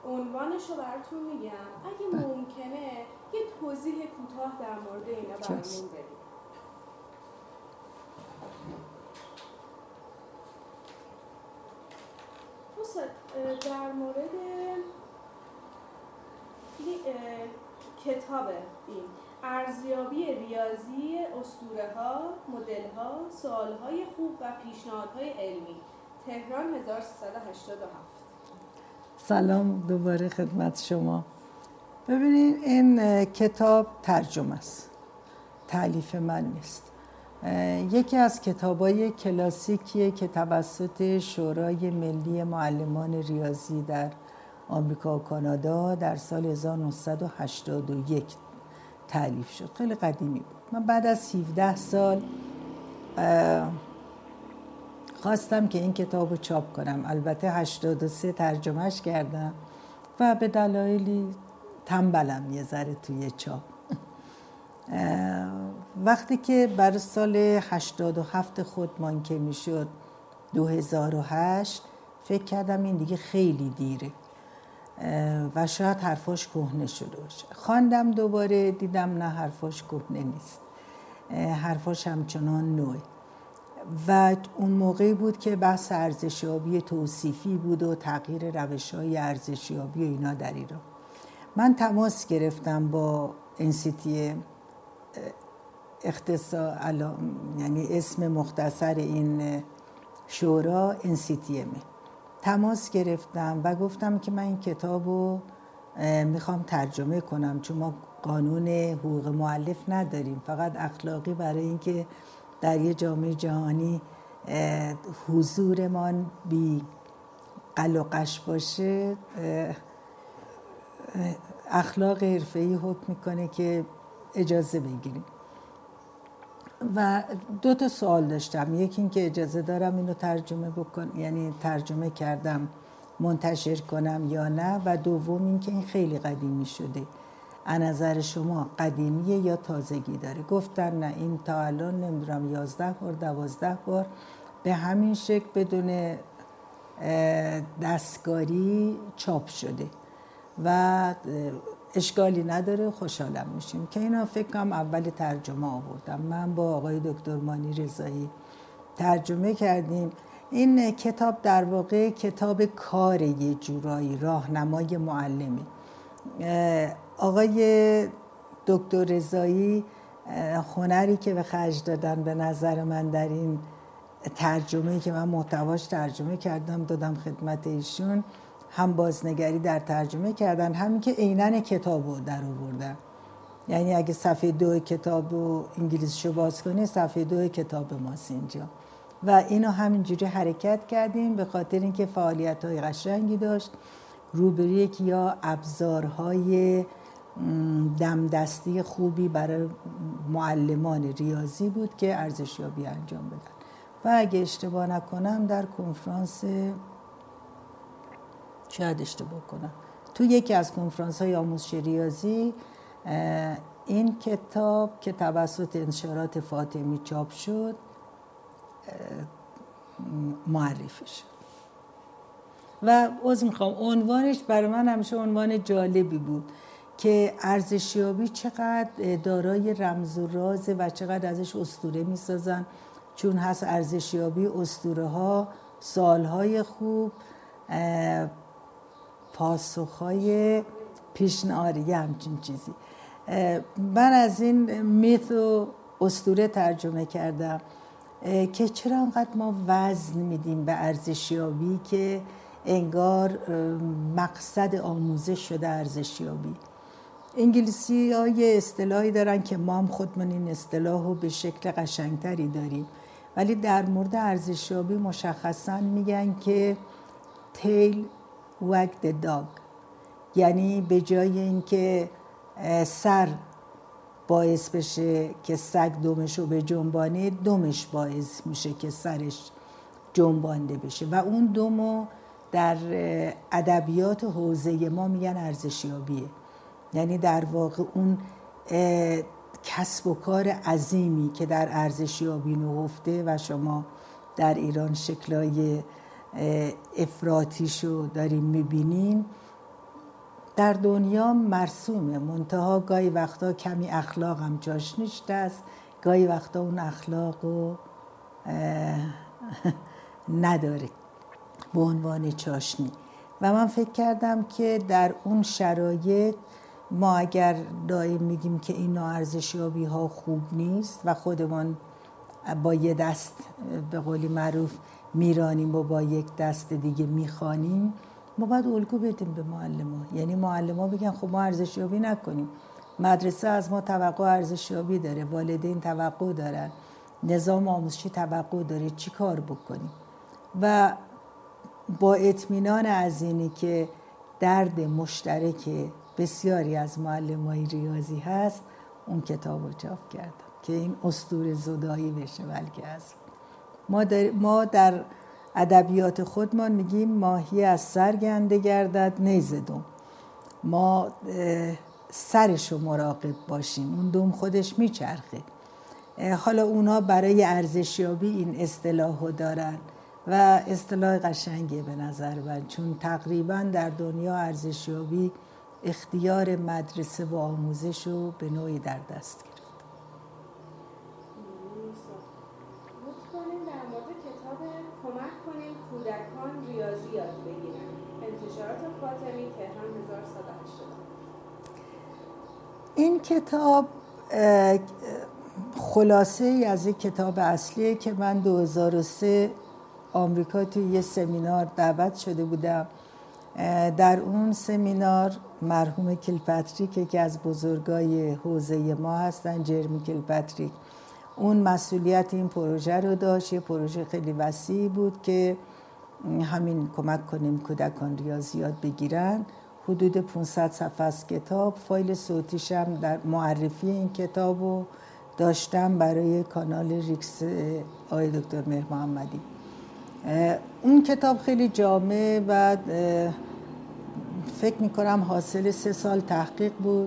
عنوانش رو براتون میگم، اگه ممکنه یه توضیح کوتاه در مورد اینا برامون بدید. استاد در مورد کتاب این ارزیابی ریاضی اسطوره‌ها، مدل‌ها، سوال‌های خوب و پیشنهادهای علمی، تهران 1387. سلام دوباره خدمت شما. ببینید این کتاب ترجمه است، تألیف من نیست. یکی از کتاب‌های کلاسیکیه که توسط شورای ملی معلمان ریاضی در آمریکا و کانادا در سال 1981 تألیف شد. خیلی قدیمی بود. من بعد از 17 سال خواستم که این کتاب رو چاپ کنم. البته 83 ترجمهش کردم و به دلایلی تنبلم یه ذره توی چاپ. وقتی که برای سال 87 خود مانکه میشد 2008 فکر کردم این دیگه خیلی دیره و شاید حرفاش کهنه شده باشه. خواندم دوباره، دیدم نه، حرفاش کهنه نیست، حرفاش همچنان نوعه. و اون موقعی بود که بحث ارزشیابی توصیفی بود و تغییر روش‌های ارزشیابی و اینا در ایران. من تماس گرفتم با انسیتی یعنی اسم مختصر این شورا NCTMA. تماس گرفتم و گفتم که من این کتاب رو میخوام ترجمه کنم، چون ما قانون حقوق مؤلف نداریم، فقط اخلاقی برای اینکه در یه جامعه جهانی حضورمان بی قل و قش باشه، اخلاق حرفه‌ای حکم میکنه که اجازه بگیریم. و 2 سوال داشتم، یکی این که اجازه دارم اینو ترجمه بکنم، یعنی ترجمه کردم منتشر کنم یا نه، و دوم این که این خیلی قدیمی شده، از نظر شما قدیمیه یا تازگی داره؟ گفتن نه، این تا الان نمیدونم 11 بار 12 بار به همین شکل بدون دستکاری چاپ شده و اشکالی نداره، خوشحالم میشیم که اینا. فکر کنم اول ترجمه آوردم، من با آقای دکتر مانی رضایی ترجمه کردیم. این کتاب در واقع کتاب کار، یه جورایی راهنمای معلمی. آقای دکتر رضایی هنری که به خرج دادن به نظر من در این ترجمه‌ای که من محتواش ترجمه کردم دادم خدمت ایشون، هم بازنگری در ترجمه کردن، همین که عیناً کتابو در آوردن. یعنی اگه صفحه 2 کتابو انگلیسیشو باز کنی، صفحه 2 کتاب ماست اینجا. و اینو همینجوری حرکت کردیم به خاطر اینکه فعالیت‌های قشنگی داشت. روبریک یا ابزارهای دمدستی خوبی برای معلمان ریاضی بود که ارزشیابی انجام بدن. و اگه اشتباه نکنم در کنفرانس، شاید اشتباه کنم، تو یکی از کنفرانس‌های آموزش ریاضی این کتاب که توسط انشارات فاطمی چاپ شد معرفی شد. و عذر میخوام، عنوانش برای من همیشه عنوان جالبی بود که ارزشیابی چقدر دارای رمز و رازه و چقدر ازش اسطوره میسازن، چون هست ارزشیابی اسطوره ها، سوالهای خوب، پاسخهای پیشنهادی، همچین چیزی. من از این میت و اسطوره ترجمه کردم که چرا انقدر ما وزن میدیم به ارزشیابی که انگار مقصد آموزش شده ارزشیابی. انگلیسی ها یه اصطلاحی دارن که ما هم خودمون این اصطلاح رو به شکل قشنگتری داریم، ولی در مورد ارزشیابی مشخصا میگن که tail wag the dog، یعنی به جای اینکه سر باعث بشه که سگ دمش رو به جنبانه، دمش باعث میشه که سرش جنبانده بشه. و اون دمو در ادبیات حوزه ما میگن ارزشیابیه. یعنی در واقع اون کسب و کار عظیمی که در ارزشیابی نهفته و شما در ایران شکلای افراطیشو داریم میبینین، در دنیا مرسومه، منتها گاهی وقتا کمی اخلاق هم جاش نیشته است، گاهی وقتا اون اخلاقو نداره به عنوان چاشنی. و من فکر کردم که در اون شرایط ما اگر دائم میگیم که این ارزشیابی ها خوب نیست و خودمان با یه دست به قولی معروف میرانیم و با یک دست دیگه میخوانیم، ما باید الگو بدیم به معلم ها. یعنی معلم ها بگن خب ما ارزشیابی نکنیم، مدرسه از ما توقع ارزشیابی داره، والدین توقع دارن، نظام آموزشی توقع داره، چی کار بکنیم؟ و با اطمینان از اینی که درد مشترک بسیاری از معلمای ریاضی هست، اون کتاب رو چاپ کردم که این اسطوره زدایی بشه. بلکه از ما در ادبیات خودمان میگیم ماهی از سر گنده گردد نیز دم. ما سرشو مراقب باشیم، اون دم خودش میچرخه. حالا اونا برای ارزشیابی این اصطلاحو دارن و اصطلاح قشنگیه به نظر من، چون تقریبا در دنیا ارزشیابی اختیار مدرسه و آموزش رو به نوعی در دست گرفت. لطفاً در مورد کتاب کمک کنیم کودکان ریاضی یاد بگیرن، انتشارات فاطمی، تهران 1180. این کتاب خلاصه ای از یک کتاب اصلیه که من 2003 آمریکا توی یه سمینار دعوت شده بودم. در اون سمینار مرحوم کیلپاتریک که از بزرگای حوزه ما هستن، جرمی کیلپاتریک، اون مسئولیت این پروژه رو داشت. یه پروژه خیلی وسیعی بود که همین کمک کنیم کودکان ریاضی یاد بگیرن. حدود 500 صفحه از کتاب، فایل صوتیش هم در معرفی این کتابو داشتم برای کانال ریکس آقای دکتر مهر محمدی. اون کتاب خیلی جامع و فکر میکنم حاصل 3 سال تحقیق بود.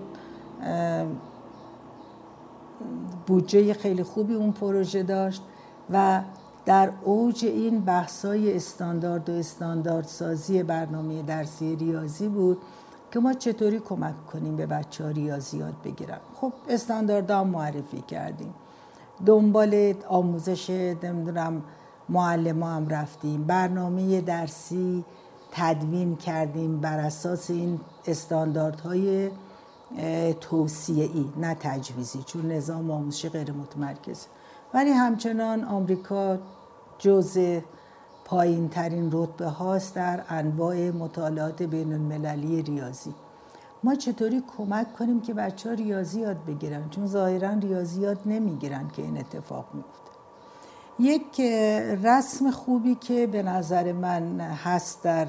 بودجه خیلی خوبی اون پروژه داشت و در اوج این بحث‌های استاندارد و استانداردسازی برنامه درسی ریاضی بود که ما چطوری کمک کنیم به بچه‌ها ریاضی یاد بگیرن. خب استانداردها معرفی کردیم، دنبال آموزش نمیدونم معلم‌ها هم رفتیم، برنامه درسی تدوین کردیم بر اساس این استانداردهای توصیه‌ای نه تجویزی، چون نظام آموزشی غیر متمرکز. ولی همچنان آمریکا جزء پایین ترین رتبه هاست در انواع مطالعات بین المللی ریاضی. ما چطوری کمک کنیم که بچه ها ریاضی یاد بگیرن؟ چون ظاهرا ریاضی یاد نمیگیرن که این اتفاق میفته. یک رسم خوبی که به نظر من هست در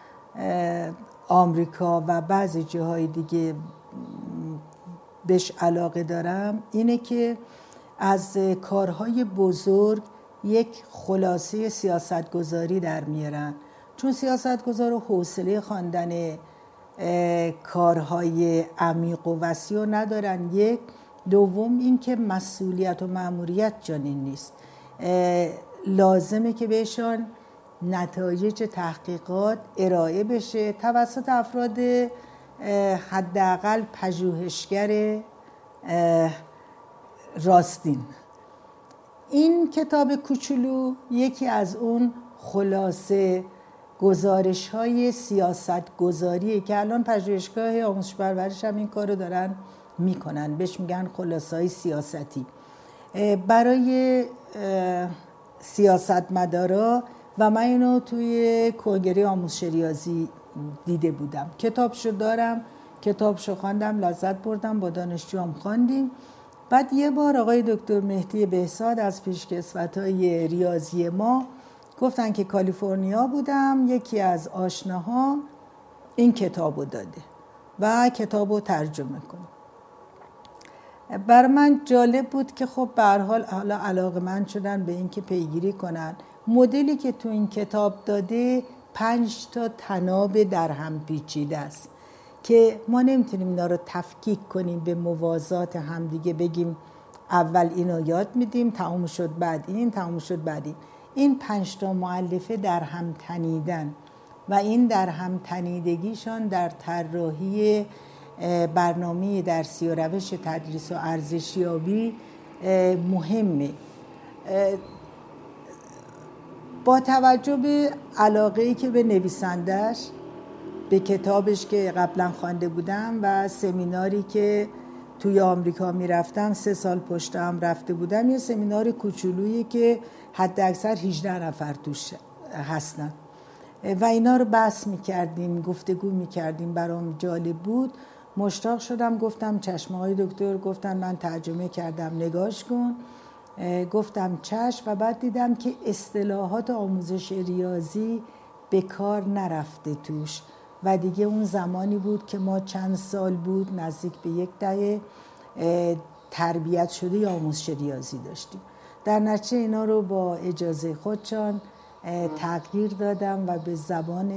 آمریکا و بعضی جاهای دیگه بهش علاقه دارم اینه که از کارهای بزرگ یک خلاصه سیاستگذاری در میارن، چون سیاستگذار حوصله خواندن کارهای عمیق و وسیع ندارن. یک دوم این که مسئولیت و مأموریت جانین نیست، لازمه که بهشان نتایج تحقیقات ارائه بشه توسط افراد حداقل پژوهشگر راستین. این کتاب کوچولو یکی از اون خلاصه گزارش های سیاست گذاریه که الان پژوهشگاه آموزش پرورش هم این کارو دارن میکنن، بهش میگن خلاصه های سیاستی برای سیاستمدارا. و من اینو توی کنگره آموزش ریاضی دیده بودم. کتابشو دارم، کتابشو خواندم، لذت بردم، با دانشجوام خواندیم. بعد یه بار آقای دکتر مهدی بهزاد از پیشکسوتای ریاضی ما گفتن که کالیفرنیا بودم، یکی از آشناها این کتابو داده و کتابو ترجمه کنه. برای من جالب بود که خب به هر حال حالا علاقه‌مند شدن به این که پیگیری کنن. مدلی که تو این کتاب داده 5 تا تناب در هم پیچیده است که ما نمیتونیم اینا رو تفکیک کنیم به موازات هم دیگه، بگیم اول اینو یاد میدیم تموم شد بعد این تموم شد بعد این. این 5 تا مؤلفه در هم تنیدن و این در هم تنیدگیشان در طراحی برنامه درسی و روش تدریس و ارزشیابی مهمه. با توجه به علاقه‌ای که به نویسندش، به کتابش که قبلا خوانده بودم و سمیناری که توی آمریکا میرفتم 3 سال پشت هم رفته بودم، یه سمینار کوچولویی که حد اکثر 18 نفر توش هستن و اینا رو بحث میکردیم، گفتگو میکردیم، برام جالب بود. مشتاق شدم، گفتم چشم آقای دکتر، گفتن من ترجمه کردم نگاش کن. گفتم چشم. و بعد دیدم که اصطلاحات آموزش ریاضی به کار نرفته توش و دیگه اون زمانی بود که ما چند سال بود، نزدیک به 1 دهه تربیت شده یا آموزش ریاضی داشتیم. در نتیجه اینا رو با اجازه خودشان تغییر دادم و به زبان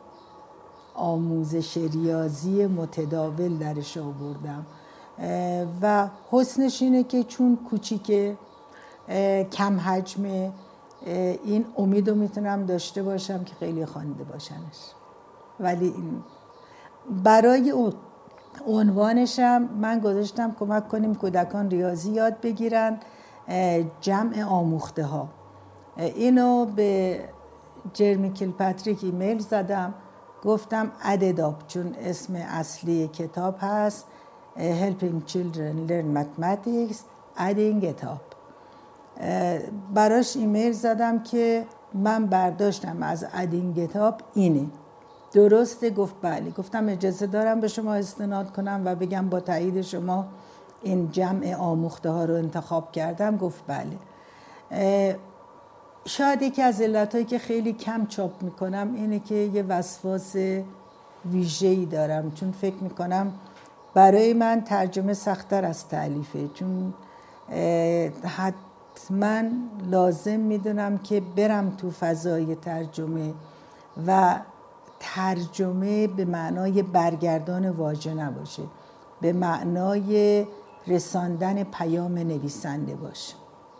آموزش ریاضی متداول درش آوردم و حسنش اینه که چون کوچیکه، کم حجمه، این امیدو میتونم داشته باشم که خیلی خوانده باشنش. ولی برای عنوانشم من گذاشتم کمک کنیم کودکان ریاضی یاد بگیرن، جمع آموخته ها. اینو به جرمی کیلپاتریک ایمیل زدم، گفتم ادداب، چون اسم اصلی کتاب هست Helping Children Learn Mathematics Adding it up. براش ایمیل زدم که من برداشتم از Adding it up اینه درسته؟ گفت بله. گفتم اجازه دارم به شما استناد کنم و بگم با تایید شما این جمع آموخته ها رو انتخاب کردم؟ گفت بله. شاید یکی از علتایی که خیلی کم چاپ میکنم اینه که یه وسواس ویژه‌ای دارم، چون فکر میکنم برای من ترجمه سخت‌تر از تألیفه، چون حتما لازم میدونم که برم تو فضای ترجمه و ترجمه به معنای برگردان واژه نباشه، به معنای رساندن پیام نویسنده باشه.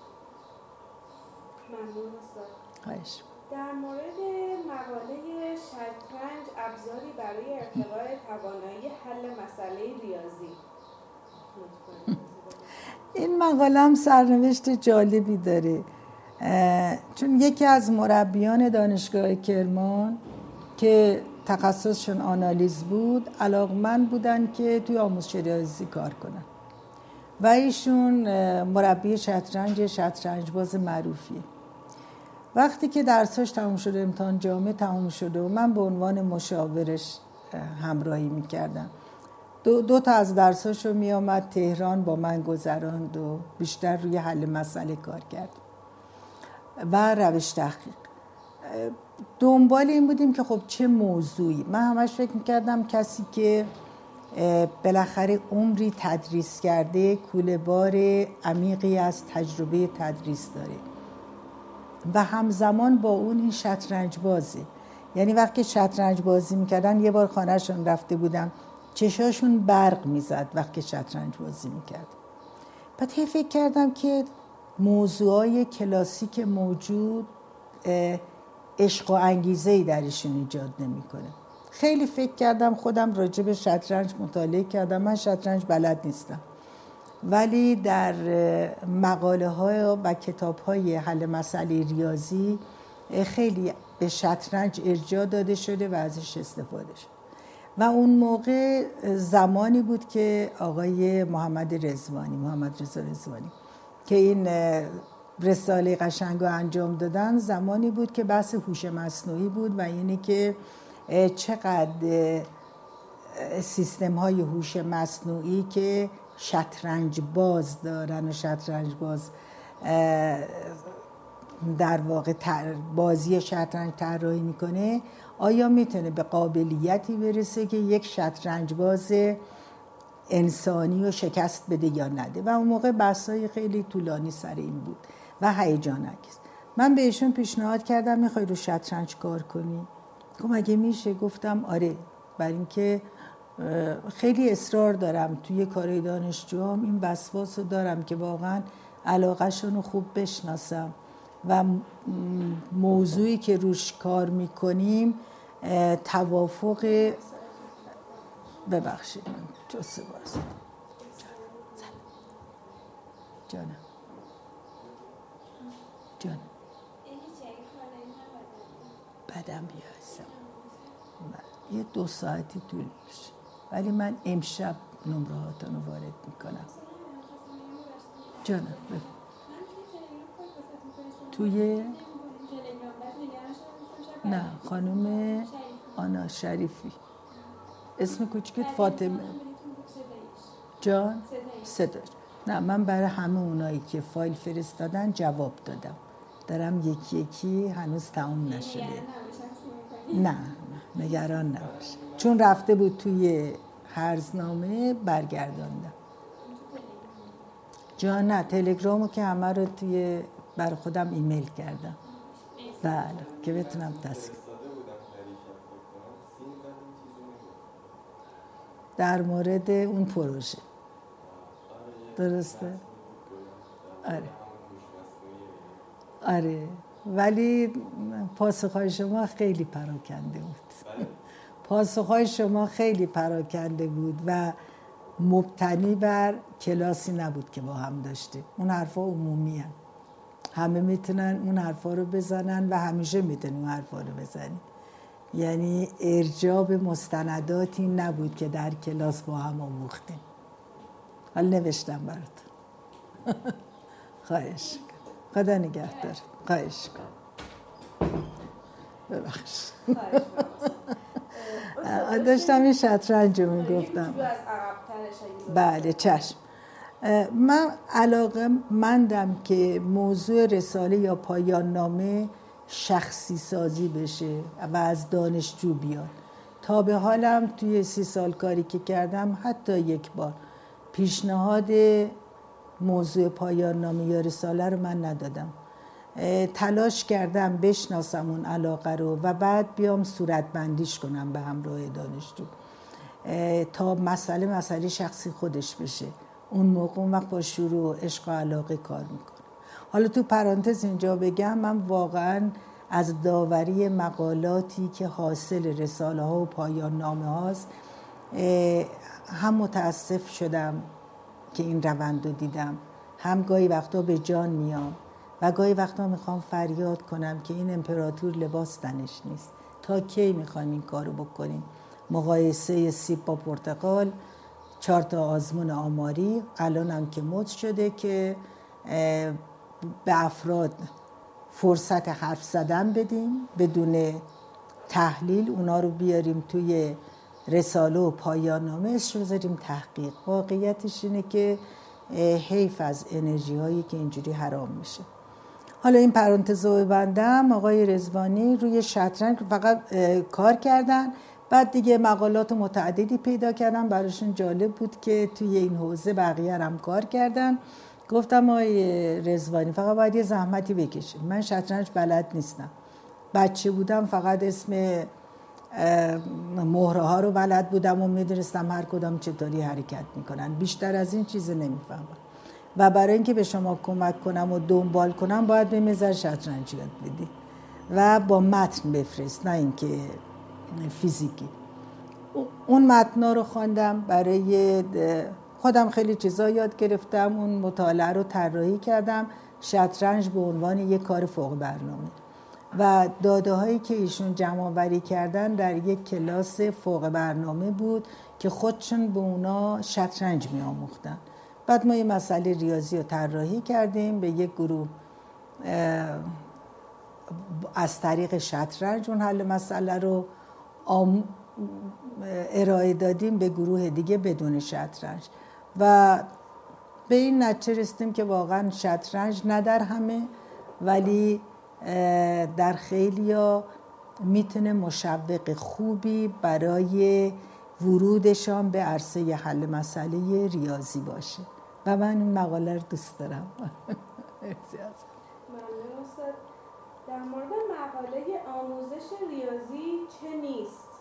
ممنون استاد. خواهش. در مورد مقاله شطرنج ابزاری برای ارتقاء توانایی حل مسئله ریاضی، این مقاله هم سرنوشت جالبی داره، چون یکی از مربیان دانشگاه کرمان که تخصصشون آنالیز بود علاقمند بودن که توی آموزش ریاضی کار کنن و ایشون مربی شطرنج باز معروفیه. وقتی که درساش تموم شده، امتحان جامعه تموم شده و من به عنوان مشاورش همراهی میکردم، دو تا از درساشو میامد تهران با من گذراند و بیشتر روی حل مسئله کار کرد و روش تحقیق. دنبال این بودیم که خب چه موضوعی. من همش فکر میکردم کسی که بالاخره عمری تدریس کرده کوله‌بار عمیقی از تجربه تدریس داره و همزمان با اون این شطرنج بازی، یعنی وقتی شطرنج بازی میکردن، یه بار خانهشون رفته بودم، چشاشون برق میزد وقتی شطرنج بازی میکرد. بعد فکر کردم که موضوعای کلاسیک موجود عشق و انگیزه‌ای درشون ایجاد نمیکنه. خیلی فکر کردم، خودم راجع به شطرنج مطالعه کردم. من شطرنج بلد نیستم، ولی در مقاله های و کتاب های حل مسئله ریاضی خیلی به شطرنج ارجاع داده شده و ازش استفاده شد. و اون موقع زمانی بود که آقای محمد رضا رضوانی که این رساله قشنگ رو انجام دادن، زمانی بود که بحث هوش مصنوعی بود و اینه که چقدر سیستم های هوش مصنوعی که شطرنج باز دارن و شطرنج باز در واقع بازی شطرنج طراحی میکنه، آیا میتونه به قابلیتی برسه که یک شطرنج باز انسانی رو شکست بده یا نده. و اون موقع بحثای خیلی طولانی سر این بود و هیجان انگیز. من بهشون پیشنهاد کردم میخوای رو شطرنج کار کنی؟ گفتم اگه میشه. گفتم آره، برای اینکه خیلی اصرار دارم توی کارهای دانشجوام، این وسواس رو دارم که واقعا علاقه‌شون رو خوب بشناسم و موضوعی که روش کار میکنیم توافق ببخشید جسه باز جانم بدم بیایستم یه 2 ساعتی طول میشه، ولی من امشب نمرهاتون رو وارد میکنم. جانم توی نه خانم آنا شریفی اسم کوچیکت فاطمه جان صداش نه، من برای همه اونایی که فایل فرستادن جواب دادم، دارم یکی یکی، هنوز تموم نشده. نه نگران نباش، چون رفته بود توی هرزنامه برگرداندم. جان نه، تلگرامو که همه رو توی برای خودم ایمیل کردم. بله که بتونم تصویر در مورد اون پروژه. درسته؟ آره ولی پاسخهای شما خیلی پراکنده بود. پاسخهای شما خیلی پراکنده بود و مبتنی بر کلاسی نبود که با هم داشتیم. اون حرفا عمومی هم. همه میتونن اون حرفا رو بزنن و همیشه میتونن اون حرفا رو بزنن. یعنی ارجاع به مستنداتی نبود که در کلاس با هم آموختیم. حالا نوشتم برات. خواهش خدا نگهدار. خواهش ببخش. داشتم این شطرنج رو میگفتم. بله چشم. من علاقه مندم که موضوع رساله یا پایان نامه شخصی سازی بشه و از دانشجو بیاد. تا به حالم توی 30 سال کاری که کردم حتی یک بار پیشنهاد موضوع پایان نامه یا رساله رو من ندادم. تلاش کردم بشناسم اون علاقه رو و بعد بیام صورتبندیش کنم به همراه دانشجو تا مسئله شخصی خودش بشه. اون موقع اون وقت با شروع عشق و علاقه کار میکنم. حالا تو پرانتز اینجا بگم من واقعا از داوری مقالاتی که حاصل رساله ها و پایان نامه هاست هم متاسف شدم که این روند رو دیدم، هم گاهی وقتا به جان میام و گاهی وقتا میخوام فریاد کنم که این امپراتور لباس تنش نیست. تا کی میخوایم این کارو بکنیم؟ مقایسه سیب با پرتقال، 4 تا آزمون آماری، الان هم که مد شده که به افراد فرصت حرف زدن بدیم بدون تحلیل، اونا رو بیاریم توی رساله و پایان نامه، اسمش بذاریم تحقیق. واقعیتش اینه که حیف از انرژی هایی که اینجوری حرام میشه. حالا این پرانتز رو ببندم. آقای رضوانی روی شطرنج فقط کار کردن، بعد دیگه مقالات متعددی پیدا کردم، براشون جالب بود که توی این حوزه بقیه هم کار کردن. گفتم آقای رضوانی فقط باید یه زحمتی بکشید، من شطرنج بلد نیستم. بچه بودم فقط اسم مهره ها رو بلد بودم و میدونستم هر کدام چطوری حرکت میکنن، بیشتر از این چیز نمیفهمم. و برای اینکه به شما کمک کنم و دنبال کنم باید به مزر شطرنج یاد بدی و با متن بفرست، نه اینکه فیزیکی. اون متنا رو خواندم، برای خودم خیلی چیزا یاد گرفتم، اون مطالعه رو طراحی کردم. شطرنج به عنوان یک کار فوق برنامه و داده هایی که ایشون جمع آوری کردن در یک کلاس فوق برنامه بود که خودشون به اونا شطرنج می آموختن. بعد ما یه مسئله ریاضی رو طراحی کردیم، به یک گروه از طریق شطرنج اون حل مسئله رو ارائه دادیم به گروه دیگه بدون شطرنج و به این نتیجه رسیدیم که واقعا شطرنج نه در همه ولی در خیلیا میتونه مشوق خوبی برای ورودشان به عرصه حل مسئله ریاضی باشه و من این مقاله رو دوست دارم. ممنون استاد. در مورد مقاله آموزش ریاضی چه نیست؟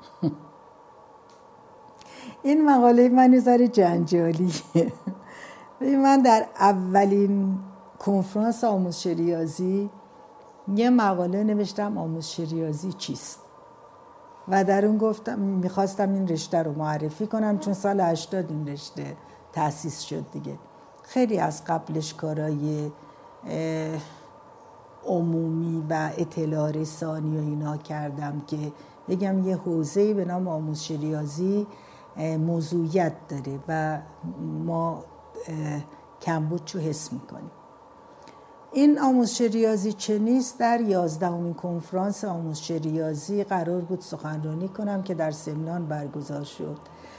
این مقاله من یه ذره جنجالیه. من در اولین کنفرانس آموزش ریاضی یه مقاله نوشتم آموزش ریاضی چیست و در اون گفتم میخواستم این رشته رو معرفی کنم، چون سال 80 این رشته تأسیس شد دیگه. خیلی از قبلش کارای عمومی و اطلاع رسانی و اینا کردم که بگم یه حوزه‌ای به نام آموزش ریاضی موضوعیت داره و ما کمبودشو حس میکنیم. این آموزش ریاضی چه نیست؟ در 11مین کنفرانس آموزش ریاضی قرار بود سخنرانی کنم که در سمنان برگزار شد.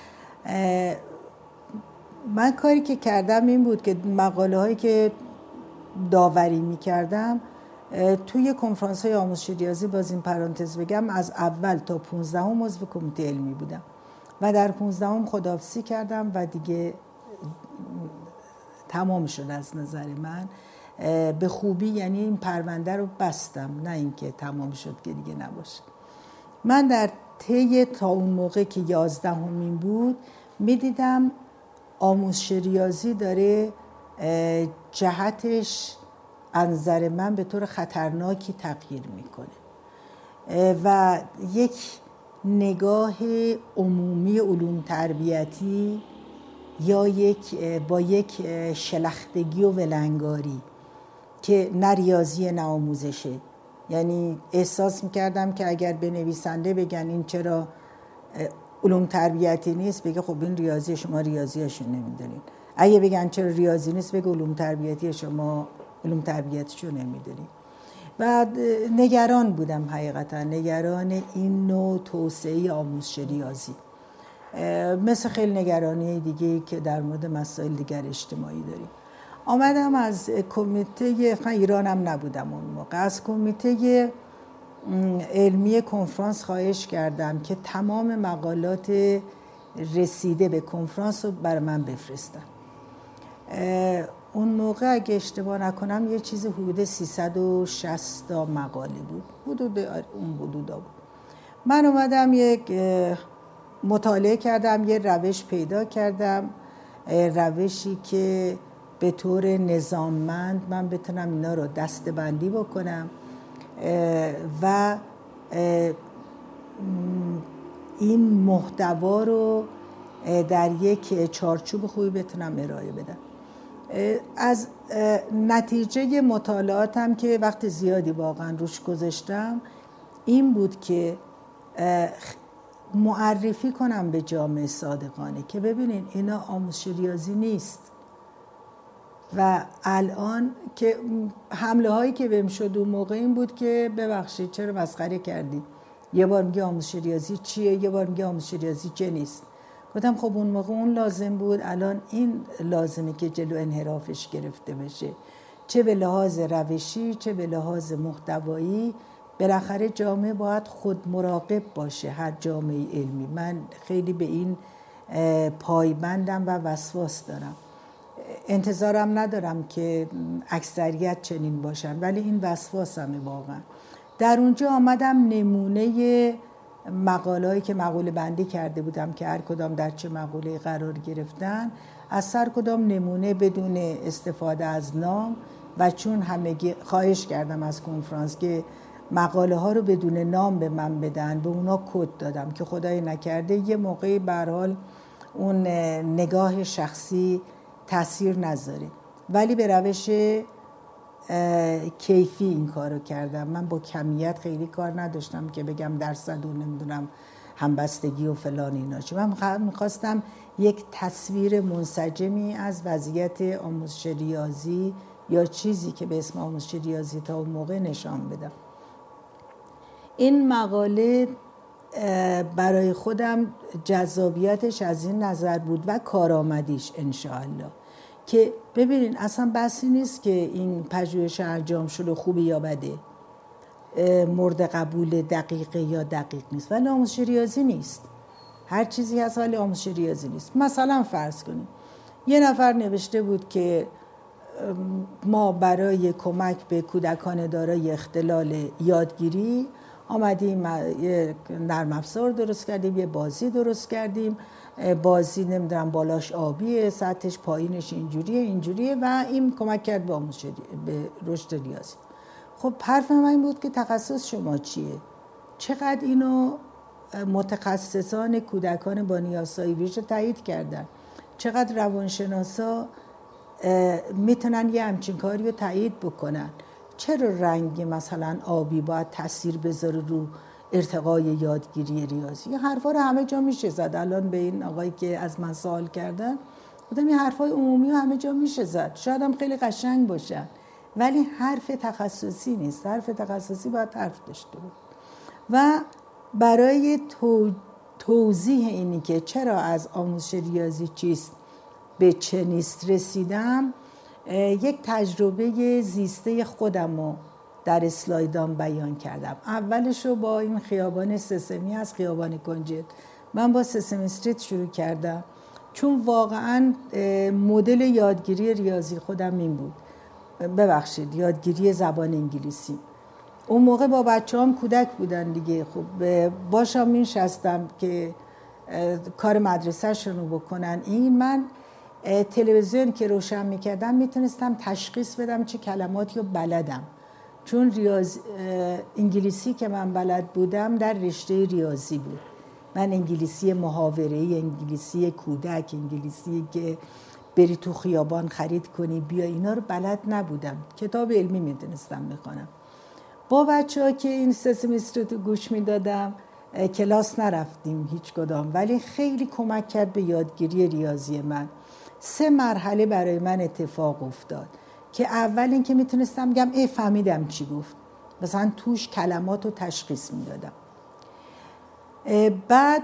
من کاری که کردم این بود که مقاله هایی که داوری میکردم توی کنفرانس های آموزش ریاضی، باز این پرانتز بگم، از اول تا 15 عضو کمیته علمی بودم و در 15 خداحافظی کردم و دیگه تمام شد از نظر من به خوبی. یعنی این پرونده رو بستم، نه اینکه تمام شد که دیگه نباشه. من در طی تا اون موقع که 11مین بود میدیدم آموزش ریاضی داره جهتش از نظر من به طور خطرناکی تغییر میکنه و یک نگاه عمومی علوم تربیتی یا با یک شلختگی و ولنگاری که نه ریاضی نه آموزشه. یعنی احساس میکردم که اگر به نویسنده بگن این چرا علوم تربیتی نیست، بگه خب این ریاضی، شما ریاضیشو نمیدونین. اگه بگن چرا ریاضی نیست، بگه علوم تربیتی، شما علوم تربیتشو نمیدونین. و نگران بودم، حقیقتا نگران این نوع توسعه آموزش ریاضی، مثل خیلی نگرانی دیگه که در مورد مسائل دیگر اجتماعی داریم. آمدم از کمیته، ایرانم نبودم اون موقع، از کمیته علمی کنفرانس خواهش کردم که تمام مقالات رسیده به کنفرانس رو برای من بفرستن. اون موقع اگه اشتباه نکنم یه چیز حدود 360 مقاله بود، حدود اون حدودا بود. من اومدم یک مطالعه کردم، یه روش پیدا کردم، روشی که به طور نظاممند من بتونم اینا رو دسته‌بندی بکنم و این محتوا رو در یک چارچوب خوبی بتونم ارائه بدم. از نتیجه مطالعاتم که وقت زیادی واقعا روش گذاشتم این بود که معرفی کنم به جامعه صادقانه که ببینین اینا آموزش ریاضی نیست. و الان که حمله هایی که بهم شد اون موقع این بود که ببخشید چرا مسخره کردی، یه بار میگه آموزش ریاضی چیه، یه بار میگه آموزش ریاضی چه نیست. گفتم خب اون موقع اون لازم بود، الان این لازمه که جلو انحرافش گرفته بشه، چه به لحاظ روشی چه به لحاظ محتوایی. بالاخره جامعه باید خود مراقب باشه، هر جامعه علمی. من خیلی به این پایبندم و وسواس دارم. انتظارم ندارم که اکثریت چنین باشن، ولی این وسواسمه واقعا. در اونجا آمدم نمونه مقاله‌ای که مقاله بندی کرده بودم که هر کدام در چه مقاله قرار گرفتن، از سر کدام نمونه بدون استفاده از نام، و چون همگی خواهش کردم از کنفرانس که مقاله ها رو بدون نام به من بدن، به اونا کد دادم که خدای نکرده یه موقعی به هر حال اون نگاه شخصی تاثیر نذاره. ولی به روش کیفی این کارو کردم. من با کمیت خیلی کار نداشتم که بگم درصد و نمیدونم همبستگی و فلان اینا. چون من میخواستم یک تصویر منسجمی از وضعیت آموزش ریاضی یا چیزی که به اسم آموزش ریاضی تا اون موقع نشان بدم. این مقاله برای خودم جذابیتش از این نظر بود و کارآمدیش انشاءالله که ببینین اصلا بحثی نیست که این پژوهش انجام شده خوبه یا بده، مورد قبول دقیقه یا دقیق نیست، ولی آموزش ریاضی نیست. هر چیزی هست ولی آموزش ریاضی نیست. مثلا فرض کنیم یه نفر نوشته بود که ما برای کمک به کودکان دارای اختلال یادگیری آمدیم یه نرم افزار درست کردیم، یه بازی درست کردیم، بازی نمیدونم بالاش آبیه، سطحش پایینش اینجوریه و این کمک کرد به آموزش به رشد ریاضی. خب حرف من این بود که تخصص شما چیه؟ چقدر اینو متخصصان کودکان با نیازهای ویژه تایید کردن چقدر روانشناسا میتونن یه همچین کاری رو تایید بکنن. چرا رنگ مثلا آبی باید تاثیر بذاره رو ارتقای یادگیری ریاضی؟ این حرفا رو همه جا میشه زد. الان به این آقایی که از من سوال کردن گفتم این حرفای عمومی رو همه جا میشه زد، شاید هم خیلی قشنگ باشن ولی حرف تخصصی نیست. حرف تخصصی باید حرف داشته بود. و برای توضیح اینی که چرا از آموزش ریاضی چیست به چه نیست رسیدم، یک تجربه زیسته خودم رو در اسلایدام بیان کردم. اولش رو با این خیابان سسمی از خیابان کنجد، من با سسمی استریت شروع کردم چون واقعا مدل یادگیری ریاضی خودم این بود، ببخشید یادگیری زبان انگلیسی. اون موقع با بچه هم کودک بودن دیگه، خب باشم میشستم که کار مدرسه شونو بکنن. این من تلویزیون که روشن میکردم میتونستم تشخیص بدم چه کلماتی رو بلدم، چون انگلیسی که من بلد بودم در رشته ریاضی بود. من انگلیسی محاوره‌ای، انگلیسی کودک، انگلیسی که بری تو خیابان خرید کنی بیا، اینا رو بلد نبودم. کتاب علمی میتونستم بخونم. با بچه ها که این سسمی استریت رو گوش میدادم، کلاس نرفتیم هیچ کدام، ولی خیلی کمک کرد به یادگیری ریاضی من. 3 مرحله برای من اتفاق افتاد که اول این که میتونستم بگم فهمیدم چی گفت، مثلا توش کلمات رو تشخیص میدادم. بعد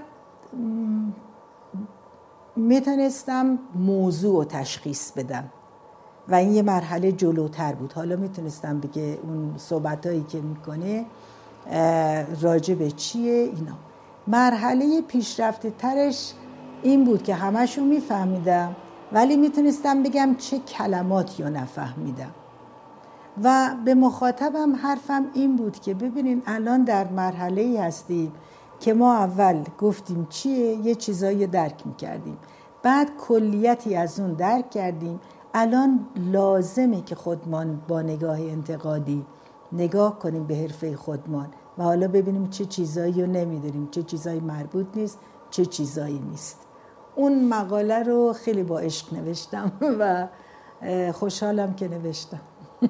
میتونستم موضوع رو تشخیص بدم و این یه مرحله جلوتر بود. حالا میتونستم بگه اون صحبتایی که میکنه راجع به چیه اینا. مرحله پیشرفته ترش این بود که همشو میفهمیدم ولی میتونستم بگم چه کلماتی رو نفهمیدم. و به مخاطبم حرفم این بود که ببینین الان در مرحله‌ای هستیم که ما اول گفتیم چیه، یه چیزایی درک میکردیم، بعد کلیتی از اون درک کردیم. الان لازمه که خودمان با نگاه انتقادی نگاه کنیم به حرفه خودمان و حالا ببینیم چه چیزایی رو نمیدونیم، چه چیزایی مربوط نیست، چه چیزایی نیست. اون مقاله رو خیلی با عشق نوشتم و خوشحالم که نوشتم.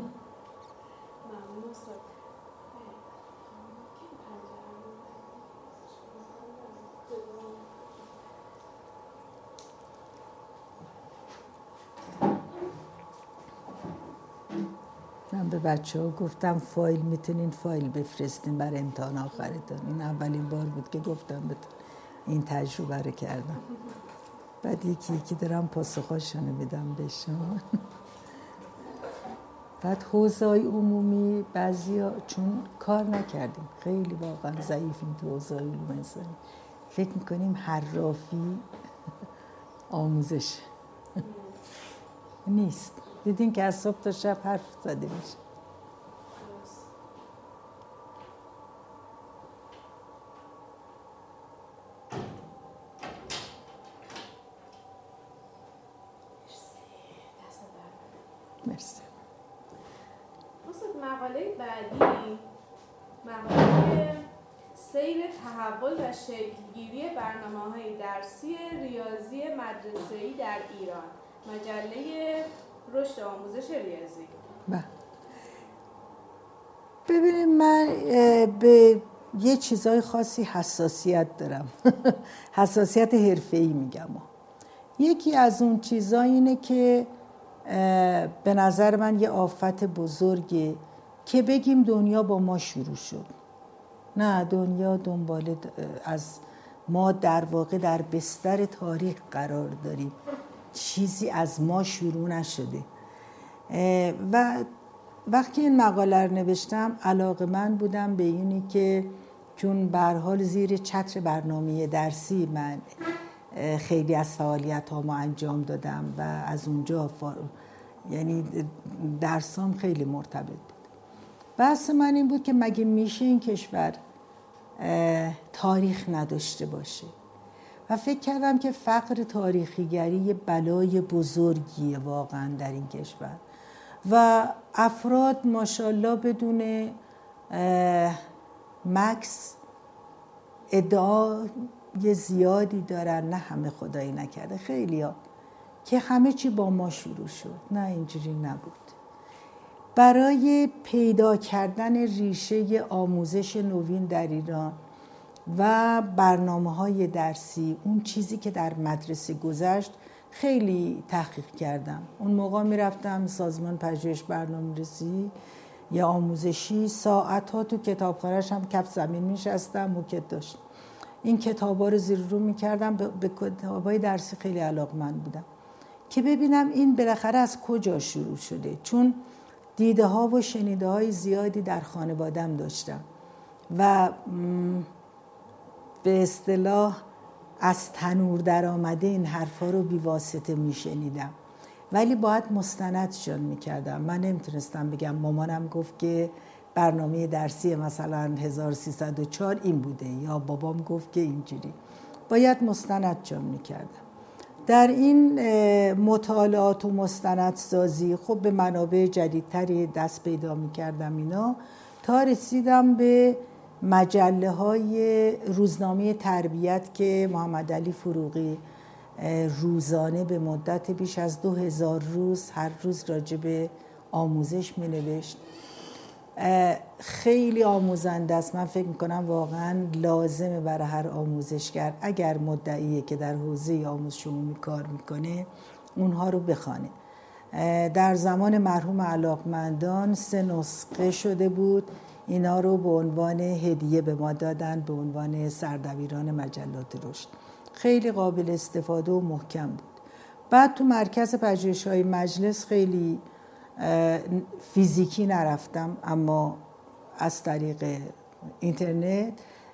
من به بچه ها گفتم فایل میتونین فایل بفرستین برای امتحان آخرتون. این اولین بار بود که گفتم بهتون این تجربه رو کردم. بعد یکی دارم پاسخاشونو میدم به شما. بعد حوزه‌های عمومی بعضیا چون کار نکردیم، خیلی واقعا ضعیفیم تو حوزه‌های علوم انسانی، فکر میکنیم حرافی آموزش نیست. دیدین که از صبح تا شب حرف زده میشه. مرسی. مقاله بعدی مقاله سیر تحول و شکلگیری برنامه‌های درسی ریاضی مدرسه‌ای در ایران، مجله رشد آموزش ریاضی. ببینید من به یه چیزای خاصی حساسیت دارم. حساسیت حرفه‌ای میگم. یکی از اون چیزا اینه که به نظر من یه آفت بزرگه که بگیم دنیا با ما شروع شد. نه، دنیا دنبال از ما در واقع در بستر تاریخ قرار داریم، چیزی از ما شروع نشده. و وقتی این مقاله رو نوشتم علاقه‌مند بودم به اینی که چون به هر حال زیر چتر برنامه درسی من خیلی از فعالیت‌هامو انجام دادم و از اونجا یعنی درسام خیلی مرتبط بود. بحث من این بود که مگه میشه این کشور تاریخ نداشته باشه؟ و فکر کردم که فقر تاریخیگری یه بلای بزرگیه واقعا در این کشور و افراد ماشاءالله بدون مکس ادعای زیادی دارن، نه همه خدایی نکرده، خیلیا، که همه چی با ما شروع شد. نه، اینجوری نبود. برای پیدا کردن ریشه آموزش نوین در ایران و برنامه‌های درسی، اون چیزی که در مدرسه گذشت، خیلی تحقیق کردم. اون موقع میرفتم سازمان پژوهش برنامه‌ریزی یا آموزشی، ساعت‌ها تو کتابخانه‌اش هم کف زمین میشستم، موکت داشت. این کتابا رو زیر رو میکردم. به کتابای درسی خیلی علاقه‌مند بودم که ببینم این بالاخره از کجا شروع شده، چون دیده ها و شنیده های زیادی در خانوادم داشتم و به اصطلاح از تنور در آمده این حرفا رو بی واسطه می شنیدم، ولی باید مستندشان می کردم. من نمیتونستم بگم مامانم گفت که برنامه درسی مثلا 1304 این بوده یا بابام گفت که اینجوری. باید مستندشان می کردم. در این مطالعات و مستندسازی خب به منابع جدیدتری دست پیدا می کردم اینا، تا رسیدم به مجله های روزنامه تربیت که محمد علی فروغی روزانه به مدت بیش از 2000 روز هر روز راجع به آموزش می نوشت. خیلی آموزنده است. من فکر میکنم واقعا لازمه برای هر آموزشگر اگر مدعیه که در حوزه آموزش عمومی کار میکنه اونها رو بخونه. در زمان مرحوم علاقمندان 3 نسخه شده بود، اینا رو به عنوان هدیه به ما دادن به عنوان سردبیران مجلات رشد. خیلی قابل استفاده و محکم بود. بعد تو مرکز پژوهش‌های مجلس خیلی فیزیکی نرفتم، اما از طریق اینترنت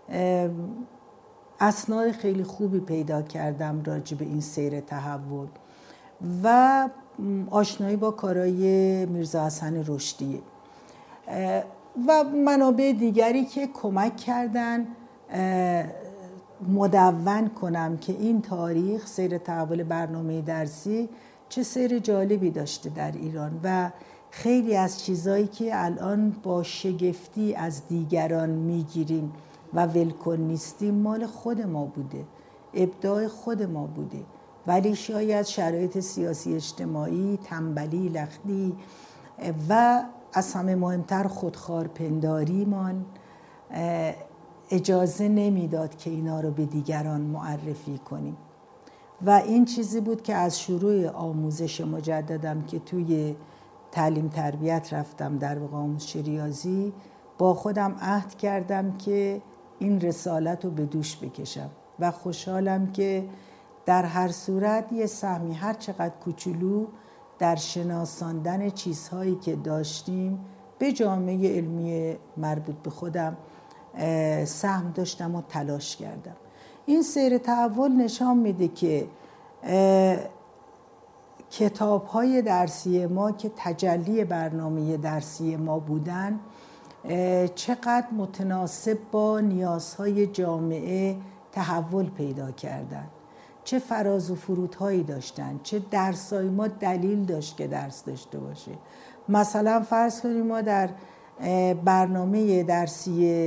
اسناد خیلی خوبی پیدا کردم راجع به این سیر تحول و آشنایی با کارهای میرزا حسن رشدی و منابع دیگری که کمک کردن مدون کنم که این تاریخ سیر تحول برنامه درسی چه سیر جالبی داشته در ایران و خیلی از چیزایی که الان با شگفتی از دیگران میگیریم و ولکن نیستیم مال خود ما بوده، ابداع خود ما بوده، ولی شاید شرایط سیاسی اجتماعی، تنبلی، لختی و از همه مهمتر خودخوارپنداریمان اجازه نمیداد که اینا رو به دیگران معرفی کنیم. و این چیزی بود که از شروع آموزش مجددم که توی تعلیم تربیت رفتم، در واقع آموزش ریاضی، با خودم عهد کردم که این رسالت رو به دوش بکشم و خوشحالم که در هر صورت یه سهمی هر چقدر کوچولو در شناساندن چیزهایی که داشتیم به جامعه علمی مربوط به خودم سهم داشتم و تلاش کردم. این سیر تحول نشان میده که کتاب‌های درسی ما که تجلی برنامه درسی ما بودن چقدر متناسب با نیازهای جامعه تحول پیدا کردن، چه فراز و فرودهایی داشتن، چه درسای ما دلیل داشت که درس داشته باشه. مثلا فرض کنیم ما در برنامه درسی،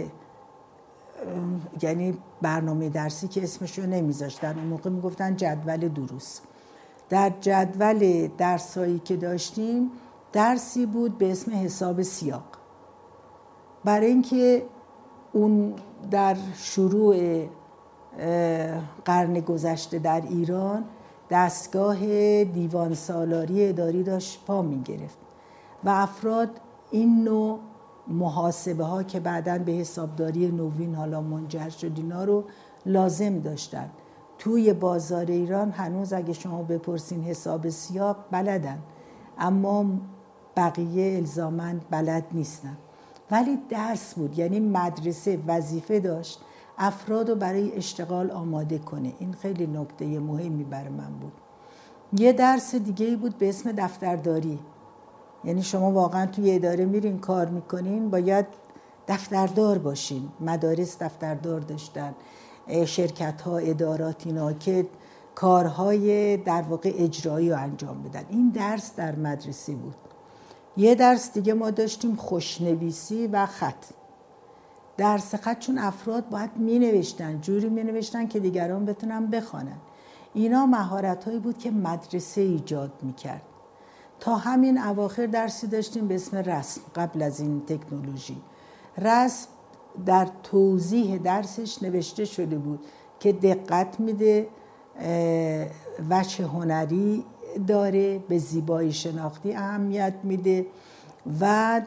یعنی برنامه درسی که اسمشو نمیذاشتن، اون موقع میگفتن جدول دروس، در جدول درسایی که داشتیم درسی بود به اسم حساب سیاق، برای اینکه اون در شروع قرن گذشته در ایران دستگاه دیوان سالاری اداری داشت پا میگرفت و افراد این نوع محاسبه ها که بعداً به حسابداری نوین حالا منجر شد اینا رو لازم داشتن. توی بازار ایران هنوز اگه شما بپرسین حساب سیاق بلدن، اما بقیه الزاماً بلد نیستن. ولی درس بود، یعنی مدرسه وظیفه داشت افراد رو برای اشتغال آماده کنه. این خیلی نکته مهمی برای من بود. یه درس دیگه بود به اسم دفترداری، یعنی شما واقعا توی اداره میرین کار میکنین باید دفتردار باشین. مدارس دفتردار داشتن، شرکت ها، ادارات، اینا که کارهای در واقع اجرایی رو انجام بدن. این درس در مدرسه بود. یه درس دیگه ما داشتیم خوشنویسی و خط. درس خط، چون افراد باید می نوشتن، جوری می نوشتن که دیگران بتونن بخوانن. اینا مهارت‌هایی بود که مدرسه ایجاد می‌کرد. تا همین اواخر درسی داشتیم به اسم رسم. قبل از این تکنولوژی رسم در توضیح درسش نوشته شده بود که دقت میده، وجه هنری داره، به زیبایی شناختی اهمیت میده و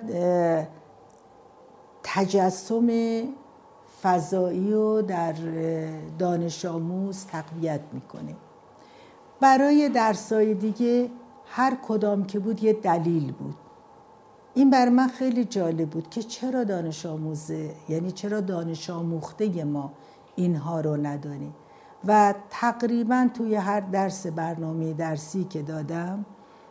تجسم فضایی رو در دانش آموز تقویت میکنه. برای درسای دیگه هر کدام که بود یه دلیل بود. این بر من خیلی جالب بود که چرا دانش آموزه، یعنی چرا دانش آموخته ما اینها رو نداره. و تقریبا توی هر درس برنامه درسی که دادم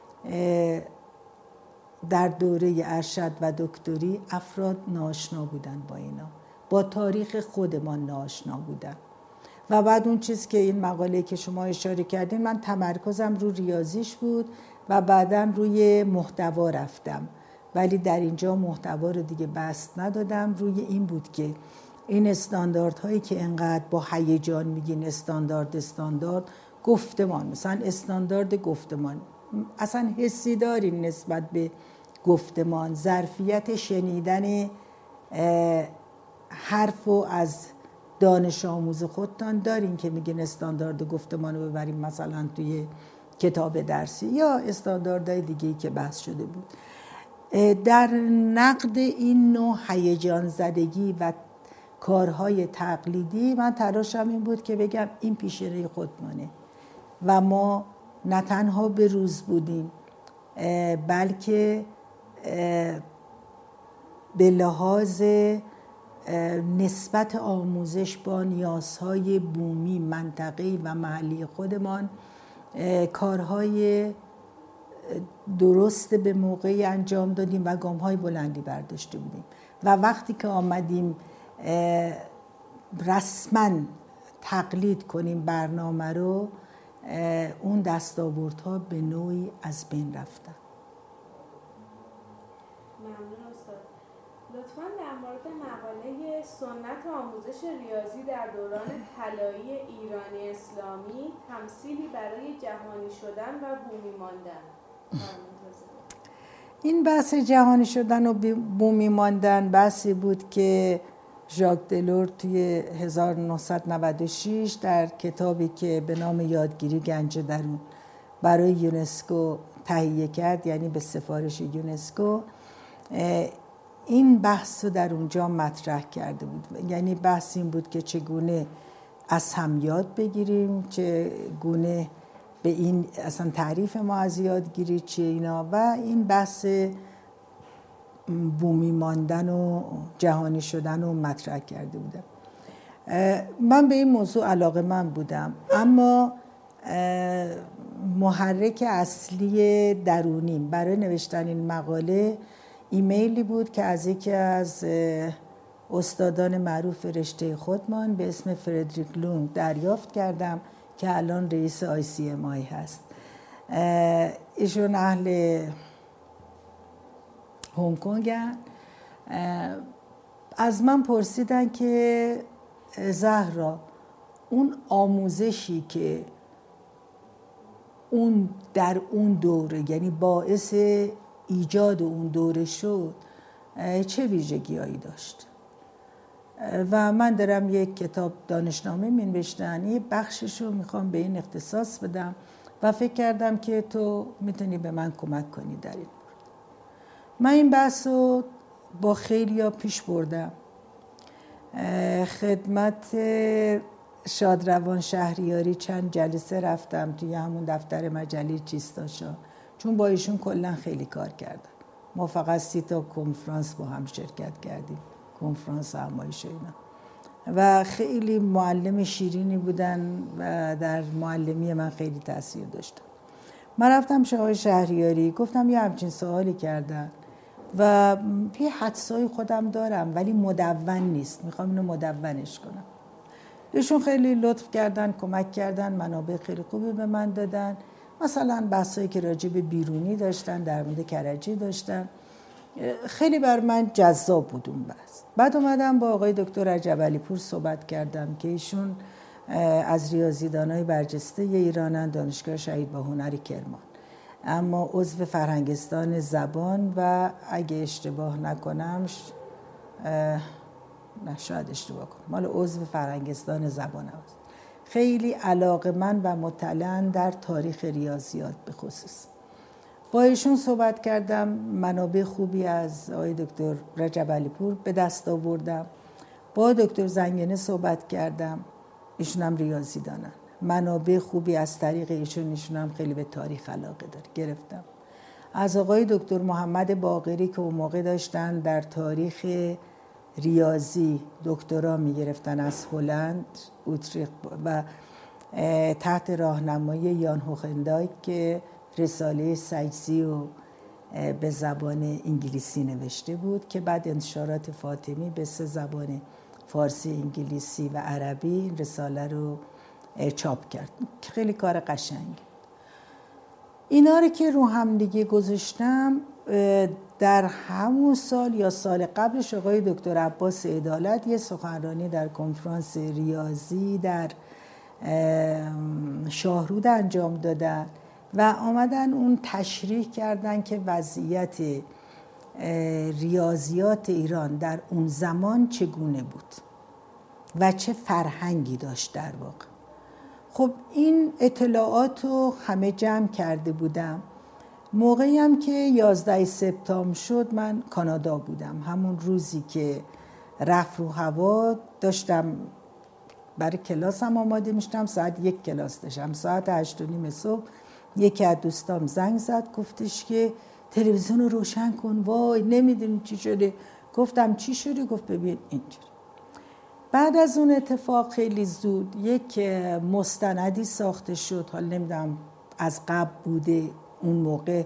در دوره ارشد و دکتری افراد ناآشنا بودن با اینا، با تاریخ خودمان ناآشنا بودن. و بعد اون چیز که این مقاله که شما اشاره کردین، من تمرکزم رو ریاضیش بود و بعداً روی محتوا رفتم، ولی در اینجا محتوا رو دیگه بست ندادم. روی این بود که این استانداردهایی که انقدر با هیجان میگین استاندارد گفتمان، مثلا استاندارد گفتمان اصلا حسی دارین نسبت به گفتمان، ظرفیت شنیدن حرف و از دانش آموز خودتان دارین که میگین استاندارد گفتمان رو ببریم مثلا توی کتاب درسی یا استانداردهای دیگه‌ای که بحث شده بود. در نقد این نوع هیجان زدگی و کارهای تقلیدی من تلاشم این بود که بگم این پیشینه خودمانه و ما نه تنها به روز بودیم بلکه به لحاظ نسبت آموزش با نیازهای بومی منطقه‌ای و محلی خودمان کارهای درست به موقعی انجام دادیم و گام‌های بلندی برداشته بودیم. و وقتی که آمدیم رسما تقلید کنیم برنامه رو، اون دستاوردها به نوعی از بین رفتن. ممنون استاد. لطفاً در مورد مقاله سنت آموزش ریاضی در دوران طلایی ایران اسلامی تمثیلی برای جهانی شدن و بومی ماندن. این بحث جهانی شدن و بومی ماندن بحثی بود که ژاک دلور توی 1996 در کتابی که به نام یادگیری گنج درون برای یونسکو تهیه کرد، یعنی به سفارش یونسکو، این بحث رو در اونجا مطرح کرده بود. یعنی بحث این بود که چگونه از هم یاد بگیریم، چگونه به این اصلا تعریف ما از یادگیری چیه اینا، و این بحث بومی ماندن و جهانی شدن رو مطرح کرده بودم. من به این موضوع علاقه‌مند بودم، اما محرک اصلی درونیم برای نوشتن این مقاله ایمیلی بود که از یکی از استادان معروف رشته خودمان به اسم فردریک لونگ دریافت کردم که الان رئیس ICMI هست. ایشون اهل هنگ کنگن. از من پرسیدن که زهرا، اون آموزشی که اون در اون دوره، یعنی باعث ایجاد اون دوره شد، چه ویژگی‌هایی داشت؟ و من دارم یک کتاب دانشنامه می‌نوشتم، یه بخشش رو میخوام به این اختصاص بدم و فکر کردم که تو میتونی به من کمک کنی در این. من این بحث رو با خیلیا پیش بردم، خدمت شادروان شهریاری چند جلسه رفتم توی همون دفتر مجله چیستاشا، چون با ایشون کلا خیلی کار کردم. ما فقط 30 تا کنفرانس با هم شرکت کردیم، کنفرانس همایش اینا، و خیلی معلم شیرینی بودن و در معلمی من خیلی تاثیر داشتن. من رفتم آقای شهریاری، گفتم یه همچین سوالی کردن و یه حدسای خودم دارم ولی مدون نیست، میخوام اینو مدونش کنم. ایشون خیلی لطف کردن، کمک کردن، منابع خیلی خوبی به من دادن. مثلا بحثایی که راجع به بیرونی داشتن، در مورد کرجی داشتن، خیلی بر من جذاب بود اون بحث. بعد اومدم با آقای دکتر رجب علی پور صحبت کردم که ایشون از ریاضیدانای برجسته ایرانن، دانشگاه شهید باهنری کرمان، اما عضو فرهنگستان زبان و اگه اشتباه نکنم شاید اشتباه کنم، مال عضو فرهنگستان زبان هست. خیلی علاقه‌مند و مطلع در تاریخ ریاضیات به خصوص. با ایشون صحبت کردم، منابع خوبی از آقای دکتر رجب علی پور به دست آوردم. با دکتر زنگنه صحبت کردم، ایشون هم ریاضی دانن، منابع خوبی از طریق ایشون هم خیلی به تاریخ علاقه داره گرفتم. از آقای دکتر محمد باقری که اون موقع داشتن در تاریخ ریاضی دکترا میگرفتن از هلند اوتریخت و تحت راهنمایی یان هوخندایک که رساله سجزی و به زبان انگلیسی نوشته بود که بعد انتشارات فاطمی به 3 زبان فارسی، انگلیسی و عربی این رساله رو چاپ کرد. خیلی کار قشنگ. اینا رو که رو هم دیگه گذاشتم، در همون سال یا سال قبلش آقای دکتر عباس عدالت یه سخنرانی در کنفرانس ریاضی در شاهرود انجام دادن و آمدن اون تشریح کردن که وضعیت ریاضیات ایران در اون زمان چگونه بود و چه فرهنگی داشت در واقع. خب این اطلاعات رو همه جمع کرده بودم. موقعی هم که 11 سپتامبر شد من کانادا بودم. همون روزی که رفت رو هوا داشتم برای کلاسم آماده میشتم، ساعت 1 کلاس داشتم. ساعت 8:30 صبح یکی از دوستام زنگ زد، گفتش که تلویزیون رو روشن کن، وای نمیدونی چی شده. گفتم چی شده؟ گفت ببین اینجوری. بعد از اون اتفاق خیلی زود یک مستندی ساخته شد، حالا نمیدونم از قبل بوده اون موقع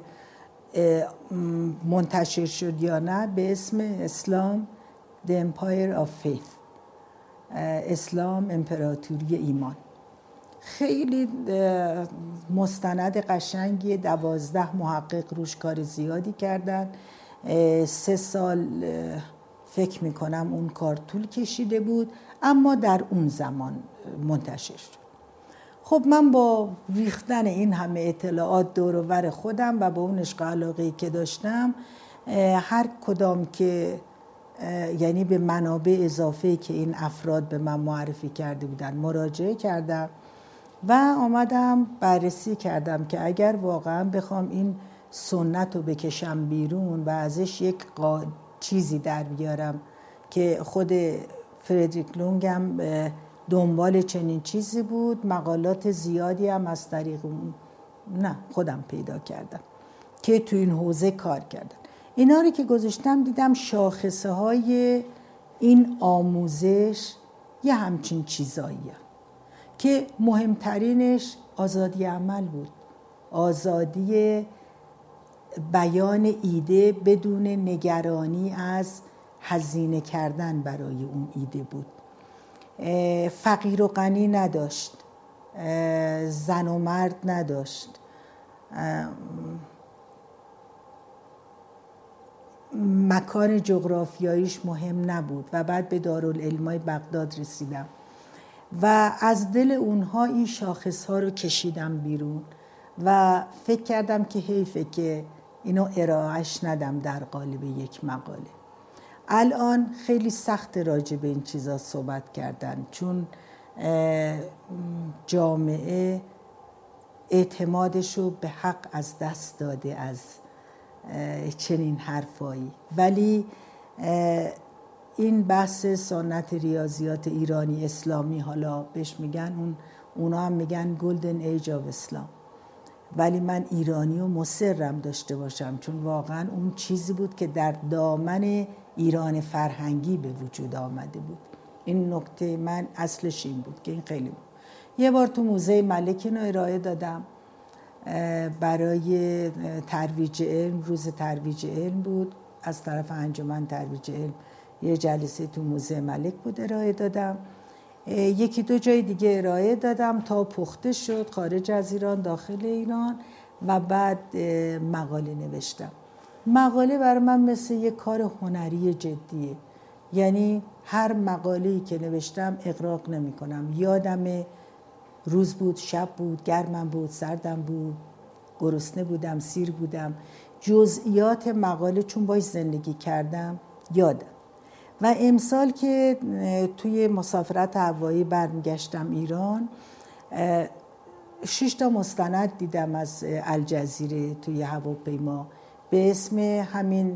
منتشر شد یا نه، به اسم اسلام The Empire of Faith، اسلام امپراتوری ایمان. خیلی مستند قشنگی، 12 محقق روش کار زیادی کردن. 3 سال فکر میکنم اون کار طول کشیده بود، اما در اون زمان منتشر شد. خب من با ریختن این همه اطلاعات دور و بر خودم و با اون عشق و علاقه‌ای که داشتم، هر کدام که یعنی به منابع اضافه‌ای که این افراد به من معرفی کرده بودن مراجعه کردم و آمدم بررسی کردم که اگر واقعا بخوام این سنت رو بکشم بیرون و ازش یک چیزی در بیارم که خود فردریک لونگ هم دنبال چنین چیزی بود، مقالات زیادی هم از طریق خودم پیدا کردم که تو این حوزه کار کردن. اینا رو که گذاشتم دیدم شاخصه های این آموزش یه همچین چیزاییه که مهمترینش آزادی عمل بود، آزادی بیان ایده بدون نگرانی از هزینه کردن برای اون ایده بود. فقیر و غنی نداشت، زن و مرد نداشت، مکان جغرافیاییش مهم نبود و بعد به دارالعلمای بغداد رسیدم و از دل اونها این شاخصها رو کشیدم بیرون و فکر کردم که حیفه که اینو ارائهش ندم در قالب یک مقاله. الان خیلی سخت راجع به این چیزا صحبت کردن، چون جامعه اعتمادشو به حق از دست داده از چنین حرفایی. ولی این بحث سنت ریاضیات ایرانی اسلامی، حالا بهش میگن، اونا هم میگن گلدن ایج آف اسلام، ولی من ایرانی و مصرم داشته باشم، چون واقعا اون چیزی بود که در دامن ایران فرهنگی به وجود آمده بود. این نکته من اصلش این بود که این خیلی بود. یه بار تو موزه ملک اینو ارائه دادم برای ترویج علم، روز ترویج علم بود، از طرف انجمن ترویج علم یه جلسه تو موزه ملک بود، ارائه دادم. 1-2 جای دیگه ارائه دادم تا پخته شد خارج از ایران، داخل ایران، و بعد مقاله نوشتم. مقاله برای من مثل یک کار هنری جدیه. یعنی هر مقاله‌ای که نوشتم اغراق نمی کنم. یادم روز بود، شب بود، گرمم بود، سردم بود، گرسنه بودم، سیر بودم، جزئیات مقاله چون باش زندگی کردم یادم. و امسال که توی مسافرت هوایی برمیگشتم ایران، 6 تا مستند دیدم از الجزیره توی هواپیما به اسم همین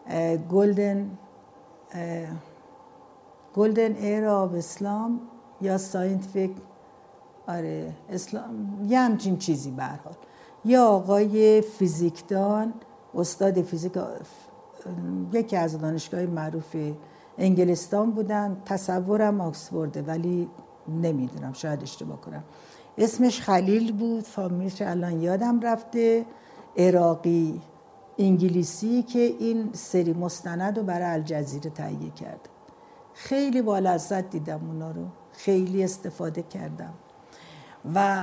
گلدن ایر آف اسلام یا ساینتیفیک، آره اسلام، یه همچین چیزی به هر حال. یه آقای فیزیکدان، استاد فیزیک، یکی از دانشگاه معروف انگلستان بودن، تصورم آکسفورده ولی نمیدونم، شاید اشتباه کنم. اسمش خلیل بود، فامیلش الان یادم رفته، عراقی انگلیسی، که این سری مستند رو برای الجزیره تهیه کرده. خیلی با لذت دیدم اونا رو، خیلی استفاده کردم و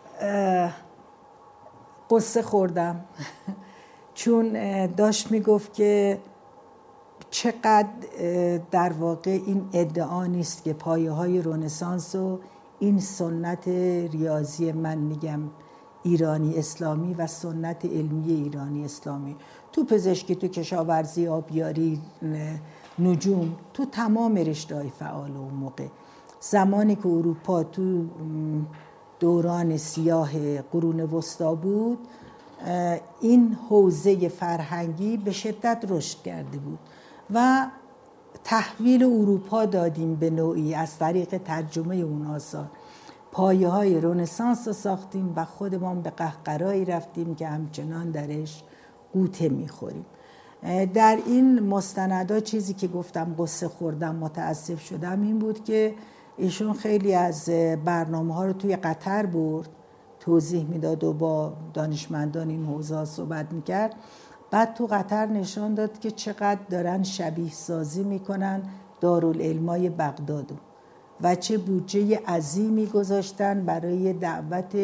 قصه خوردم چون داشت میگفت که چقدر در واقع این ادعا نیست که پایه های رنسانس و این سنت ریاضی، من میگم ایرانی اسلامی و سنت علمی ایرانی اسلامی، تو پزشکی، تو کشاورزی، آبیاری، نجوم، تو تمام رشته‌های فعال اون موقع، زمانی که اروپا تو دوران سیاه قرون وسطا بود، این حوزه فرهنگی به شدت رشد کرده بود و تحویل اروپا دادیم به نوعی از طریق ترجمه اون آثار. پایه های رنسانس رو ساختیم و خودمان به قهقرایی رفتیم که همچنان درش غوطه میخوریم. در این مستندها چیزی که گفتم قصه خوردم، متاسف شدم، این بود که ایشون خیلی از برنامه ها رو توی قطر برد، توضیح میداد و با دانشمندان این حوزه صحبت میکرد. بعد تو قطر نشان داد که چقدر دارن شبیه سازی میکنن دارالعلمای بغدادو و چه بودجه عظیمی گذاشتن برای دعوت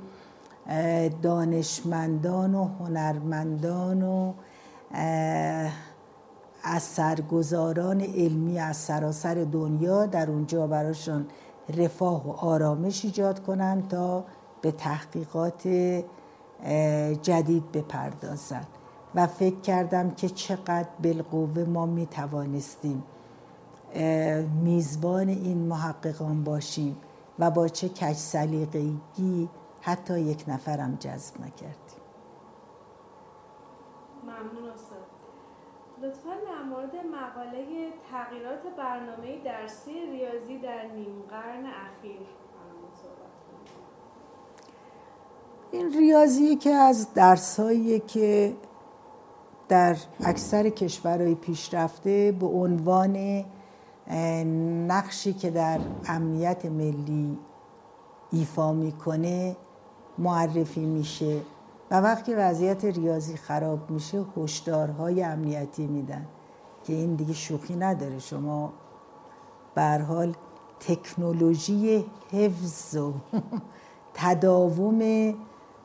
دانشمندان و هنرمندان و اثرگذاران علمی از سراسر دنیا در اونجا براشون رفاه و آرامش ایجاد کنن تا به تحقیقات جدید بپردازن. و فکر کردم که چقدر بالقوه ما می توانستیم میزبان این محققان باشیم و با چه کج سلیقگی حتی یک نفرم جذب نکردیم. ممنون استاد. لطفاً در مورد مقاله تغییرات برنامه درسی ریاضی در نیم قرن اخیر صحبت کنید. این ریاضی که از درسایی که در اکثر کشورهای پیشرفته به عنوان نقشی که در امنیت ملی ایفا میکنه معرفی میشه و وقتی وضعیت ریاضی خراب میشه هشدارهای امنیتی میدن که این دیگه شوخی نداره. شما به هر حال تکنولوژی حفظ و تداوم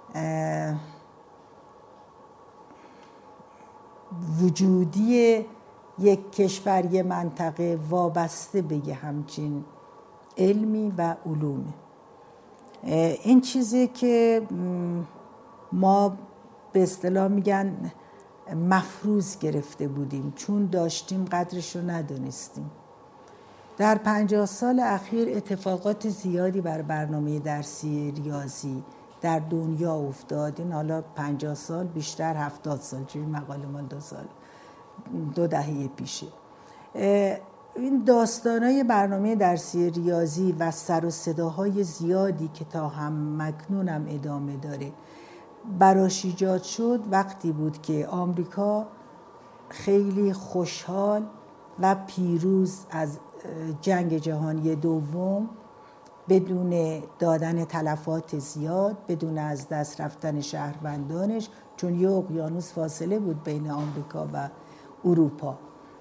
وجودی یک کشور، یک منطقه وابسته به یه همچین علمی و علومه. این چیزی که ما به اصطلاح میگن مفروض گرفته بودیم، چون داشتیم قدرش رو ندونستیم. در 50 سال اخیر اتفاقات زیادی بر برنامه درسی ریاضی در دنیا افتاد. این حالا 50 سال بیشتر 70 سال، چون مقاله ما 2 دهه پیشه. این داستانای برنامه درسی ریاضی و سر و صداهای زیادی که تا هم مکنونم ادامه داره براش ایجاد شد وقتی بود که آمریکا خیلی خوشحال و پیروز از جنگ جهانی دوم، بدون دادن تلفات زیاد، بدون از دست رفتن شهروندانش، چون یه اقیانوس فاصله بود بین آمریکا و اروپا،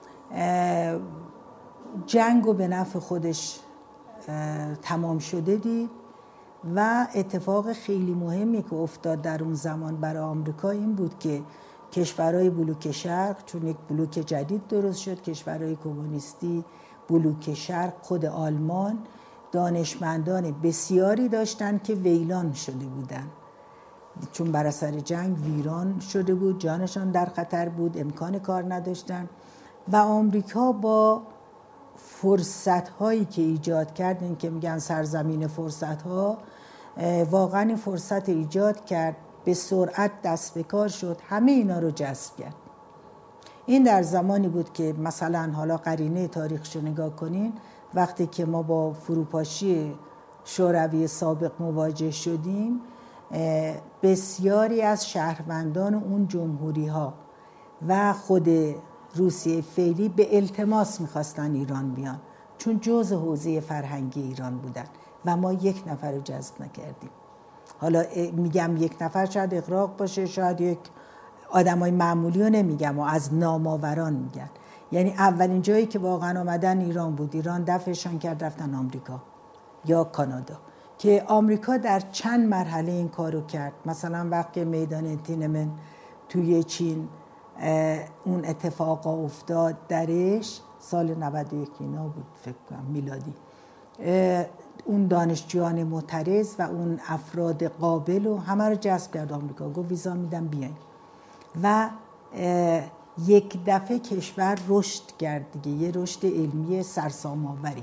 جنگ رو به نفع خودش تمام شده دید. و اتفاق خیلی مهمی که افتاد در اون زمان برای آمریکا این بود که کشورهای بلوک شرق، چون یک بلوک جدید درست شد، کشورهای کمونیستی، بلوک شرق، خود آلمان، دانشمندان بسیاری داشتن که ویلان شده بودن، چون بر اثر جنگ ویران شده بود، جانشان در خطر بود، امکان کار نداشتن و آمریکا با فرصت‌هایی که ایجاد کرد، این که میگن سرزمین فرصت‌ها، واقعا این فرصت ایجاد کرد، به سرعت دست به کار شد، همه اینا رو جذب کرد. این در زمانی بود که مثلا حالا قرینه تاریخش رو نگاه کنین، وقتی که ما با فروپاشی شوروی سابق مواجه شدیم، بسیاری از شهروندان اون جمهوری ها و خود روسیه فعلی به التماس میخواستن ایران بیان، چون جزء حوزه فرهنگی ایران بودن و ما یک نفر رو جذب نکردیم. حالا میگم یک نفر شاید اغراق باشه، شاید یک آدمای معمولی رو نمیگم و از نامآوران میگن. یعنی اولین جایی که واقعا آمدن ایران بود، ایران دفعشان کرد رفتن آمریکا یا کانادا، که آمریکا در چند مرحله این کارو کرد. مثلا وقتی میدان تینمن توی چین اون اتفاقا افتاد درش، سال 91 اینا بود فکر کنم میلادی، اون دانشجویان معترض و اون افراد قابل و همه رو جذب کرد آمریکا، گفت ویزا میدم بیاین و یک دفعه کشور رشد کرد دیگه، یه رشد علمی سرسام‌آوری.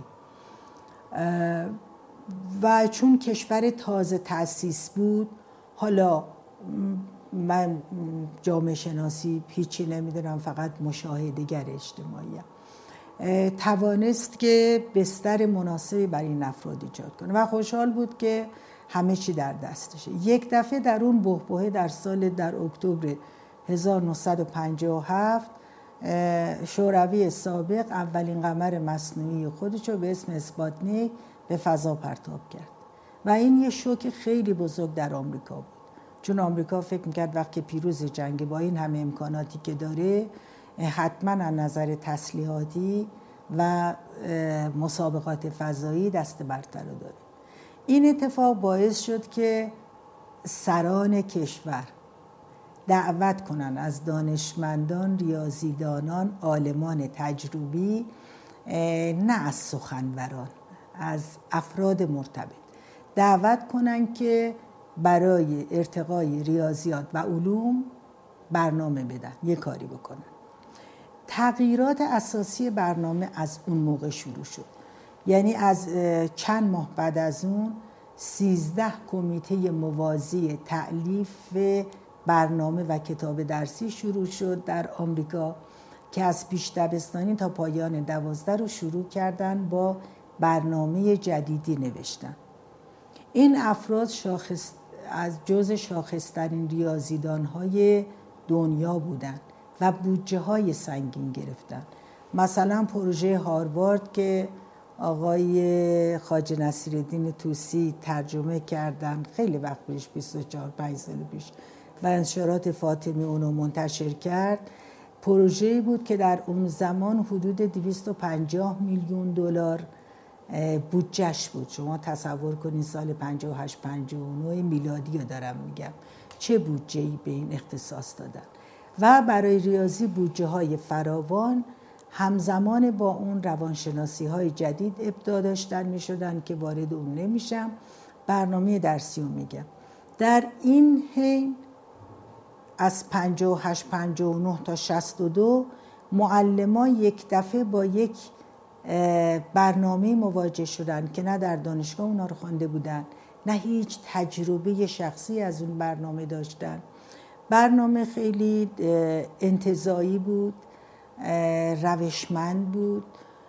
و چون کشور تازه تأسیس بود، حالا من جامعه شناسی هیچی نمیدونم، فقط مشاهده‌گر اجتماعیم، توانست که بستر مناسبی برای این افراد ایجاد کنه و خوشحال بود که همه چی در دستشه. یک دفعه در اون بحبوحه در اکتبر 1957 شوروی سابق اولین قمر مصنوعی خودشو به اسم اسپاتنیک به فضا پرتاب کرد و این یه شوک خیلی بزرگ در آمریکا بود، چون آمریکا فکر میکرد وقتی پیروز جنگ با این همه امکاناتی که داره، حتما از نظر تسلیحاتی و مسابقات فضایی دست برتر رو داره. این اتفاق باعث شد که سران کشور دعوت کنن از دانشمندان، ریاضیدانان، عالمان تجربی، نه از سخنوران، از افراد مرتبط دعوت کنن که برای ارتقای ریاضیات و علوم برنامه بدن، یه کاری بکنن. تغییرات اساسی برنامه از اون موقع شروع شد. یعنی از چند ماه بعد از اون 13 کمیته موازی تألیف برنامه و کتاب درسی شروع شد در آمریکا که از پیش دبستانی تا پایان 12 رو شروع کردن با برنامه جدیدی نوشتن. این افراد از جزء شاخص‌ترین ریاضیدان‌های دنیا بودند و بودجه‌های سنگین گرفتن. مثلا پروژه هاروارد که آقای خواجه نصیرالدین طوسی ترجمه کردن خیلی وقت پیش، 24-25 سال پیش، و انتشارات فاطمی اونو منتشر کرد، پروژه‌ای بود که در اون زمان حدود 250 میلیون دلار بودجهش بود. شما تصور کنید سال 58-59 میلادی رو دارم میگم، چه بودجه‌ای به این اختصاص دادن. و برای ریاضی بودجه‌های فراوان، همزمان با اون روانشناسی‌های جدید ابداع داشتن می‌شدن که وارد اون نمیشم، برنامه درسی رو میگم. در این حین از 58-59 تا 62 معلمان یک دفعه با یک برنامه مواجه شدن که نه در دانشگاه اونا رو خوانده بودن، نه هیچ تجربه شخصی از اون برنامه داشتن. برنامه خیلی انتزاعی بود، روشمند بود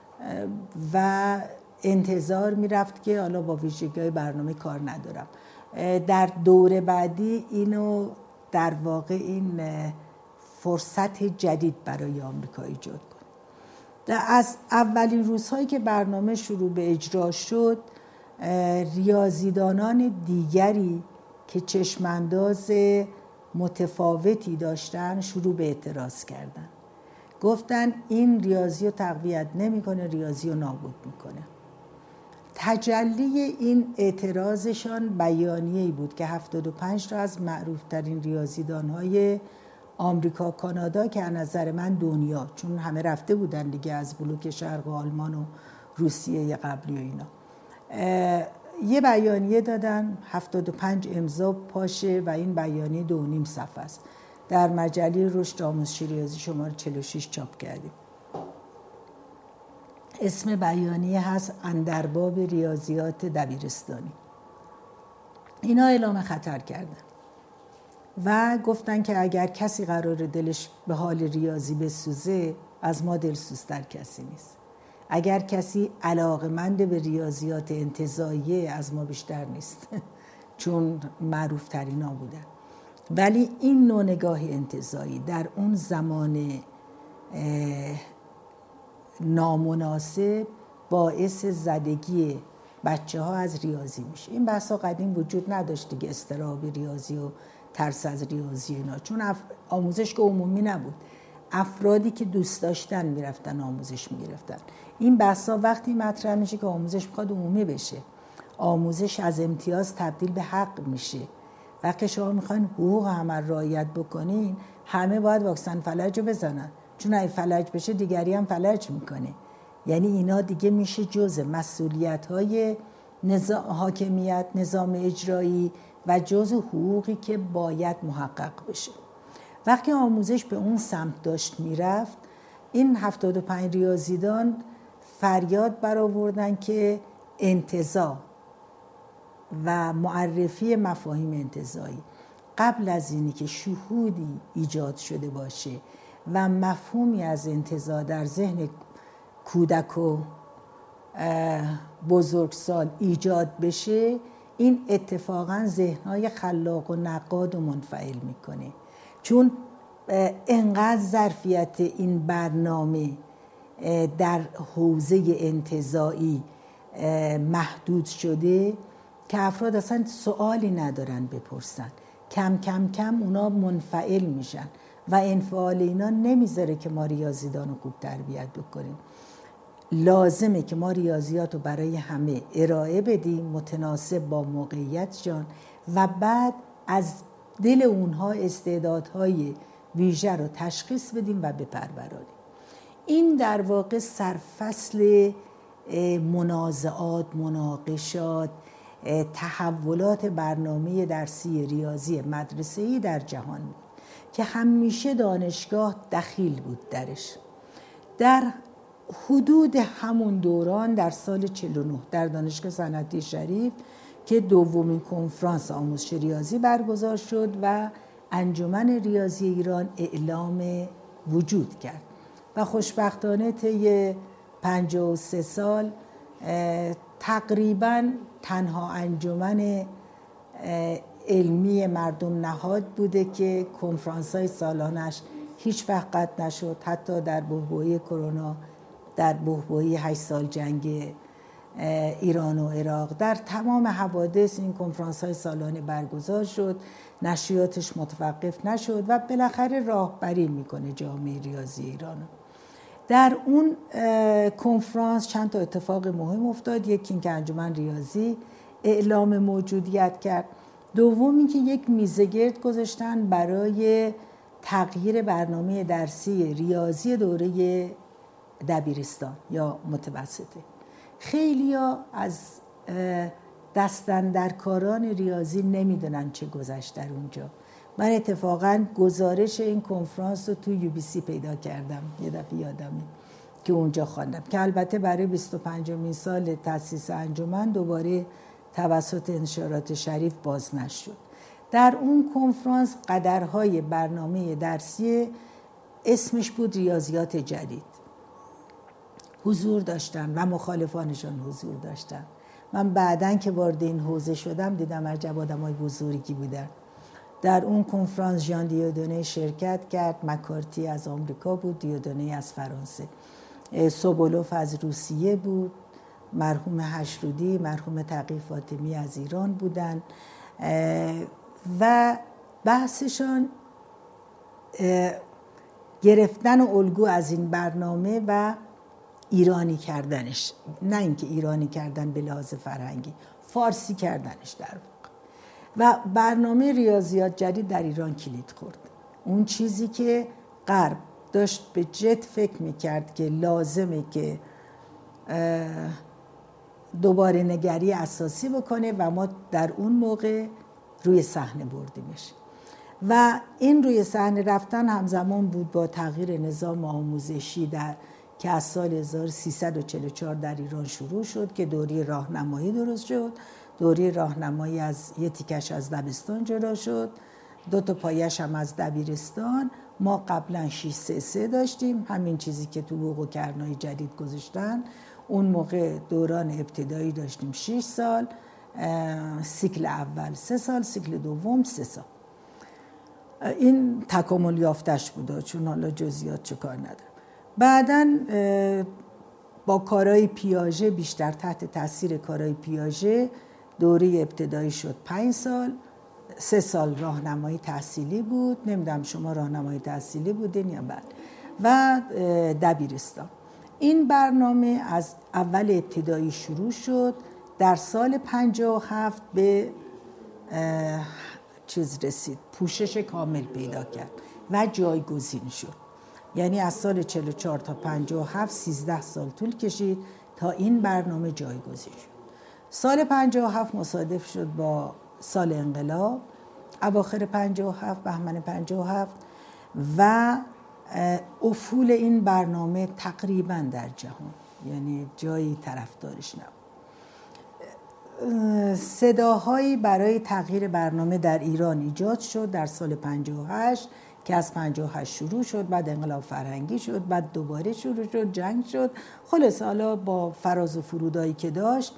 و انتظار میرفت که حالا با ویژگی‌های برنامه کار ندارم. در دوره بعدی اینو در واقع این فرصت جدید برای آمریکا ایجاد کنه. از اولین روزهایی که برنامه شروع به اجرا شد، ریاضیدانان دیگری که چشمانداز متفاوتی داشتن شروع به اعتراض کردن. گفتن این ریاضی رو تقویت نمی‌کنه، ریاضی رو نابود می‌کنه. تجلی این اعتراضشان بیانیه‌ای بود که 75 تا از معروف‌ترین ریاضیدان‌های آمریکا، کانادا که از نظر من دنیا، چون همه رفته بودن دیگه از بلوک شرق آلمان و روسیه قبلی و اینا، یه بیانیه دادن 75 امضا پاشه و این بیانیه 2.5 صفحه است. در مجله رشد آموزش ریاضی شماره 46 چاپ کردیم. اسم بیانیه هست اندرباب ریاضیات دبیرستانی. اینا اعلام خطر کردن و گفتن که اگر کسی قرار دلش به حال ریاضی بسوزه، از ما دلسوزتر کسی نیست. اگر کسی علاقمند به ریاضیات انتزاعیه، از ما بیشتر نیست چون معروف ترینا بودن. ولی این نوع نگاه انتزاعی در اون زمان نامناسب باعث زدگی بچه ها از ریاضی میشه. این بحثا قدیم وجود نداشت دیگه، اضطراب ریاضی و ترس از ریاضی اینا، چون آموزش که عمومی نبود، افرادی که دوست داشتن میرفتن آموزش میگرفتن. این بحثا وقتی مطرح میشه که آموزش میخواد عمومی بشه، آموزش از امتیاز تبدیل به حق میشه. وقتی شما میخواین حقوق همه رعایت بکنین، همه باید واکسن فلج رو بزنن، چون اگه فلج بشه دیگری هم فلج میکنه. یعنی اینا دیگه میشه جزء مسئولیت‌های حاکمیت، نظام اجرایی و جزء حقوقی که باید محقق بشه. وقتی آموزش به اون سمت داشت میرفت، این 75 ریاضیدان فریاد برآوردن که انتزاع و معرفی مفاهیم انتزاعی قبل از اینی که شهودی ایجاد شده باشه و مفهومی از انتزاع در ذهن کودک و بزرگسال ایجاد بشه، این اتفاقا ذهنهای خلاق و نقاد و منفعل میکنه. چون انقدر ظرفیت این برنامه در حوزه انتزاعی محدود شده که افراد اصلا سوالی ندارن بپرسن. کم کم کم اونا منفعل میشن و انفعال اینا نمیذاره که ما ریاضیدان رو خوب تربیت بکنیم. لازمه که ما ریاضیات رو برای همه ارائه بدیم متناسب با موقعیت جان و بعد از دل اونها استعدادهای ویژه رو تشخیص بدیم و بپرورانیم. این در واقع سرفصل منازعات، مناقشات، تحولات برنامه درسی ریاضی مدرسه‌ای در جهان بود که همیشه دانشگاه دخیل بود درش. در حدود همون دوران در سال 49 در دانشگاه صنعتی شریف که دومین کنفرانس آموزش ریاضی برگزار شد و انجمن ریاضی ایران اعلام وجود کرد و خوشبختانه طی 53 سال تقریباً تنها انجمن علمی مردم نهاد بوده که کنفرانس‌های سالانش هیچ وقت قطع نشد. حتی در بحبوحه کرونا، در بحبوحه 8 سال جنگ ایران و عراق، در تمام حوادث این کنفرانس‌های سالانه برگزار شد، نشریاتش متوقف نشد و بالاخره راهبری میکنه جامعه ریاضی ایران. در اون کنفرانس چند تا اتفاق مهم افتاد. یکی این که انجمن ریاضی اعلام موجودیت کرد، دوم این که یک میزگرد گذاشتن برای تغییر برنامه درسی ریاضی دوره دبیرستان یا متوسطه. خیلیا از دستاندرکاران ریاضی نمیدونن چه گذشت در اونجا. من اتفاقاً گزارش این کنفرانس رو تو UBC پیدا کردم، یه دفعه یادمه که اونجا خواندم، که البته برای 25مین سال تأسیس انجمن دوباره توسط انتشارات شریف باز نشد. در اون کنفرانس قدرهای برنامه درسی اسمش بود ریاضیات جدید حضور داشتن و مخالفانشان حضور داشتن. من بعداً که وارد این حوزه شدم دیدم عجب آدمای بزرگی بودن. در اون کنفرانس ژان دیودونه شرکت کرد، مکارتی از آمریکا بود، دیودونه از فرانسه، سوبولوف از روسیه بود، مرحوم هشرودی، مرحوم تقی فاطمی از ایران بودن و بحثشان گرفتن الگو از این برنامه و ایرانی کردنش، نه اینکه ایرانی کردن به لحاظ فرهنگی، فارسی کردنش در واقع. و برنامه ریاضیات جدید در ایران کلید خورد. اون چیزی که غرب داشت به جد فکر میکرد که لازمه که دوباره نگری اساسی بکنه و ما در اون موقع روی صحنه بردیمش و این روی صحنه رفتن همزمان بود با تغییر نظام آموزشی که از سال 1344 در ایران شروع شد که دوره راهنمایی درست شد. دوره راهنمایی از یه تیکش از دبستان جدا شد، 2 تا پایش هم از دبیرستان. ما قبلا 6-3-3 داشتیم، همین چیزی که تو بوق و کرنای جدید گذاشتن. اون موقع دوران ابتدایی داشتیم 6 سال، سیکل اول 3 سال، سیکل دوم 3 سال. این تکامل یافتش بوده، چون حالا جزئیات چه کار نداره. بعداً با کارهای پیاژه، بیشتر تحت تاثیر کارهای پیاژه، دوره ابتدایی شد 5 سال، 3 سال راهنمایی تحصیلی بود. نمیدونم شما راهنمایی تحصیلی بودین یا بعد، و دبیرستان. این برنامه از اول ابتدایی شروع شد، در سال 57 به چیز رسید، پوشش کامل پیدا کرد و جایگزین شد. یعنی از سال 44 تا 57 13 سال طول کشید تا این برنامه جایگزین شد. سال 57 مصادف شد با سال انقلاب، اواخر 57 بهمن 57 و افول این برنامه تقریبا در جهان، یعنی جایی طرفدارش نبود. صداهایی برای تغییر برنامه در ایران ایجاد شد در سال 58 که از 58 شروع شد، بعد انقلاب فرهنگی شد، بعد دوباره شروع شد، جنگ شد، خلاص حالا با فراز و فرودایی که داشت.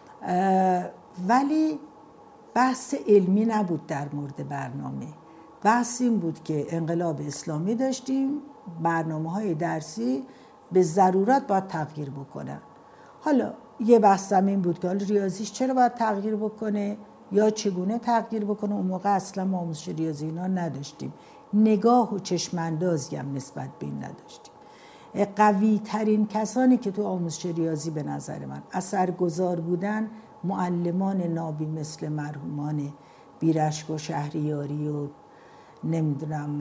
ولی بحث علمی نبود در مورد برنامه. بحث این بود که انقلاب اسلامی داشتیم، برنامه‌های درسی به ضرورت باید تغییر بکنن. حالا یه بحث این بود که حالا ریاضیش چرا باید تغییر بکنه یا چگونه تغییر بکنه. اون موقع اصلا ما آموزش ریاضی اینا نداشتیم، نگاه و چشماندازی هم نسبت به این نداشتیم. قوی ترین کسانی که تو آموزش ریاضی به نظر من اثرگذار بودن معلمان نابی مثل مرحومان بیرشک و شهریاری و نمیدونم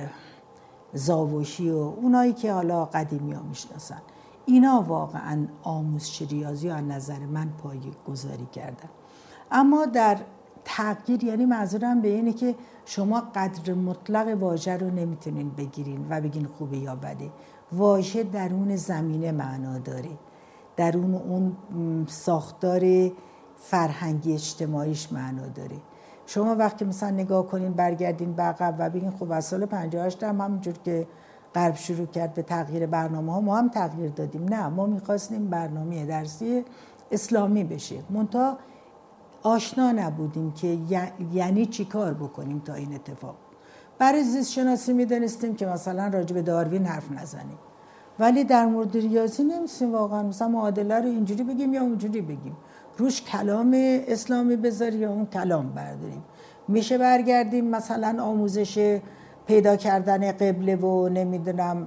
زاوشی و اونایی که حالا قدیمی ها میشناسن. اینا واقعا آموزش ریاضی از نظر من پایه گذاری کردن. اما در تغییر، یعنی منظورم به اینه که شما قدر مطلق واژه رو نمیتونین بگیرین و بگین خوبه یا بده. واژه درون زمینه معنا داره، درون اون ساختار فرهنگی اجتماعیش معنا داره. شما وقتی مثلا نگاه کنین برگردین به عقب و بگین خب از سال 58 هم همونجور که غرب شروع کرد به تغییر برنامه ها ما هم تغییر دادیم. نه، ما میخواستیم برنامه درسی اسلامی بشه، منتها آشنا نبودیم که یعنی چی کار بکنیم تا این اتفاق. برای زیست شناسی میدونستیم که مثلا راجع به داروین حرف نزنیم، ولی در مورد ریاضی نمی‌تونیم واقعا مثلا معادله رو اینجوری بگیم یا اونجوری بگیم، روش کلام اسلامی بذاری یا اون کلام برداریم. میشه برگردیم مثلا آموزش پیدا کردن قبله و نمیدونم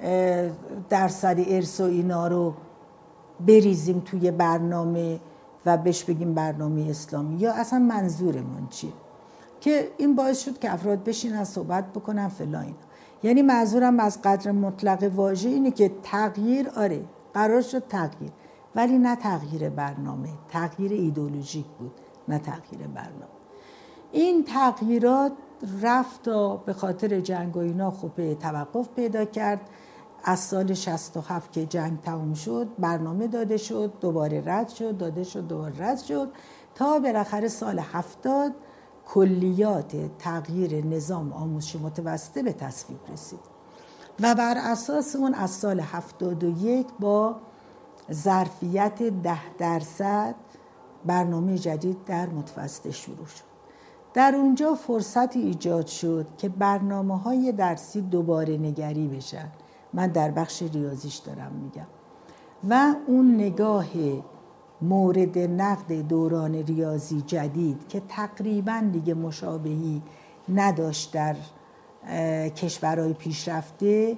درصد ارث و اینا رو بریزیم توی برنامه و بهش بگیم برنامه اسلامی، یا اصلا منظورمون چیه؟ که این باعث شد که افراد بشینن صحبت بکنن فلان. یعنی منظورم از قدر مطلق واژه اینه که تغییر، آره قرار شد تغییر، ولی نه تغییر برنامه، تغییر ایدئولوژیک بود، نه تغییر برنامه. این تغییرات رفت و به خاطر جنگ و اینا خب توقف پیدا کرد. از سال 67 که جنگ تموم شد برنامه داده شد، دوباره رد شد، داده شد، دوباره رد شد، تا بالاخره سال 70 کلیات تغییر نظام آموزش متوسطه به تصویب رسید و بر اساس اون از سال 71 با ظرفیت 10% برنامه جدید در متوسطه شروع شد. در اونجا فرصتی ایجاد شد که برنامه‌های درسی دوباره نگری بشن. من در بخش ریاضیش دارم میگم. و اون نگاه مورد نقد دوران ریاضی جدید که تقریباً دیگه مشابهی نداشت در کشورهای پیشرفته،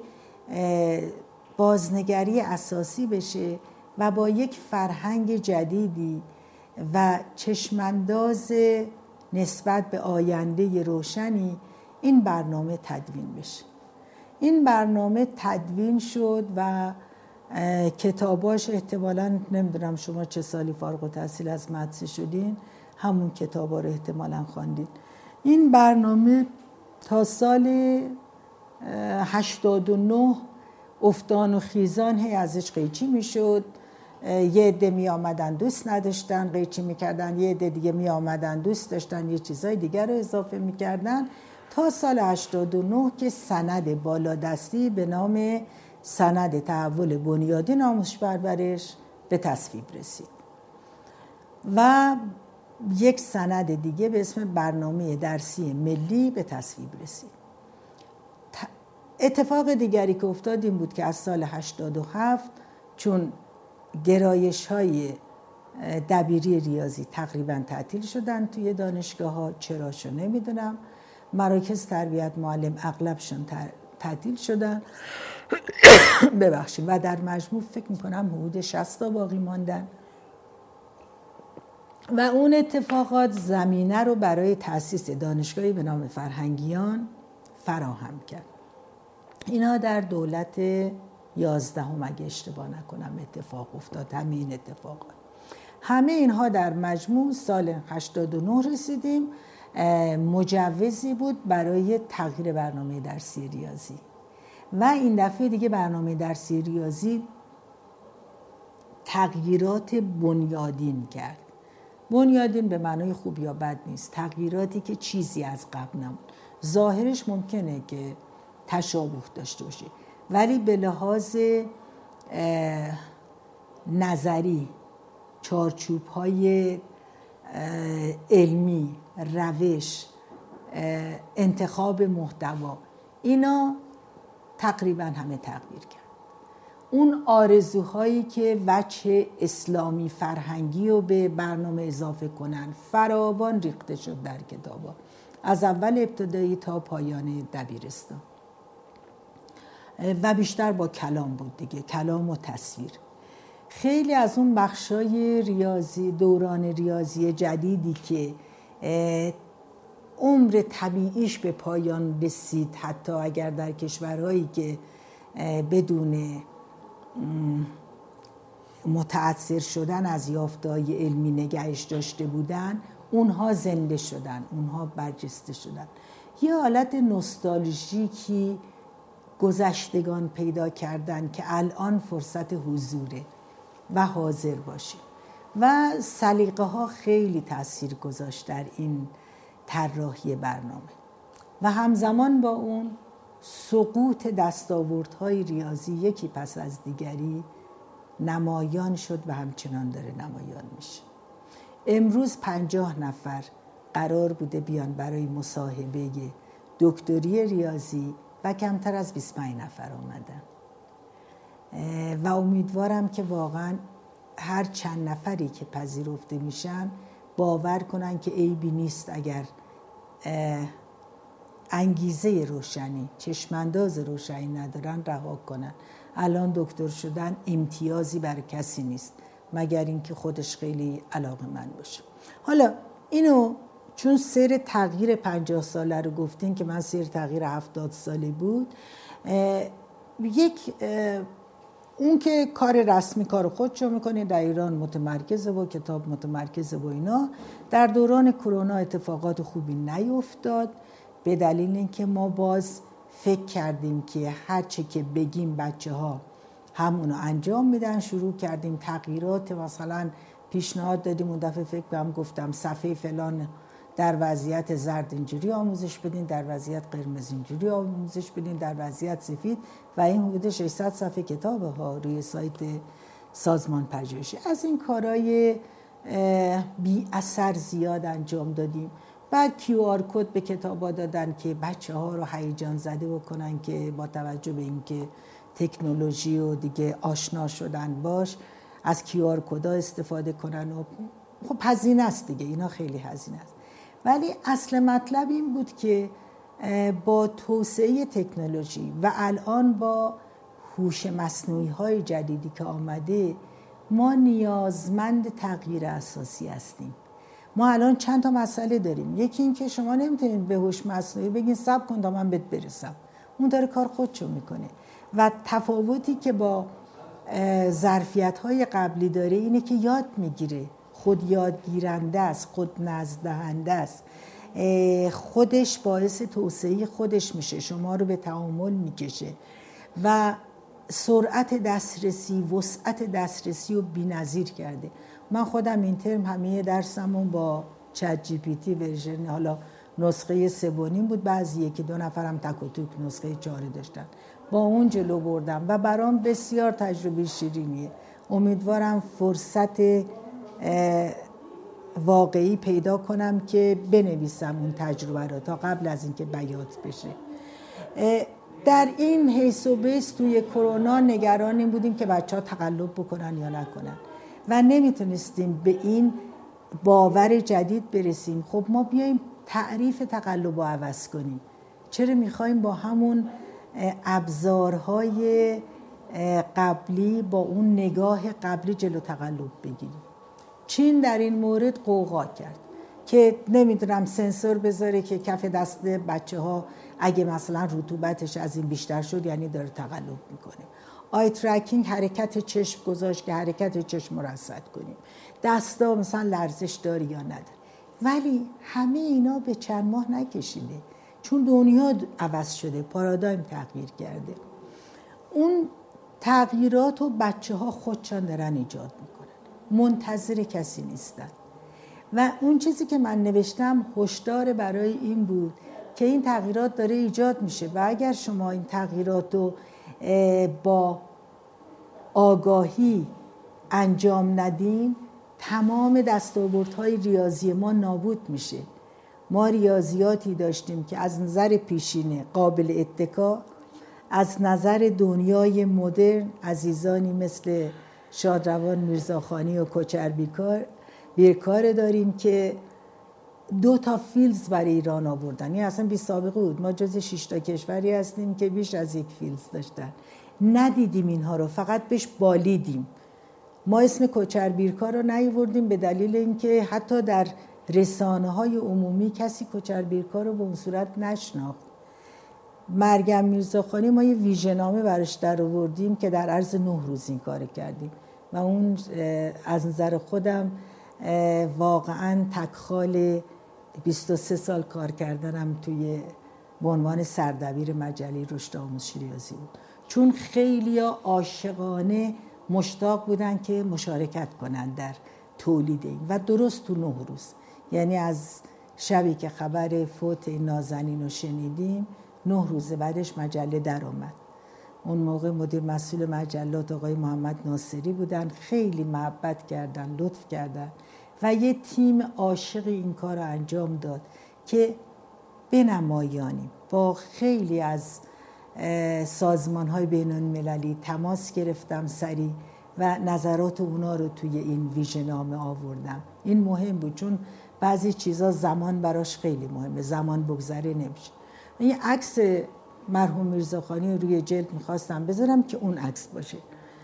بازنگری اساسی بشه و با یک فرهنگ جدیدی و چشمانداز نسبت به آینده روشنی این برنامه تدوین بشه. این برنامه تدوین شد و کتاباش احتمالاً نمیدونم شما چه سالی فارغ التحصیل از مدرسه شدین، همون کتابا رو احتمالاً خواندین. این برنامه تا سال 89 افتان و خیزان هی ازش قیچی میشد. یه عده می آمدن دوست نداشتن قیچی میکردن، یه عده دیگه می آمدن دوست داشتن یه چیزای دیگر رو اضافه میکردن، تا سال 89 که سند بالادستی به نام سند تحول بنیادین آموزش پرورش به تصویب رسید و یک سند دیگه به اسم برنامه درسی ملی به تصویب رسید. اتفاق دیگری که افتاد این بود که از سال 87 چون گرایش‌های دبیری ریاضی تقریباً تعطیل شدن توی دانشگاه‌ها، چراشو نمیدونم، مراکز تربیت معلم اغلبشون تعطیل شدن ببخشید، و در مجموع فکر میکنم حدود 60 تا باقی ماندن و اون اتفاقات زمینه رو برای تأسیس دانشگاهی به نام فرهنگیان فراهم کرد. اینا در دولت 11 اگه اشتباه نکنم اتفاق افتاد. همین اتفاقات همه اینها در مجموع سال 89 رسیدیم. مجوزی بود برای تغییر برنامه درسی ریاضی و این دفعه دیگه برنامه درسی ریاضی تغییرات بنیادین کرد. بنیادین به معنای خوب یا بد نیست، تغییراتی که چیزی از قبل نمون. ظاهرش ممکنه که تشابه داشته باشه ولی به لحاظ نظری، چارچوب‌های علمی، روش، انتخاب محتوا، اینا تقریبا همه تغییر کرد. اون آرزوهایی که وجه اسلامی فرهنگی رو به برنامه اضافه کنن فراوان ریخته شد در کتابا، از اول ابتدایی تا پایان دبیرستان و بیشتر با کلام بود دیگه، کلام و تصویر. خیلی از اون بخشای ریاضی، دوران ریاضی جدیدی که عمر طبیعیش به پایان رسید، حتی اگر در کشورهایی که بدون متأثر شدن از یافته‌های علمی نگهش داشته بودن، اونها زنده شدن، اونها برجسته شدن. یه حالت نوستالژیکی گذشتگان پیدا کردن که الان فرصت حضوره و حاضر باشه و سلیقه ها خیلی تأثیر گذاشت در این طراحی برنامه و همزمان با اون سقوط دستاوردهای ریاضی یکی پس از دیگری نمایان شد و همچنان داره نمایان میشه. امروز 50 نفر قرار بوده بیان برای مصاحبه دکتری ریاضی و کمتر از 25 نفر آمدن و امیدوارم که واقعا هر چند نفری که پذیرفته میشن باور کنن که عیبی نیست اگر انگیزه روشنی، چشمانداز روشنی ندارن رها کنن. الان دکتر شدن امتیازی برای کسی نیست مگر اینکه خودش خیلی علاقه‌مند باشه. حالا اینو چون سیر تغییر 50 ساله رو گفتین که من سیر تغییر 70 ساله بود، اون که کار رسمی کار خودشو میکنه، در ایران متمرکزه و کتاب متمرکزه و اینا. در دوران کرونا اتفاقات خوبی نیفتاد به دلیل اینکه ما باز فکر کردیم که هر چه که بگیم بچه ها همونو انجام میدن. شروع کردیم تغییرات، مثلا پیشنهاد دادیم اون دفعه فکر کنم گفتم صفحه فلان در وضعیت زرد اینجوری آموزش بدین، در وضعیت قرمز اینجوری آموزش بدین، در وضعیت سفید، و این حدود 600 صفحه کتابه ها روی سایت سازمان پژوهشی. از این کارهای بی اثر زیاد انجام دادیم. بعد QR کد به کتابا دادن که بچه ها رو هیجان زده بکنن که با توجه به اینکه تکنولوژی و دیگه آشنا شدن باش از QR کدها استفاده کنن و خب هزینه است دیگه، اینا خیلی هزینه است. ولی اصل مطلب این بود که با توسعه تکنولوژی و الان با هوش مصنوعی های جدیدی که آمده ما نیازمند تغییر اساسی هستیم. ما الان چند تا مسئله داریم. یکی این که شما نمیتونید به هوش مصنوعی بگین صبر کن تا من بهت برسم، اون داره کار خودشو میکنه. و تفاوتی که با ظرفیت‌های قبلی داره اینه که یاد میگیره، خود یادگیرنده است، خود نزدهنده است، خودش باعث توسعه خودش میشه، شما رو به تعامل میکشه و سرعت دسترسی، وسعت دسترسی رو بی‌نظیر کرده. من خودم این ترم همه درسمون با چت جی پی تی ورژن حالا نسخه 3.5 بود، بعضی که 2 نفرم تک و توک نسخه 4 داشتن، با اون جلو بردم و برام بسیار تجربه شیرینیه. امیدوارم فرصت واقعی پیدا کنم که بنویسم اون تجربه رو تا قبل از اینکه بیات بشه. در این حیث و بیس توی کرونا نگران این بودیم که بچه‌ها تقلب بکنن یا نکنن و نمیتونستیم به این باور جدید برسیم. خب ما بیایم تعریف تقلب رو عوض کنیم. چرا میخوایم با همون ابزارهای قبلی، با اون نگاه قبلی جلو تقلب بگیریم؟ چین در این مورد قوقا کرد که نمیدونم سنسور بذاره که کف دست بچه ها اگه مثلا رطوبتش از این بیشتر شد یعنی داره تقلب میکنه. آی ترکینگ، حرکت چشم گذاشت که حرکت چشم رو رصد کنیم. دستا مثلا لرزش داره یا نداره. ولی همه اینا به چند ماه نکشیده، چون دنیا عوض شده، پارادایم تغییر کرده. اون تغییرات رو بچه ها خودشان دارن ایجاد میکنن، منتظر کسی نیستن. و اون چیزی که من نوشتم هشدار برای این بود که این تغییرات داره ایجاد میشه و اگر شما این تغییرات رو با آگاهی انجام ندین، تمام دستاوردهای ریاضی ما نابود میشه. ما ریاضیاتی داشتیم که از نظر پیشینه قابل اتکا، از نظر دنیای مدرن عزیزانی مثل شادروان میرزاخانی و کوچر بیرکار داریم که 2 فیلز برای ایران آوردن. این اصلا بی سابقه بود. ما جز 6 کشوری هستیم که بیش از 1 فیلز داشتن. ندیدیم اینها رو، فقط بهش بالیدیم. ما اسم کوچر بیرکار رو نیاوردیم به دلیل اینکه حتی در رسانه‌های عمومی کسی کوچر بیرکار رو به اون صورت نشناخت. مریم میرزاخانی ما یه ویژه‌نامه براش در آوردیم که در عرض 9 روز این کار کردیم و اون از نظر خودم واقعا تکخال 23 سال کار کردنم توی به عنوان سردبیر مجله رشد آموزش ریاضی بود، چون خیلیا عاشقانه مشتاق بودن که مشارکت کنن در تولید این و درست تو 9 روز، یعنی از شبی که خبر فوت نازنین رو شنیدیم 9 روز بعدش مجله در آمد. اون موقع مدیر مسئول مجلات آقای محمد ناصری بودن، خیلی محبت کردن، لطف کردن و یه تیم عاشق این کار رو انجام داد که بنمایانیم. با خیلی از سازمان‌های بین‌المللی تماس گرفتم سریع و نظرات اونا رو توی این ویژه‌نامه آوردم. این مهم بود چون بعضی چیزا زمان براش خیلی مهمه، زمان بگذره نمیشه. این عکس مرحوم میرزاخانی روی جلد میخواستم بذارم که اون عکس باشه.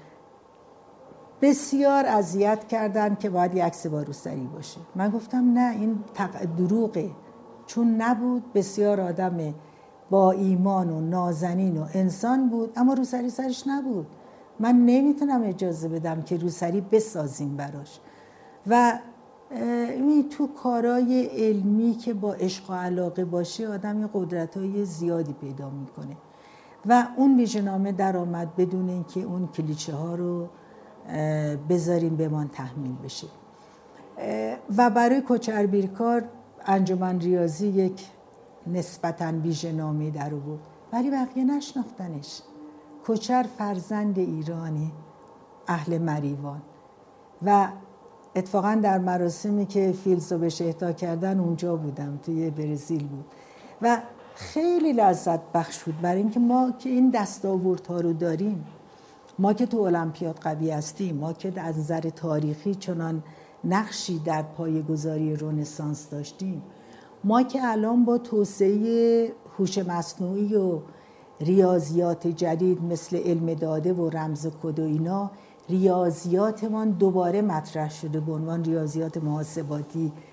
بسیار اذیت کردن که باید یک عکس با روسری باشه. من گفتم نه، این دروغه، چون نبود. بسیار آدم با ایمان و نازنین و انسان بود، اما روسری سرش نبود. من نمیتونم اجازه بدم که روسری بسازیم براش. و این تو کارهای علمی که با عشق و علاقه باشه آدم یه قدرت‌های زیادی پیدا میکنه و اون ویژه‌نامه در آمد بدون اینکه اون کلیشه ها رو بذاریم به من تحمیل بشه. و برای کوچر بیرکار انجمن ریاضی یک نسبتاً ویژه‌نامه در آورد، ولی بقیه نشناختنش. کوچر فرزند ایرانی، اهل مریوان و اتفاقا در مراسمی که فیلز رو بهش اهدا کردن اونجا بودم، توی برزیل بود و خیلی لذت بخش بود برای اینکه ما که این دستاوردها رو داریم، ما که تو المپیاد قوی هستیم، ما که از نظر تاریخی چنان نقشی در پایه‌گذاری رنسانس داشتیم، ما که الان با توسعه هوش مصنوعی و ریاضیات جدید مثل علم داده و رمز کد و اینا، ریاضیاتمان دوباره مطرح شده به عنوان ریاضیات محاسباتی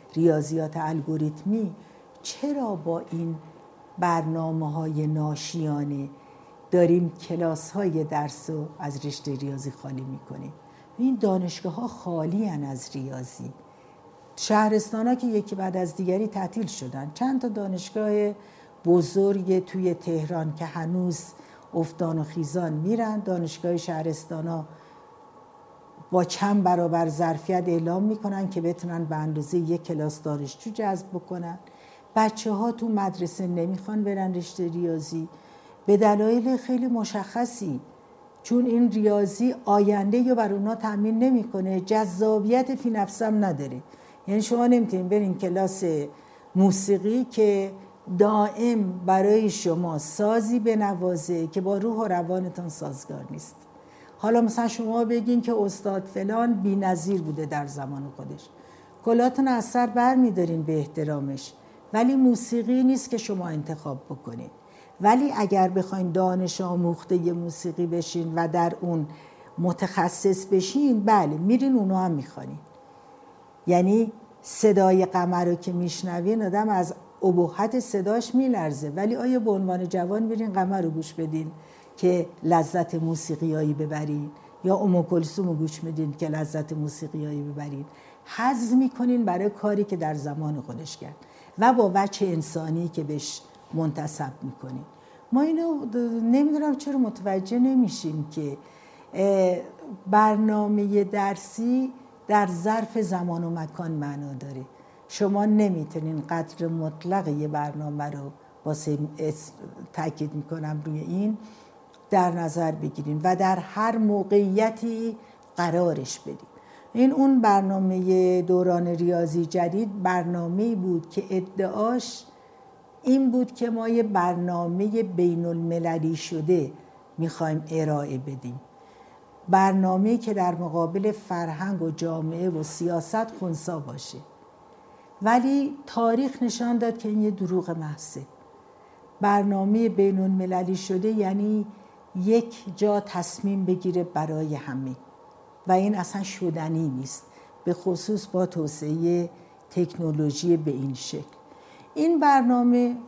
ریاضیات الگوریتمی، چرا با این برنامه‌های ناشیانه داریم کلاس‌های درس رو از رشته ریاضی خالی می‌کنیم؟ این دانشگاه‌ها خالی هن از ریاضی. شهرستان‌ها که یکی بعد از دیگری تعطیل شدن. چند تا دانشگاه بزرگ توی تهران که هنوز افتان و خیزان میرن. دانشگاه شهرستان‌ها با چند برابر ظرفیت اعلام میکنن که بتونن به اندازه یک کلاس دانشجو جذب بکنن. بچه‌ها تو مدرسه نمیخوان برن رشته ریاضی به دلایل خیلی مشخصی، چون این ریاضی آینده یا بر اونا تامین نمیکنه، جذابیت فی نفسم نداره. یعنی شما نمیتونین برین کلاس موسیقی که دائم برای شما سازی بنوازه که با روح و روانتون سازگار نیست. حالا مثلا شما بگین که استاد فلان بی‌نظیر بوده در زمان خودش، کلاتون از سر بر میدارین به احترامش، ولی موسیقی نیست که شما انتخاب بکنین. ولی اگر بخواین دانش آموخته موسیقی بشین و در اون متخصص بشین، بله میرین اونو هم میخوانین. یعنی صدای قمر رو که میشنوین آدم از ابهت صداش میلرزه، ولی آیا به عنوان جوان میرین قمر رو گوش بدین که لذت موسیقیایی ببرین، یا ام کلثوم رو گوش میدین که لذت موسیقیایی ببرین؟ حظ میکنین برای کاری که در زمان خودش کرد و با وجه انسانی که بهش منتسب میکنین. ما اینو نمیدونم چرا متوجه نمیشیم که برنامه درسی در ظرف زمان و مکان معنا داره. شما نمیتونین قدر مطلق یه برنامه رو واسه تاکید میکنم روی این در نظر بگیرین و در هر موقعیتی قرارش بدین. این اون برنامه دوران ریاضی جدید برنامه‌ای بود که ادعاش این بود که ما یه برنامه بین المللی شده میخوایم ارائه بدیم، برنامه‌ای که در مقابل فرهنگ و جامعه و سیاست خنثی باشه. ولی تاریخ نشان داد که این یه دروغ محضه. برنامه بین المللی شده یعنی یک جا تصمیم بگیره برای همه و این اصلا شدنی نیست، به خصوص با توسعه تکنولوژی به این شکل. این برنامه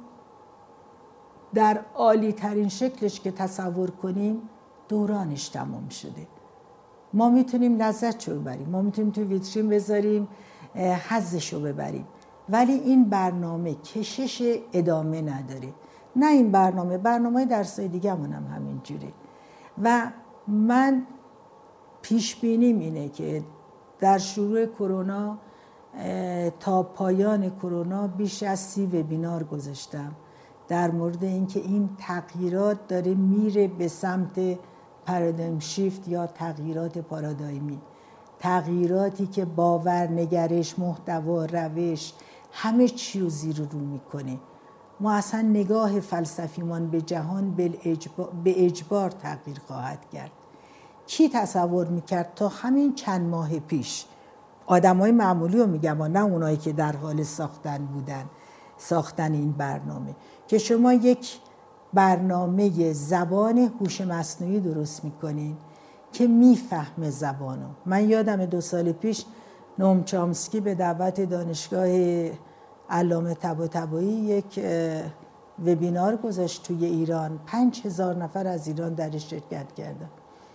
در عالی ترین شکلش که تصور کنیم دورانش تمام شده. ما میتونیم لذتشو ببریم، ما میتونیم تو ویترین بذاریم حظشو ببریم، ولی این برنامه کشش ادامه نداره. نه این برنامه درسای دیگه هم همین جوره. و من پیش بینیم اینه که در شروع کرونا تا پایان کرونا بیش از 30 وبینار گذاشتم در مورد اینکه این تغییرات داره میره به سمت پارادایم شیفت یا تغییرات پارادایمی، تغییراتی که باور، نگرش، محتوا، روش همه چی رو زیر رو میکنه. ما اصلا نگاه فلسفیمان به جهان به اجبار تغییر خواهد کرد. کی تصور میکرد تا همین چند ماه پیش، آدمای معمولی رو میگم نه اونایی که در حال ساختن این برنامه، که شما یک برنامه زبان هوش مصنوعی درست میکنین که میفهمه زبانو. من یادم 2 سال پیش نوم چامسکی به دعوت دانشگاه علامه طباطبایی یک وبینار گذاشت توی ایران. 5000 نفر از ایران درش شرکت کردن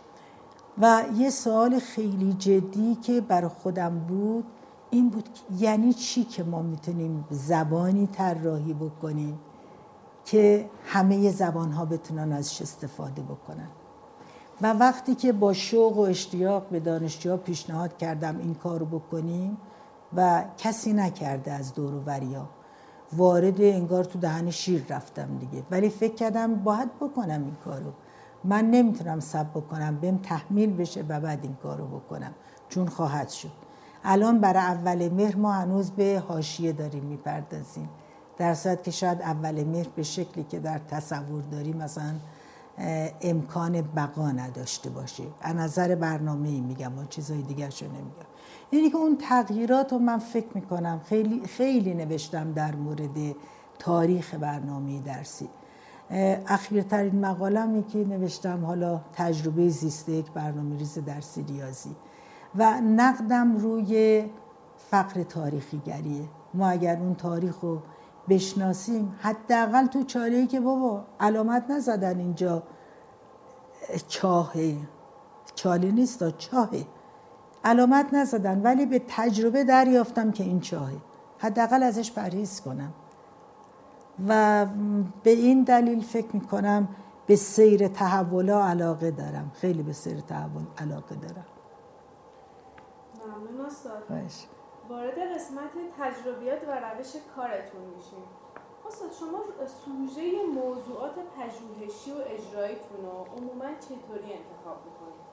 و یه سوال خیلی جدی که برای خودم بود این بود یعنی چی که ما میتونیم زبانی طراحی بکنیم که همه زبانها بتونن ازش استفاده بکنن. و وقتی که با شوق و اشتیاق به دانشجوها پیشنهاد کردم این کارو بکنیم و کسی نکرده از دور و بریا، وارد انگار تو دهن شیر رفتم دیگه، ولی فکر کردم باید بکنم این کارو. من نمیتونم صبر بکنم بهم تحمیل بشه و بعد این کارو بکنم، چون خواهد شد. الان برای اول مهر ما هنوز به حاشیه داریم میپردازیم، در صورتی که شاید اول مهر به شکلی که در تصور داریم مثلا امکان بقا نداشته باشه. از نظر برنامه‌ای میگم، و چیزای دیگه شو نمیگم. یعنی که اون تغییرات رو من فکر میکنم خیلی نوشتم در مورد تاریخ برنامه درسی. اخیرترین مقاله‌ای که نوشتم حالا تجربه زیسته یک برنامه‌ریز درسی ریاضی و نقدم روی فقر تاریخی گریه. ما اگر اون تاریخ رو بشناسیم، حداقل تو چاله‌ای که بابا علامت نزدن اینجا چاهه، چاله نیست چاهه، علامت نزدن، ولی به تجربه دریافتم که این چاهه، حداقل ازش پرهیز کنم. و به این دلیل فکر میکنم به سیر تحولا علاقه دارم، خیلی به سیر تحول علاقه دارم. ممنون استاد. باش. وارد قسمت تجربیات و روش کارتون میشیم. استاد شما سوژه موضوعات پژوهشی و اجراییتون رو عموما چطوری انتخاب میکنید؟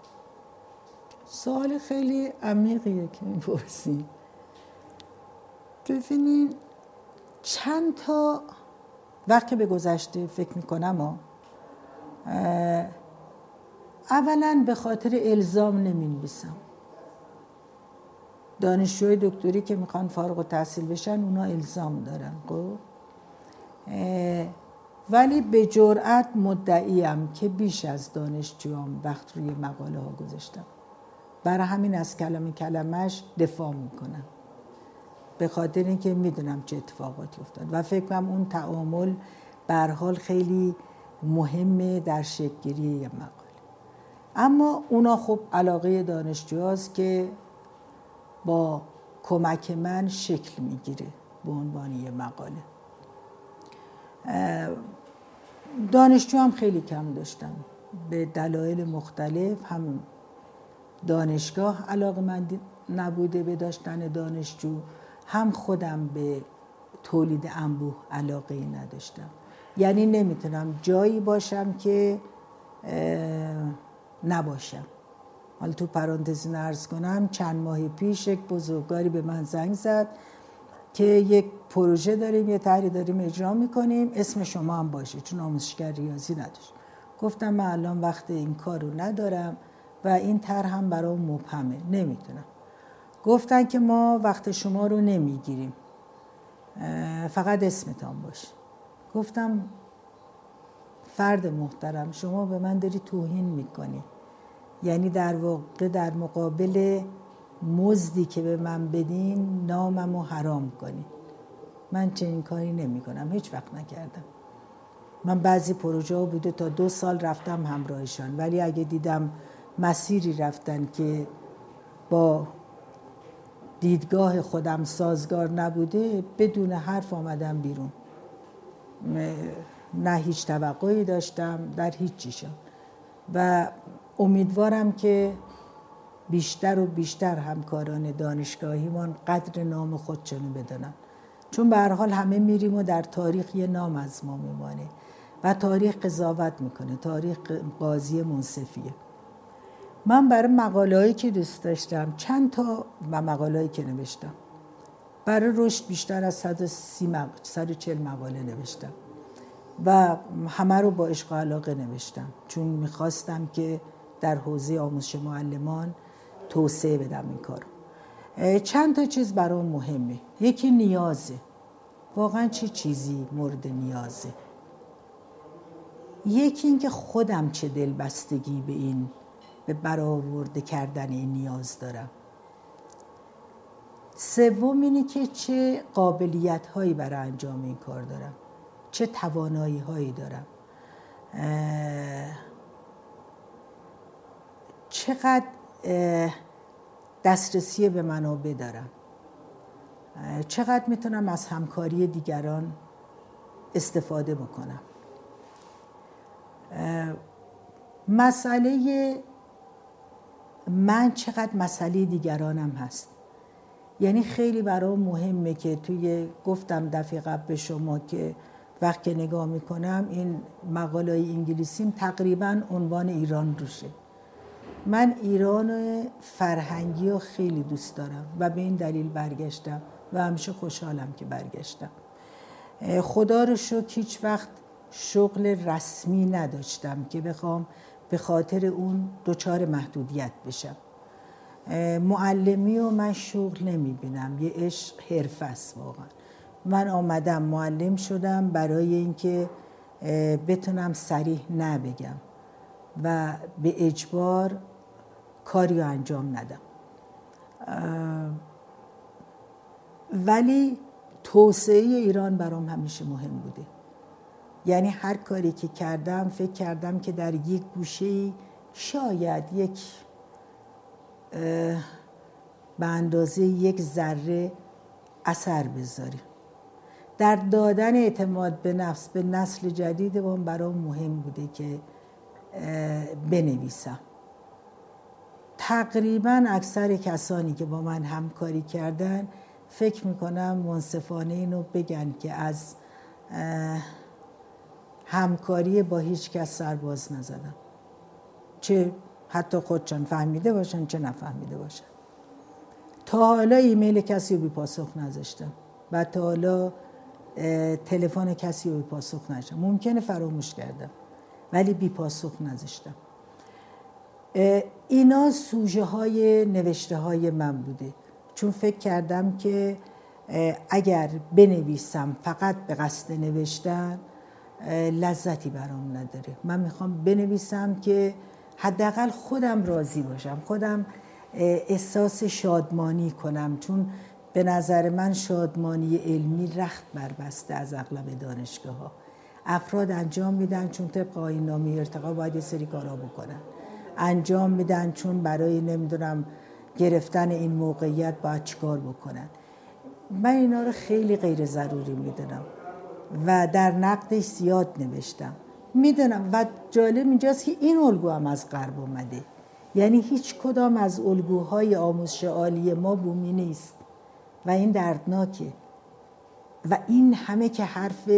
سوال خیلی عمیقیه که میپرسید. ببینید چند تا وقتی به گذشته فکر میکنم اولا به خاطر الزام نمینویسم. دانشجوی دکتری که میخوان فارغ التحصیل بشن اونا الزام دارن، ولی به جرئت مدعیم که بیش از دانشجوام وقت روی مقاله ها گذاشتم. برای همین از کلمش دفاع میکنم، به خاطر اینکه میدونم چه اتفاقاتی افتاد و فکر کنم اون تعامل به هر حال خیلی مهمه در شکل گیری یه مقاله. اما اونا خب علاقه دانشجوهاست که با کمک من شکل میگیره به عنوان یه مقاله. دانشجو هم خیلی کم داشتم به دلایل مختلف، هم دانشگاه علاقه من نبوده به داشتن دانشجو، هم خودم به تولید انبوه علاقه نداشتم. یعنی نمیتونم جایی باشم که نباشم. حالا تو پرانتز عرض کنم چند ماه پیش یک بزرگواری به من زنگ زد که یک پروژه داریم، یه طرحی داریم اجرا میکنیم، اسم شما هم باشه، چون آموزشگر ریاضی نداشت. گفتم من الان وقت این کار رو ندارم و این طرح هم برام مبهمه، نمیتونم. گفتن که ما وقت شما رو نمیگیریم، فقط اسمتان باشه. گفتم فرد محترم، شما به من داری توهین میکنی، یعنی در واقع در مقابل مزدی که به من بدین ناممو حرام کنی. من چنین کاری نمی کنم، هیچ وقت نکردم. من بعضی پروژه ها بوده تا 2 سال رفتم همراهشان، ولی اگه دیدم مسیری رفتن که با دیدگاه خودم سازگار نبوده، بدون حرف آمدم بیرون. نه هیچ توقعی داشتم در هیچ چیشم و امیدوارم که بیشتر و بیشتر همکاران دانشگاهیمان قدر نام خودشونو بدونن، چون به هر حال همه میریم و در تاریخ یه نام از ما میمانه و تاریخ قضاوت میکنه، تاریخ قاضی منصفیه. من برای مقاله‌ای که دوست داشتم چند تا و مقاله‌ای که نوشتم برای رشد بیشتر از 140 مقاله نوشتم و همه رو با عشق و علاقه نوشتم، چون میخواستم که در حوزه آموزش معلمان توسعه بدم این کارو. چند تا چیز برام مهمه. یکی نیازه، واقعا چه چیزی مورد نیازه. یکی این که خودم چه دلبستگی به این به برآورده کردن این نیاز دارم. سوم اینه که چه قابلیت هایی برای انجام این کار دارم، چه توانایی هایی دارم، چقدر دسترسی به منابع دارم، چقدر میتونم از همکاری دیگران استفاده بکنم. مسئله من چقدر مسئله دیگرانم هست. یعنی خیلی برام مهمه که توی گفتم دفعه قبل به شما که وقت که نگاه میکنم این مقاله انگلیسیم تقریبا عنوان ایران روشه. من ایران فرهنگی رو خیلی دوست دارم و به این دلیل برگشتم و همیشه خوشحالم که برگشتم. خدا رو شکر هیچ وقت شغل رسمی نداشتم که بخوام به خاطر اون دچار محدودیت بشم. معلمی رو من شغل نمیبینم، یه عشق حرفه است واقعا. من آمدم معلم شدم برای اینکه بتونم صریح نبگم و به اجبار کاری رو انجام ندم. ولی توسعه ایران برام همیشه مهم بوده. یعنی هر کاری که کردم فکر کردم که در یک گوشه شاید یک به اندازه یک ذره اثر بذاریم. در دادن اعتماد به نفس به نسل جدید برام مهم بوده که بنویسم. تقریبا اکثر کسانی که با من همکاری کردن فکر میکنم منصفانه اینو بگن که از همکاری با هیچ کس سرباز نزدم، چه حتی خودشان فهمیده باشن چه نفهمیده باشن. تا حالا ایمیل کسی رو بی پاسخ نذاشتم و تا حالا تلفن کسی رو بی پاسخ نذاشتم. ممکنه فراموش کردم ولی بی پاسخ نذاشتم. اینا سوژه های نوشته های من بوده، چون فکر کردم که اگر بنویسم فقط به قصد نوشتن لذتی برام نداره. من میخوام بنویسم که حداقل خودم راضی باشم، خودم احساس شادمانی کنم، چون به نظر من شادمانی علمی رخت بربسته از اغلب دانشگاه ها. افراد انجام میدن چون طبق آیین‌نامه ارتقا باید یه سری کارا بکنن، انجام میدن چون برای نمیدونم گرفتن این موقعیت باید چیکار بکنن. من اینا رو خیلی غیر ضروری میدونم و در نقدش زیاد نوشتم. میدونم و جالب اینجاست که این الگو هم از غرب اومده، یعنی هیچ کدام از الگوهای آموزش عالی ما بومی نیست و این دردناکه. و این همه که حرف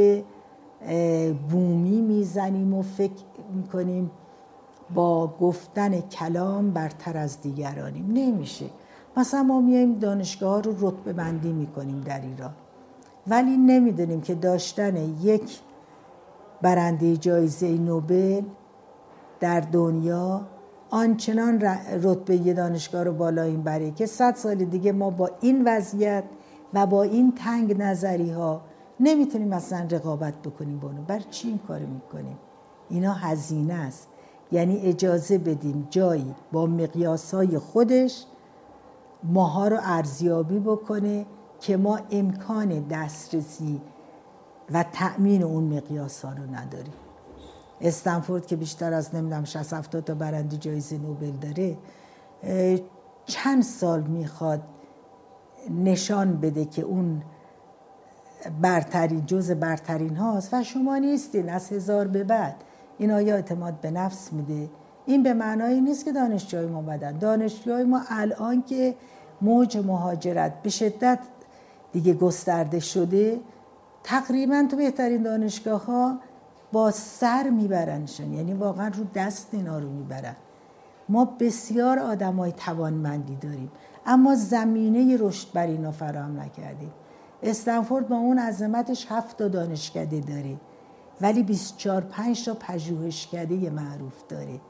بومی میزنیم و فکر میکنیم با گفتن کلام برتر از دیگرانیم، نمیشه. مثلا ما میایم دانشگاه ها رو رتبه بندی میکنیم در ایران، ولی نمیدونیم که داشتن یک برنده جایزه نوبل در دنیا آنچنان رتبه یه دانشگاه رو بالا این بره که 100 سال دیگه ما با این وضعیت و با این تنگ نظری ها نمیتونیم اصلا رقابت بکنیم با اونو. برای چی این کار میکنیم؟ اینا هزینه است. یعنی اجازه بدیم جایی با مقیاسهای خودش ماها رو ارزیابی بکنه که ما امکان دسترسی و تأمین اون مقیاس ها رو نداریم. استنفورد که بیشتر از نمیدونم 60-70 تا برنده جایزه نوبل داره، چند سال میخواد نشان بده که اون برترین جز برترین هاست و شما نیستین. از 1000 به بعد این آیا اعتماد به نفس میده؟ این به معنای نیست که دانشجوی ما بدن. دانشجوی ما الان که موج مهاجرت به شدت دیگه گسترده شده، تقریبا تو بهترین دانشگاه ها با سر میبرنشون، یعنی واقعا رو دست اینا رو میبرن. ما بسیار آدمای توانمندی داریم اما زمینه رشد بر اینا فراهم نکردیم. استنفورد با اون عظمتش 7 تا دانشکده داره ولی 24-25 تا پژوهشکده معروف داره.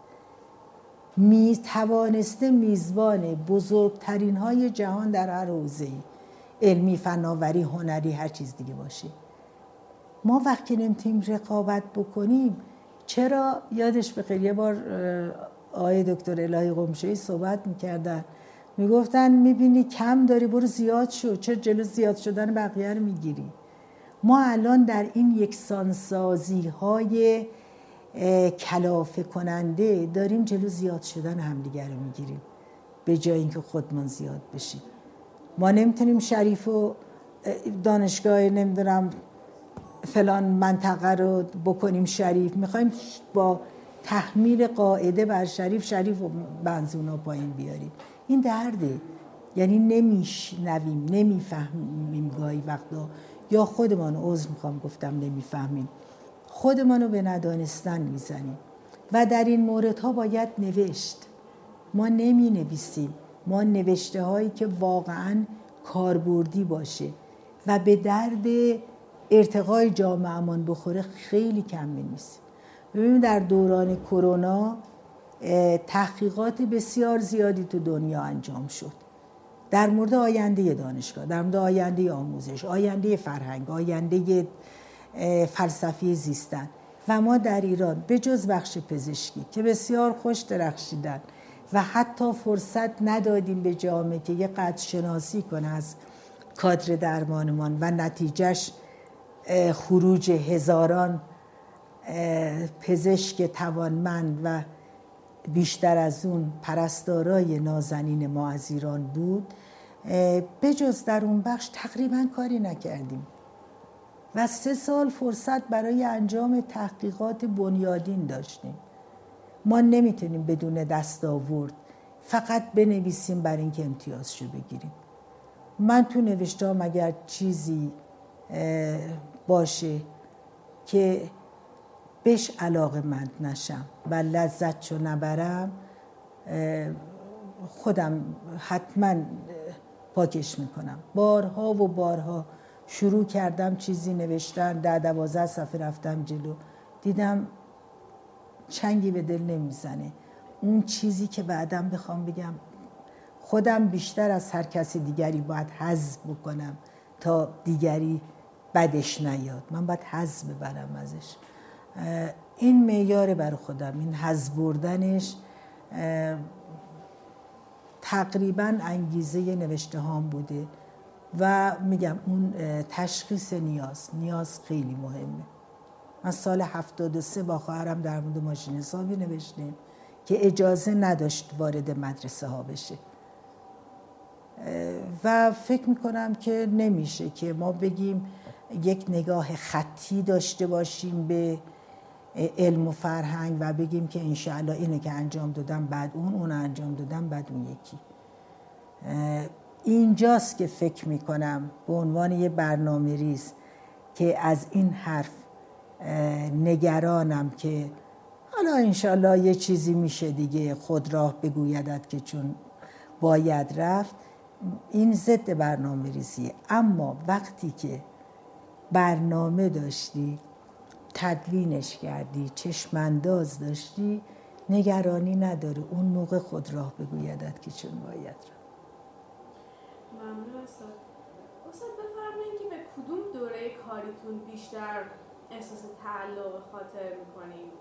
توانسته میزبان بزرگترین های جهان در هر حوزه‌ای، علمی، فناوری، هنری، هر چیز دیگه باشه. ما وقتی نمیتونیم رقابت بکنیم چرا؟ یادش بخیر یه بار آقای دکتر الهی قمشه‌ای صحبت میکردن، میگفتن میبینی کم داری برو زیاد شو، چرا جلو زیاد شدن بقیه رو میگیری؟ ما الان در این یکسانسازی های کلافه کننده داریم جلو زیاد شدن همدیگر رو میگیریم به جای اینکه خودمون زیاد بشیم. ما نمیتونیم شریف و دانشگاه نمیدونم فلان منطقه رو بکنیم شریف، میخوایم با تحمیل قاعده بر شریف و بنزونا پایین بیاریم. این درده. یعنی نمیشنویم، نمیفهمیم گاهی وقتا، یا خودمان عذر میخوام گفتم نمیفهمیم، خودمانو به ندانستن میزنیم و در این موردها باید نوشت. ما نمی نویسیم. ما نوشته هایی که واقعا کاربردی باشه و به درد ارتقای جامعه‌مان بخوره خیلی کم می‌نویسیم. ببینید در دوران کرونا تحقیقات بسیار زیادی تو دنیا انجام شد در مورد آینده دانشگاه، در مورد آینده آموزش، آینده فرهنگ، آینده فلسفی زیستن و ما در ایران به جز بخش پزشکی که بسیار خوش درخشیدن و حتی فرصت ندادیم به جامعه که یه قدر شناسی کنه از کادر درمانمان و نتیجهش خروج هزاران پزشک توانمند و بیشتر از اون پرستارای نازنین ما از ایران بود، بجز در اون بخش تقریبا کاری نکردیم و 3 سال فرصت برای انجام تحقیقات بنیادین داشتیم. ما نمیتونیم بدون دستاورد فقط بنویسیم برای اینکه امتیازشو بگیریم. من تو نوشته‌ام اگر چیزی باشه که بهش علاقه‌مند نشم و لذتشو نبرم، خودم حتما پاکش میکنم. بارها و بارها شروع کردم چیزی نوشتن، 10-12 صفحه رفتم جلو، دیدم چنگی به دل نمیزنه. اون چیزی که بعدم بخوام بگم خودم بیشتر از هر کسی دیگری باید حظ بکنم تا دیگری بدش نیاد، من باید حظ ببرم ازش. این معیار برای خودم، این حظ بردنش تقریبا انگیزه نوشته هام بوده و میگم اون تشخیص نیاز خیلی مهمه. من سال 73 با خواهرم در مورد ماشین حسابی نوشتیم که اجازه نداشت وارد مدرسه ها بشه و فکر میکنم که نمیشه که ما بگیم یک نگاه خطی داشته باشیم به علم و فرهنگ و بگیم که انشاءالله اینه که انجام دادم بعد اون انجام دادم بعد اون یکی. اینجاست که فکر میکنم به عنوان یه برنامه ریز که از این حرف نگرانم که حالا انشاءالله یه چیزی میشه دیگه، خود راه بگویدت که چون باید رفت، این ضد برنامه ریزیه. اما وقتی که برنامه داشتی، تدوینش کردی، چشمانداز داشتی، نگرانی نداره، اون موقع خود راه بگویدت که چون باید رفت. ممنون استاد. استاد بفرمایید که به کدوم دوره کاریتون بیشتر احساس تعلق خاطر میکنید؟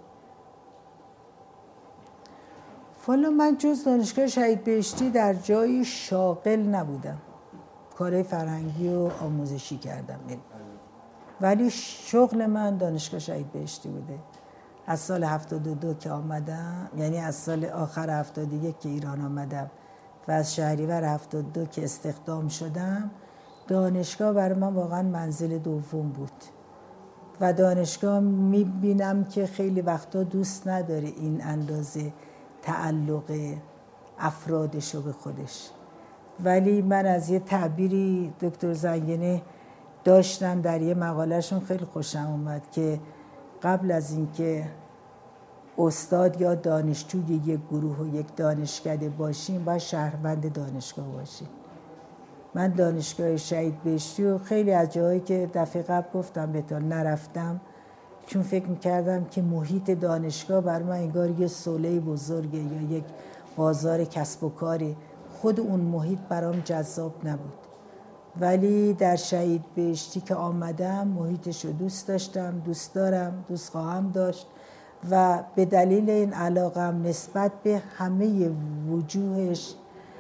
والا من جز دانشگاه شهید بهشتی در جایی شاغل نبودم، کارهای فرهنگی و آموزشی کردم، ولی شغل من دانشگاه شهید بهشتی بوده. از سال 72 که آمدم، یعنی از سال آخر 71 که ایران آمدم و از شهریور 72 که استخدام شدم، دانشگاه برای من واقعا منزل دوم بود و دانشگاه میبینم که خیلی وقتا دوست نداره این اندازه تعلق افرادشو به خودش. ولی من از یه تعبیری دکتر زنگنه داشتن در یه مقالهشون خیلی خوشم اومد که قبل از اینکه استاد یا دانشجوی یک گروه و یک دانشکده باشیم باید شهروند دانشگاه باشیم. من دانشگاه شهید بهشتی و خیلی از جاهایی که دفعه قبل گفتم بهتون نرفتم، چون فکر میکردم که محیط دانشگاه بر من انگار یه صوله بزرگه یا یک بازار کسب و کاری، خود اون محیط برام جذاب نبود. ولی در شهید بهشتی که آمدم محیطش رو دوست داشتم، دوست دارم، دوست خواهم داشت و به دلیل این علاقم نسبت به همه وجوهش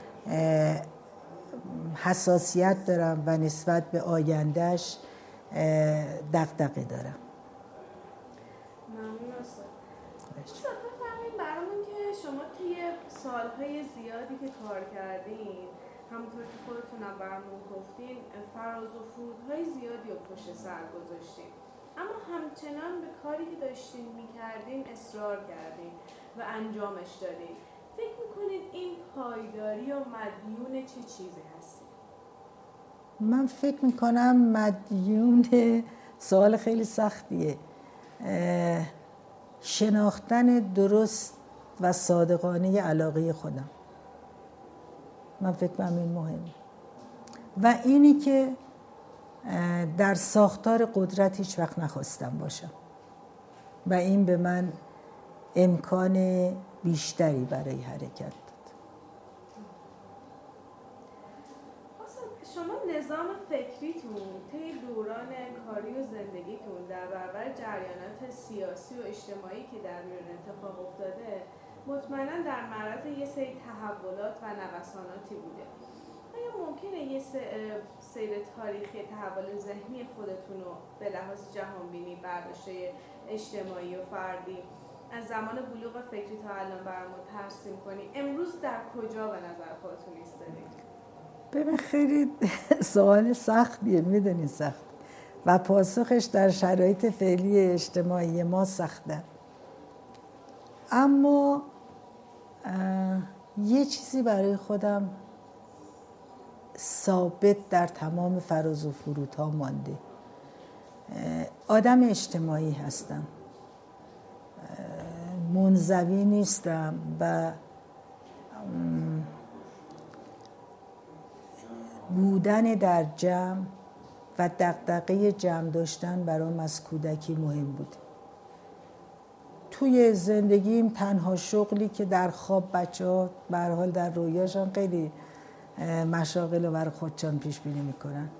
حساسیت دارم و نسبت به آیندهش دغدغه دارم. ممنون استاد. استاد بفرمایید برامون که شما طی سالهای زیادی که کار کردین، همونطور که خودتونم برامون گفتین، فراز و فرودهای زیادی رو پشت سر گذاشتین، اما همچنان به کاری که داشتین میکردین اصرار کردین و انجامش دادین. فکر میکنید این پایداری و مدیون چه چیزی هستید؟ من فکر میکنم مدیون سوال خیلی سختیه، شناختن درست و صادقانه علاقه خودم. من فکر کنم این مهمه و اینی که در ساختار قدرت هیچ وقت نخواستم باشم و این به من امکان بیشتری برای حرکت داد. شما نظام فکریتون طی دوران کاری و زندگیتون در برابر جریانات سیاسی و اجتماعی که در میان اتفاق افتاده مطمئنا در معرض یه سری تحولات و نوساناتی بوده. آیا ممکنه یه سیر تاریخی تحول ذهنی خودتون رو به لحاظ جهانبینی، برداشت اجتماعی و فردی از زمان بلوغ فکری تا الان برامون ترسیم کنی؟ امروز در کجا به نظر خودتون ایستادید؟ ببین خیلی سوال سختیه، میدونی سخت و پاسخش در شرایط فعلی اجتماعی ما سخته. اما یه چیزی برای خودم ثابت در تمام فراز و فرودها مانده. آدم اجتماعی هستم، منزوی نیستم و بودن در جمع و دغدغه جمع داشتن برام از کودکی مهم بود. توی زندگیم تنها شغلی که در خواب بچه‌ها به هر حال در رویاشان خیلی مشاغل رو برای خودشان پیش بینی میکنن.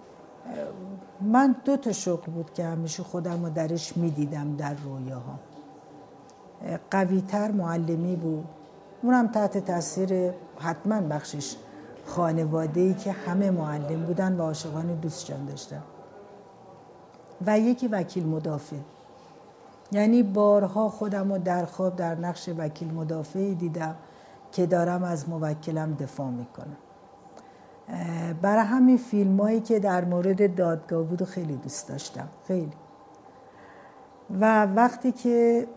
من 2 شغل بود که همیشه خودم رو درش میدیدم در رویاها. قوی‌تر معلمی بود، اونم تحت تاثیر حتما بخشش خانواده‌ای که همه معلم بودن و عاشقانه دوستشان داشتم. و یکی وکیل مدافع، یعنی بارها خودم رو در خواب در نقش وکیل مدافعی دیدم که دارم از موکلم دفاع میکنم. برای همین فیلمایی که در مورد دادگاه بود خیلی دوست داشتم، خیلی. و وقتی که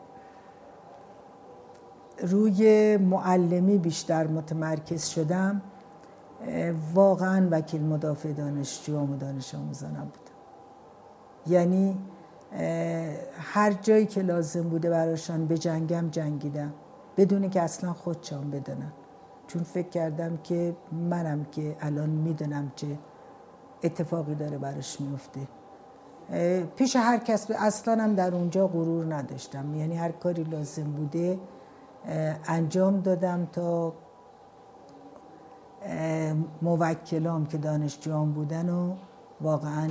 روی معلمی بیشتر متمرکز شدم، واقعا وکیل مدافع دانشجوام و دانش آموزانم بودم. یعنی هر جایی که لازم بوده براشان بجنگم جنگیدم، بدون که اصلا خودشان بدونن، چون فکر کردم که منم که الان میدونم چه اتفاقی داره براش میفته. پیش هر کس اصلا هم در اونجا غرور نداشتم، یعنی هر کاری لازم بوده انجام دادم تا موکلام که دانشجوام بودن و واقعا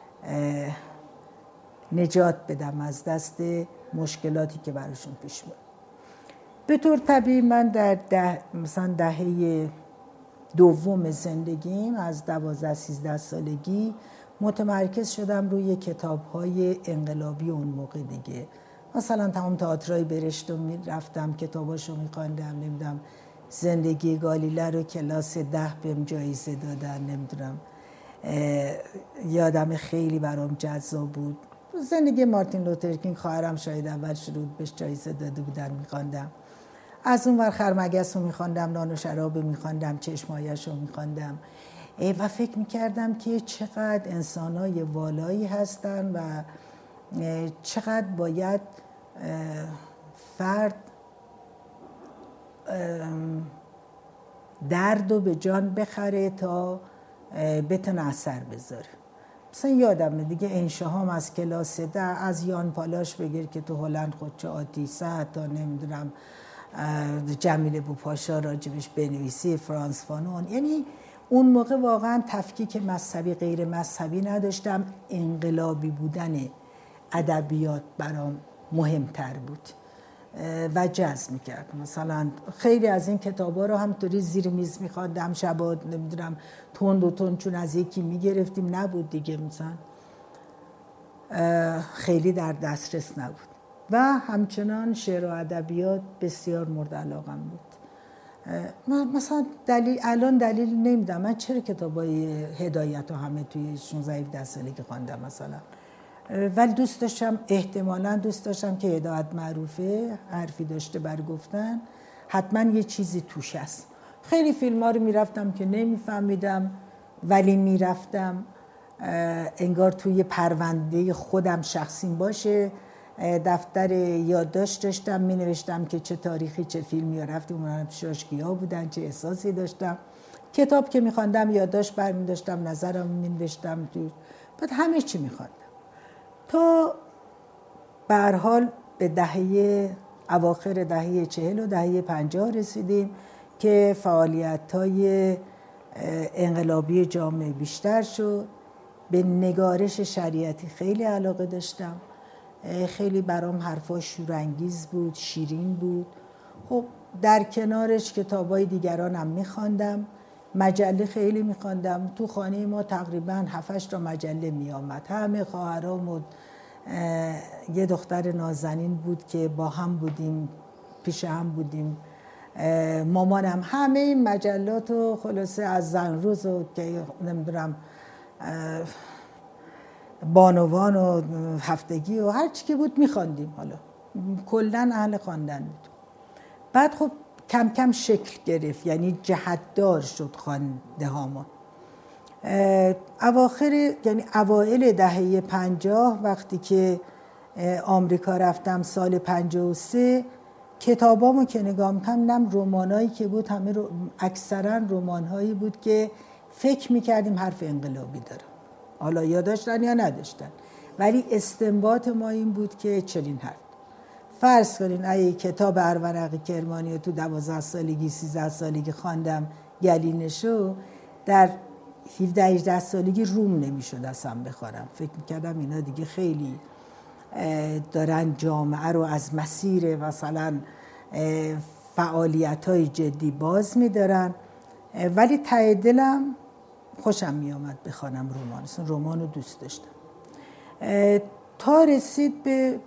نجات بدم از دست مشکلاتی که براشون پیش میاد. به طور طبیعی من در مثلا دهه دوم زندگیم از 12-13 سالگی متمرکز شدم روی کتاب‌های انقلابی اون موقع دیگه. مثلا تمام تئاترای برشت رو رفتم، کتاباشو می‌خواندم، نمیدونم زندگی گالیله رو کلاس 10 بهم جایزه دادن، نمیدونم یادم خیلی برام جذاب بود. زندگی مارتین لوتر کینگ خواهرم شاید اول شروع بهش جایزه داده بودن، می‌خواندم. از اون ور خرمگس رو می‌خواندم، نان و شراب می‌خواندم، چشمایش رو می‌خواندم و فکر می‌کردم که چقدر انسان‌های والایی هستن و چقدر باید فرد درد رو به جان بخره تا بتونه اثر بذاره. مثلا یادمه دیگه انشاهام از کلاس 10 از یان پالاش بگیر که تو هلند خودچه آتیسه تا نمیدونم جمیله بوپاشا راجبش بنویسی، فرانس فانون. یعنی اون موقع واقعا تفکیک مذهبی غیر مذهبی نداشتم، انقلابی بودن ادبیات برام مهمتر بود و جذب می‌کرد. مثلا خیلی از این کتابا رو همطوری زیر میز می‌خواندم، شبا نمیدونم تند چون از یکی می‌گرفتیم نبود دیگه، مثلا خیلی در دسترس نبود. و همچنان شعر و ادبیات بسیار مورد علاقم بود. من مثلا الان دلیل نمیدم من چرا کتابای هدایت رو همه توی 16-17 سالگی خواندم مثلا، ولی دوست داشتم، احتمالاً دوست داشتم که هدایت معروفه، حرفی داشته بر گفتن، حتما یه چیزی توش هست. خیلی فیلم ها رو میرفتم که نمیفهمیدم، ولی میرفتم انگار توی پرونده خودم شخصیم باشه. دفتر یادداشت داشتم، می نوشتم که چه تاریخی چه فیلمی رفتیم، اونها شاشکی‌ها بودن، چه احساسی داشتم. کتاب که می‌خواندم یادداشت برمی داشتم، نظرم می نوشتم، بعد همه چی می‌خواندم تا به هر حال به اواخر دهه 40 و دهه 50 رسیدیم که فعالیت‌های انقلابی جامعه بیشتر شد. به نگارش شریعتی خیلی علاقه داشتم، خیلی برام حرفا شورانگیز بود، شیرین بود. خب در کنارش کتابای دیگرانم می‌خواندم، مجله خیلی میخواندم. تو خانه ما تقریبا 7-8 تا مجله میآمد. همه خواهرام و یه دختر نازنین بود که با هم بودیم، پیش هم بودیم. مامانم همه این مجلات و خلاصه از زن روز و که نمیدونم بانوان و هفتگی و هر چی که بود میخواندیم. حالا کلن اهل خواندن بود. بعد خب کم کم شکل گرفت، یعنی جهتدار شد خوانده هامان. یعنی اوائل دهه 50 وقتی که آمریکا رفتم سال 53 کتابامو که نگاه می‌کردم رمانایی که بود همه اکثرا رمان‌هایی بود که فکر می‌کردیم حرف انقلابی داره. حالا یا داشتن یا نداشتن، ولی استنباط ما این بود که چنین حرف. فرض کنین اگه کتاب ارورق کرمانی رو تو 12 سالگی 13 سالگی خواندم گلینشو، در 17-18 سالگی روم نمیشد اصلا بخورم. فکر میکردم اینا دیگه خیلی دارن جامعه رو از مسیر مثلا فعالیت‌های جدی باز می‌دارن، ولی ته دلم خوشم می‌آمد بخوانم رمان. اصلا رمان رو دوست داشتم تا رسید به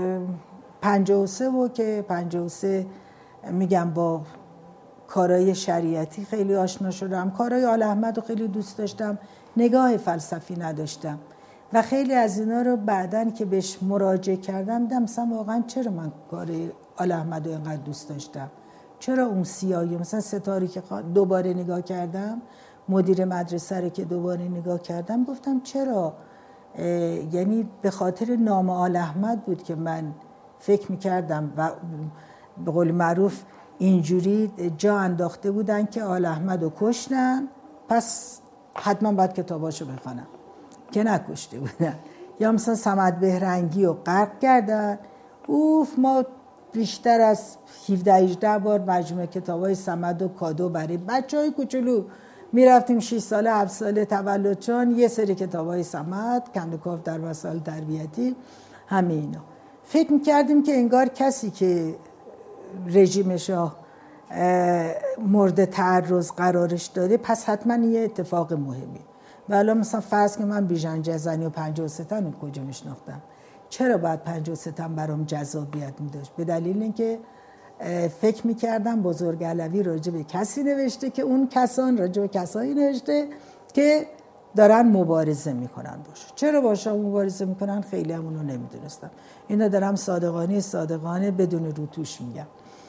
53 و که 53 میگم با کارهای شریعتی خیلی آشنا شدم. کارهای آل احمد رو خیلی دوست داشتم، نگاه فلسفی نداشتم و خیلی از اینا رو بعدن که بهش مراجعه کردم دیدم مثلا واقعا چرا من کار آل احمد رو اینقدر دوست داشتم، چرا اون سیاهی مثلا ستاره که دوباره نگاه کردم، مدیر مدرسه رو که دوباره نگاه کردم گفتم چرا، یعنی به خاطر نام آل احمد بود که من فکر میکردم و به قول معروف اینجوری جا انداخته بودن که آل احمد رو کشتن پس حتما باید کتاباشو بخونم، که نکشته بودن. یا مثلا صمد بهرنگی رو غرق کردن. ما بیشتر از 17-18 بار مجموعه کتابای صمد و کادو برای بچهای کوچولو میرفتیم 6 ساله 7 ساله تولد، چون یه سری کتابای صمد، کندوکاو در وسایل تربیتی، همه اینا. فکر میکردیم که انگار کسی که رژیم شاه مورد تعرض قرارش داده پس حتما یه اتفاق مهمی. و الان مثلا فرض که من بیژن جزنی و 53 تن کجا میشناختم، چرا باید 53 تن برام جذابیت میداشت؟ به دلیل اینکه فکر میکردم بزرگعلوی راجع به کسی نوشته که اون کسان راجع به کسایی نوشته که دارن مبارزه میکنن باشه. چرا باشه مبارزه میکنن خیلی هم اونو نمیدونستم. اینا دارم صادقانه بدون روتوش میگم.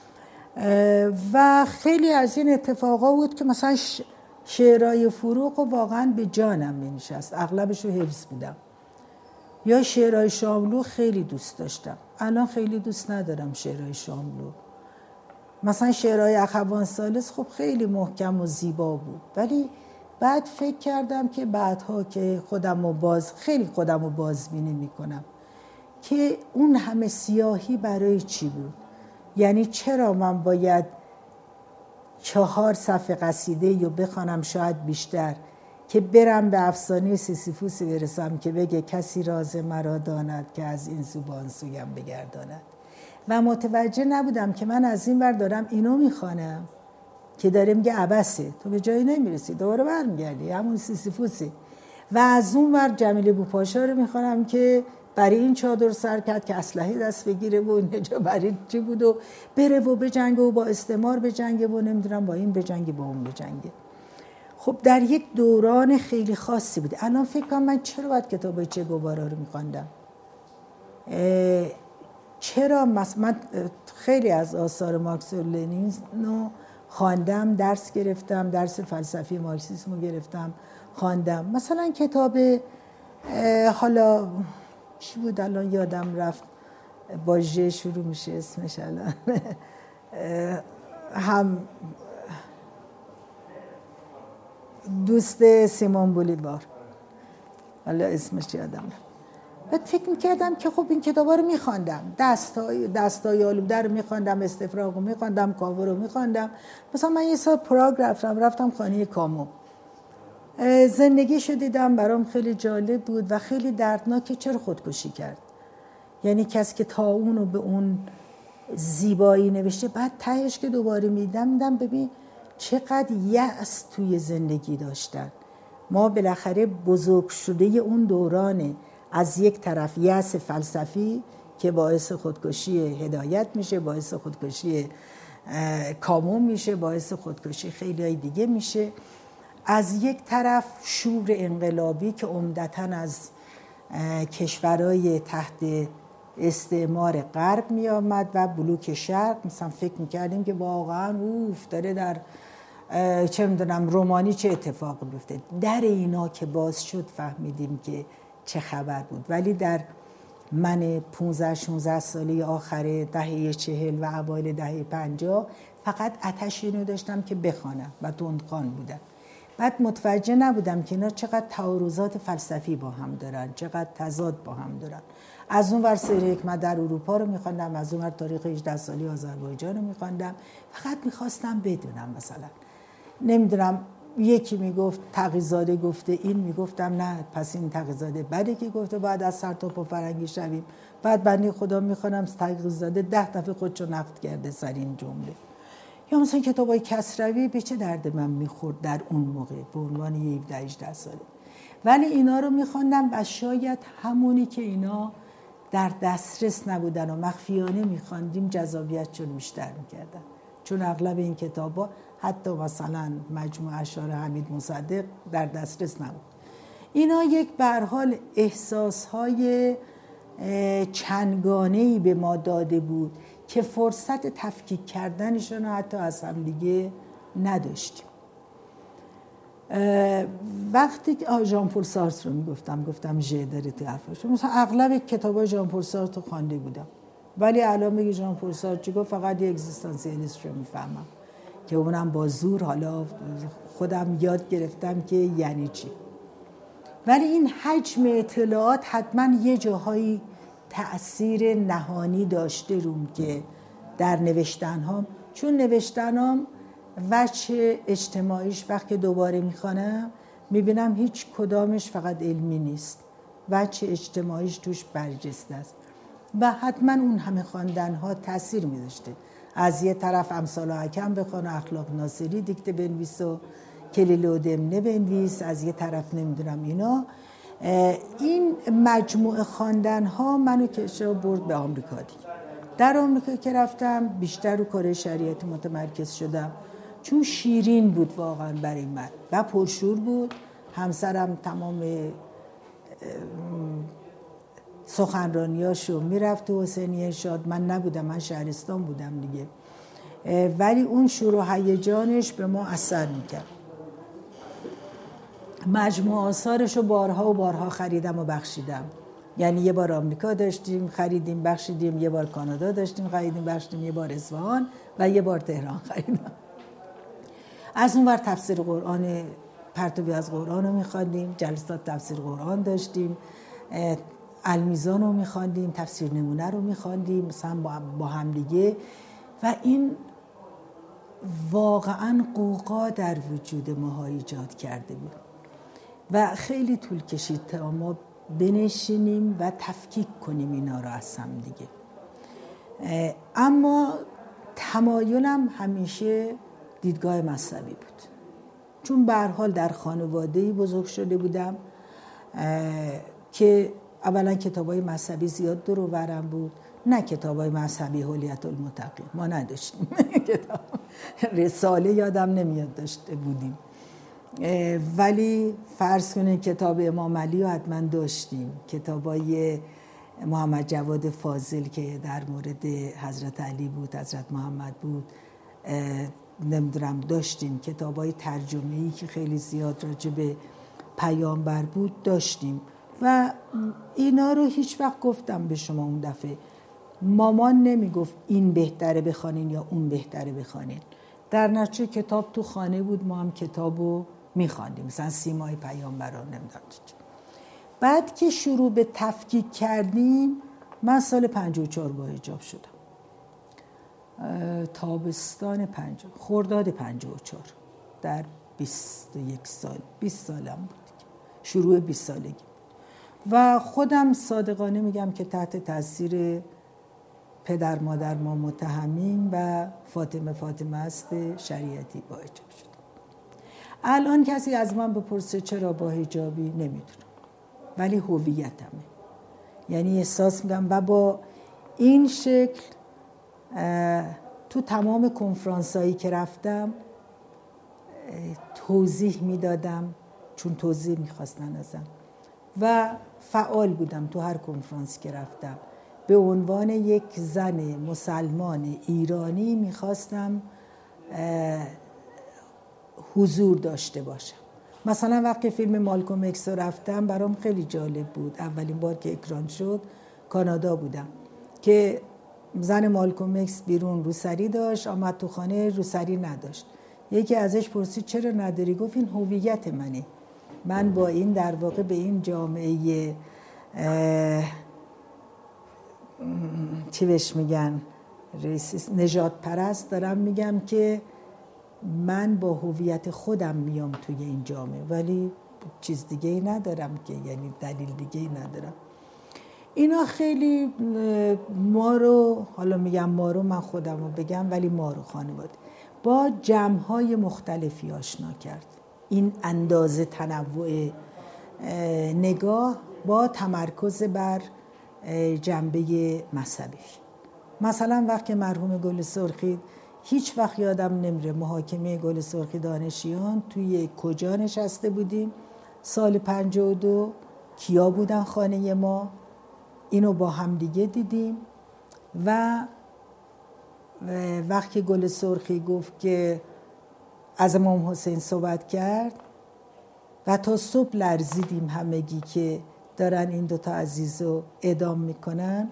و خیلی از این اتفاقا بود که مثلا شعرهای فروغ واقعا به جانم مینشست، اغلبش رو حفظ بودم. یا شعرهای شاملو خیلی دوست داشتم، الان خیلی دوست ندارم شعرهای شاملو. مثلا شعرهای اخوان ثالث خب خیلی محکم و زیبا بود، ولی بعد فکر کردم که بعدها که خیلی خودم رو بازبینی میکنم که اون همه سیاهی برای چی بود؟ یعنی چرا من باید 4 صفحه قصیده یا بخوانم شاید بیشتر که برم به افسانه سیسیفوسی برسم که بگه کسی راز مرا داند که از این سو به آن سویم بگرداند، و متوجه نبودم که من از این ور دارم اینو میخوانم که داره میگه عبسه، تو به جایی نمیرسی، دوباره برمیگردی همون سیسیفوسی. و از اون ور جمیل بوپاشا رو میخوانم که برای این چادر سر کرد که اسلحه دست بگیره و اینجا برای چی بود و بره و بجنگه و با استعمار بجنگه و نمیدونم با این بجنگه با اون بجنگه. خب در یک دوران خیلی خاصی بود. الان فکر کنم من چرا باید کتابای چه گوارا رو میخواندم؟ چرا من خیلی از آثار مارکس و لنین رو خواندم، درس گرفتم، درس فلسفی مارکسیسم رو گرفتم خواندم. مثلا کتاب حالا چی بود الان یادم رفت، با ژ شروع میشه اسمش الان هم دوست سیمون بولیوار، حالا اسمش یادم رفت. بعد فکر میکردم که خب این کتابا رو میخواندم، دستای آلوده رو میخواندم، استفراغ رو میخواندم، کاو رو میخواندم. مثلا من یه سال پراگ رفتم خانه کامو، زندگیشو دیدم، برام خیلی جالب بود و خیلی دردناکه چرا خودکشی کرد. یعنی کسی که تا اونو به اون زیبایی نوشته، بعد تهش که دوباره میدم ببین چقدر یأس توی زندگی داشتن. ما بالاخره بزرگ شده اون دورانه، از یک طرف یأس فلسفی که باعث خودکشی هدایت میشه، باعث خودکشی کامون میشه، باعث خودکشی خیلی های دیگه میشه، از یک طرف شور انقلابی که عمدتاً از کشورهای تحت استعمار غرب می آمد و بلوک شرق. مثلا فکر میکردیم که واقعا داره در چه میدونم رومانی چه اتفاق بیفته. در اینا که باز شد فهمیدیم که چه خبر بود. ولی در من 15-16 ساله آخر دهه 40 و اوایل دهه 50 فقط آتش اینو داشتم که بخوانم و تندخوان بودم. بعد متوجه نبودم که اینا چقدر تعارضات فلسفی با هم دارن، چقدر تضاد با هم دارن. از اون ور سیر حکمت در اروپا رو میخوندم، از اون ور تاریخ 18 سالی آذربایجان رو میخوندم. فقط میخواستم بدونم. مثلا نمیدونم یکی میگفت تقی‌زاده گفته این، میگفتم نه پس این تقی‌زاده بده که گفته بعد از سر تا پا فرنگی شویم. بعد بنده خدا میخوانم تقی‌زاده 10 دفعه خودشو نقد کرده سر این جمله. یا مثلا کتابای کسروی به چه درد من میخورد در اون موقع به عنوان 17-18 ساله. ولی اینا رو میخوندم و شاید همونی که اینا در دسترس نبودن و مخفیانه میخواندیم جذابیتشون بیشتر میکردن. چون اغلب این کتابا حتی مثلا مجموع اشعار حمید مصدق در دسترس نبود. اینا یک به هر حال احساسهای چندگانه‌ای به ما داده بود که فرصت تفکیک کردنشون رو حتی از هم دیگه نداشتیم. وقتی که ژان پل سارتر رو گفتم ژ داره تو حرفش. مثلا اغلب کتابای ژان پل سارتر رو خوانده بودم، ولی الان میگه ژان پل سارتر چی گفت فقط یه اگزیستانسیالیست رو میفهمم که اونم با زور. حالا خودم یاد گرفتم که یعنی چی. ولی این حجم اطلاعات حتما یه جاهایی تأثیر نهانی داشته روم که در نوشتن‌هام، چون نوشتن‌هام وجه اجتماعیش وقتی دوباره میخوانم میبینم هیچ کدامش فقط علمی نیست، وجه اجتماعیش توش برجسته است و حتما اون همه خواندن‌ها تأثیر میذاشته. از یه طرف امثال حکم بخوان، اخلاق ناصری دیکته بنویس و کلیل و دمنه بنویس، از یه طرف نمیدونم اینا. این مجموعه خواندن‌ها منو کشو برد به آمریکا دیگه. در آمریکا که رفتم بیشتر رو کار شریعت متمرکز شدم، چون شیرین بود واقعا برای من و پرشور بود. همسرم تمام سخنرانیاشو میرفت تو حسینی ارشاد، من نبودم، من شهرستان بودم دیگه، ولی اون شور و هیجانش به ما اثر میکرد. مجموع آثارشو بارها و بارها خریدم و بخشیدم. یعنی یه بار آمریکا داشتیم خریدیم بخشیدیم، یه بار کانادا داشتیم خریدیم بخشیدیم، یه بار اصفهان و یه بار تهران خریدم. از اون ور تفسیر قرآن پرتوی از قرآن رو میخواندیم، جلسات تفسیر قرآن داشتیم، المیزان رو میخواندیم، تفسیر نمونه رو میخواندیم مثلا با هم دیگه. و این واقعا قوقا در وجود ما ایجاد کرده بود و خیلی طول کشید تا ما بنشینیم و تفکیک کنیم اینا رو از هم دیگه. اما تمایلم همیشه دیدگاه مذهبی بود، چون به هر حال در خانواده‌ای بزرگ شده بودم که اولا کتابای مذهبی زیاد دور و برم بود. نه کتابای مذهبی حلیت المتقین ما نداشتیم، کتاب رساله یادم نمیاد داشته بودیم، ولی فرض کنید کتاب امام علی رو حتما داشتیم، کتابای محمد جواد فاضل که در مورد حضرت علی بود، حضرت محمد بود، نمیدونم داشتیم، کتابای ترجمه‌ای که خیلی زیاد راجع به پیامبر بود داشتیم. و اینا رو هیچ وقت گفتم به شما اون دفعه مامان نمیگفت این بهتره بخوانین یا اون بهتره بخوانین، در نتیجه کتاب تو خانه بود، ما هم کتابو میخواندیم، مثلا سیمای پیامبران نمیدونم. بعد که شروع به تفکیک کردیم، من سال 54 با حجاب شدم، تابستان خرداد 54 در 21 سال 20 سالم بود، شروع 20 سالگی. و خودم صادقانه میگم که تحت تاثیر پدر مادر ما متهمین و فاطمه است شریعتی با حجاب شد. الان کسی از من بپرسه چرا با حجابی، نمیدونم، ولی هویتمه. یعنی احساس می‌کنم و با این شکل تو تمام کنفرانسایی که رفتم توضیح میدادم، چون توضیح میخواستن ازم، و فعال بودم تو هر کنفرانسی که رفتم. به عنوان یک زن مسلمان ایرانی میخواستم حضور داشته باشم. مثلا وقتی فیلم مالکوم اکس رو رفتم برام خیلی جالب بود. اولین بار که اکران شد کانادا بودم که زن مالکوم اکس بیرون روسری داشت، آمد تو خانه روسری نداشت. یکی ازش پرسید چرا نداری؟ گفت این هویت منه، من با این در واقع به این جامعه چی بهش میگن نژاد پرست دارم میگم که من با هویت خودم میام توی این جامعه، ولی چیز دیگه ای ندارم که، یعنی دلیل دیگه ای ندارم. اینا خیلی ما رو، حالا میگم ما رو، من خودم رو بگم، ولی ما رو خانواده با جمع‌های مختلفی آشنا کرد. این اندازه تنوع نگاه با تمرکز بر جنبه مذهبی. مثلا وقتی مرحوم گل سرخی، هیچ وقت یادم نمیره، محاکمه گل سرخی دانشیان توی کجا نشسته بودیم سال 52، کیا بودن خانه ما، اینو با هم دیگه دیدیم. و وقتی گل سرخی گفت که از امام حسین صحبت کرد و تا صبح لرزیدیم همگی که دارن این دوتا عزیز رو اعدام میکنن،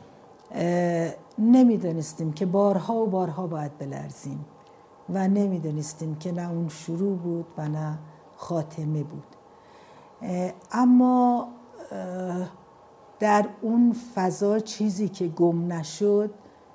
نمیدونستیم که بارها و بارها باید بلرزیم و نمیدونستیم که نه اون شروع بود و نه خاتمه بود. اما در اون فضا چیزی که گم نشد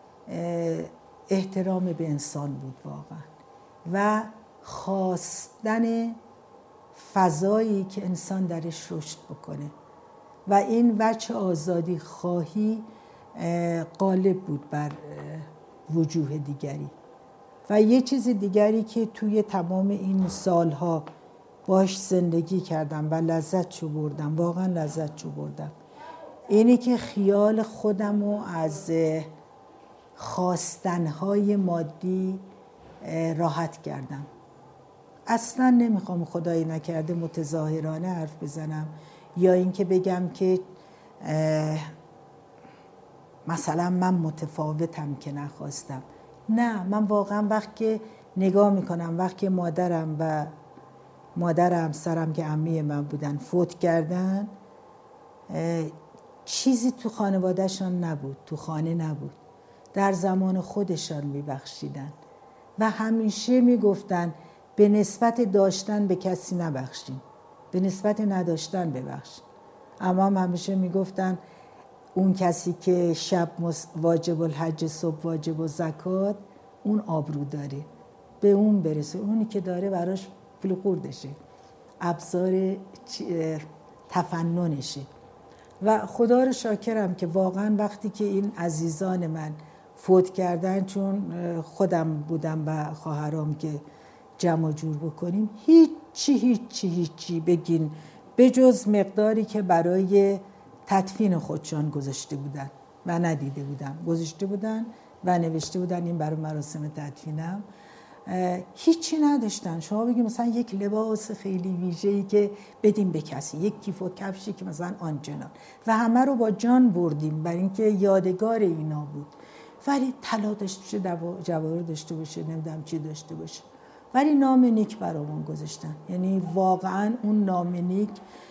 احترام به انسان بود واقعا، و خواستن فضایی که انسان درش رشد بکنه و این وجه آزادی خواهی غالب بود بر وجوه دیگری. و یه چیز دیگری که توی تمام این سالها باش زندگی کردم و لذتشو بردم، واقعا لذتشو بردم، اینی که خیال خودمو از خواستنهای مادی راحت کردم. اصلا نمیخوام خدایی نکرده متظاهرانه حرف بزنم یا اینکه بگم که مثلا من متفاوتم که نخواستم. نه، من واقعا وقت که نگاه میکنم، وقت که مادرم و مادر همسرم که عمه من بودن فوت کردن، چیزی تو خانوادهشان نبود، تو خانه نبود، در زمان خودشان میبخشیدن و همیشه میگفتن به نسبت داشتن به کسی نبخشین، به نسبت نداشتن ببخشین. اما همیشه میگفتن اون کسی که شب واجب الحج صبح واجب الزکات، اون آبرو داره، به اون برسه، اونی که داره براش پول قردشه، ابزار تفننشه. و خدا رو شاکرم که واقعا وقتی که این عزیزان من فوت کردن، چون خودم بودم و خواهرام که جمع جور بکنیم، هیچی بگین به جز مقداری که برای تدفین خودشان گذاشته بودن و ندیده بودم، گذاشته بودن و نوشته بودن این برای مراسم تدفینم. هیچی نداشتن. شما بگید مثلا یک لباس خیلی ویژه‌ای که بدیم به کسی، یک کیف و کفشی که مثلا آنچنان، و همه رو با جان بردیم برای اینکه یادگار اینا بود. ولی طلا داشته باشه، جواهر داشته باشه، نمیدونم چی داشته باشه، ولی نام نیک برامون گذاشتن. یعنی واقعا اون نام نیک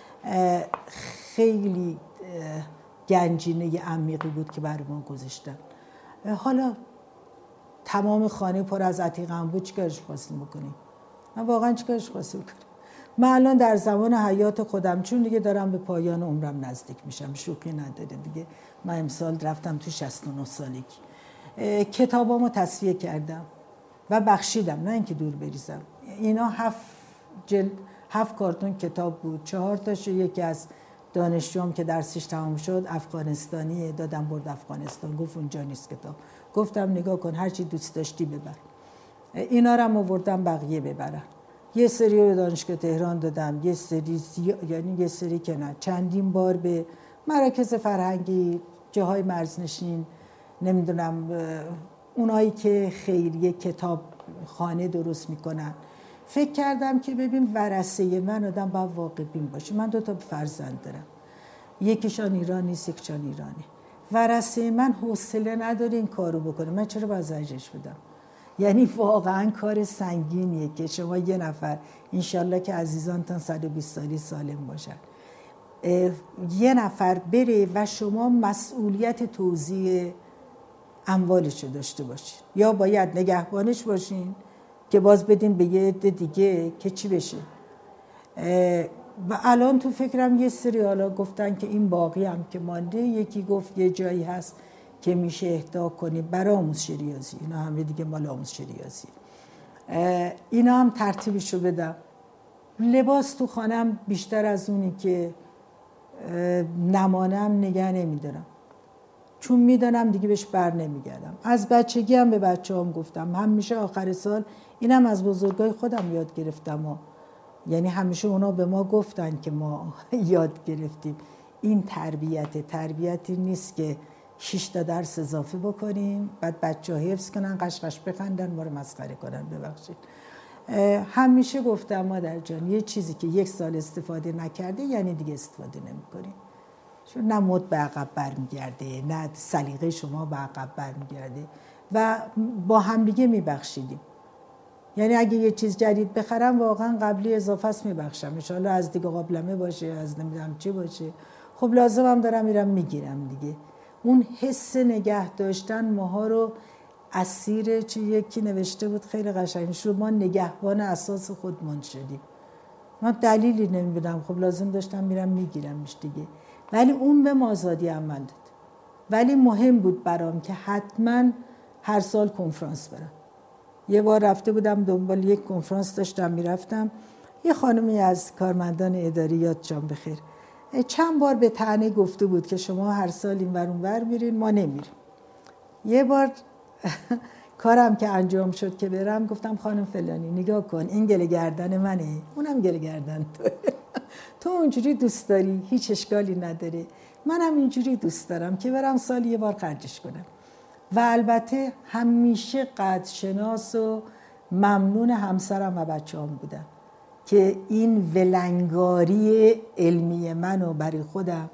خیلی گنجینه عمیقی بود که برای ما گذاشتن. حالا تمام خانه پر از عتیقم بود، چیکارش خواستیم بکنیم؟ من واقعا چیکارش خواستیم بکنیم؟ من الان در زمان حیات خودم، چون دیگه دارم به پایان عمرم نزدیک میشم، شوخی نداره دیگه، من امسال رفتم تو 69 سالگی، کتابامو تصفیه کردم و بخشیدم، نه اینکه دور بریزم. اینا 7 کارتون کتاب بود، 4 تاشو یکی از دانشجوام که درسش تمام شد افغانستانیه، دادم برد افغانستان، گفت اونجا نیست کتاب. گفتم نگاه کن هرچی دوست داشتی ببر. اینا رو هم آوردم بقیه ببرن. یه سری به دانشگاه تهران دادم، یه سری یعنی یه سری که نه، چندین بار به مراکز فرهنگی، جاهای مرزنشین، نمیدونم اونایی که خیریه کتاب خانه درست میکنن. فکر کردم که ببین ورثه من آدم باید واقع بین باشه. من 2 فرزند دارم، یکیشان ایران نیست، یکیشان ایرانه. ورثه من حوصله نداره این کارو بکنه، من چرا باید زجرش بدم؟ یعنی واقعا کار سنگینیه که شما یه نفر، انشالله که عزیزانتان 120 سالی سالم باشن، یه نفر بره و شما مسئولیت توزیع اموالشو داشته باشین، یا باید نگهبانش باشین که باز بدین به یه عده دیگه که چی بشه. و الان تو فکرم یه سری حالا گفتن که این باقی هم که مانده، یکی گفت یه جایی هست که میشه اهدا کنی برای آموزش ریاضی، اینا همه دیگه مال آموزش ریاضی، اینا هم ترتیبشو بدم. لباس تو خانم بیشتر از اونی که نمانم نگه نمیدارم، چون میدانم دیگه بهش بر نمیگردم. از بچگی هم به بچه‌هام گفتم، همیشه آخر سال، اینم از بزرگای خودم یاد گرفتم یعنی همیشه اونا به ما گفتن که ما یاد گرفتیم این تربیتی نیست که 6 تا درس اضافه بکنیم بعد بچه‌ها حفظ کنن قشقش بخندن ما رو مسخره کنن. ببخشید، همیشه گفتم مادر جان یه چیزی که 1 سال استفاده نکرده یعنی دیگه استفاده نمی‌کنی، چون نه مد به عقب برمیگرده، نه سلیقه شما به عقب برمیگرده و با هم دیگه میبخشیدیم. یعنی اگه یه چیز جدید بخرم واقعا قبلی اضافه است میبخشم، ان شاءالله از دیگه قابلمه باشه، از نمیدونم چی باشه، خب لازمم دارم میرم میگیرم دیگه. اون حس نگه داشتن ماها رو اسیر، چی یکی نوشته بود خیلی قشنگ، شما نگهبان اساس خودمان شدیم. من دلیلی نمیدونم، خب لازم داشتم میرم میگیرمش دیگه. ولی اون به آزادی عمل داد. ولی مهم بود برام که حتما هر سال کنفرانس برم. یه بار رفته بودم دنبال یک کنفرانس داشتم میرفتم، یه خانمی از کارمندان اداری، یاد جان بخیر، چند بار به طعنه گفته بود که شما هر سال این ور اون ور میرین، ما نمیریم. یه بار کارم که انجام شد که برم، گفتم خانم فلانی نگاه کن این گله گردن منه، اونم گله گردن توه. تو اونجوری دوست داری هیچ اشکالی نداره، منم اینجوری دوست دارم که برم سال یه بار خرجش کنم. و البته همیشه قدرشناس و ممنون همسرم و بچه‌ام بودم که این ولنگاری علمی منو برای خودم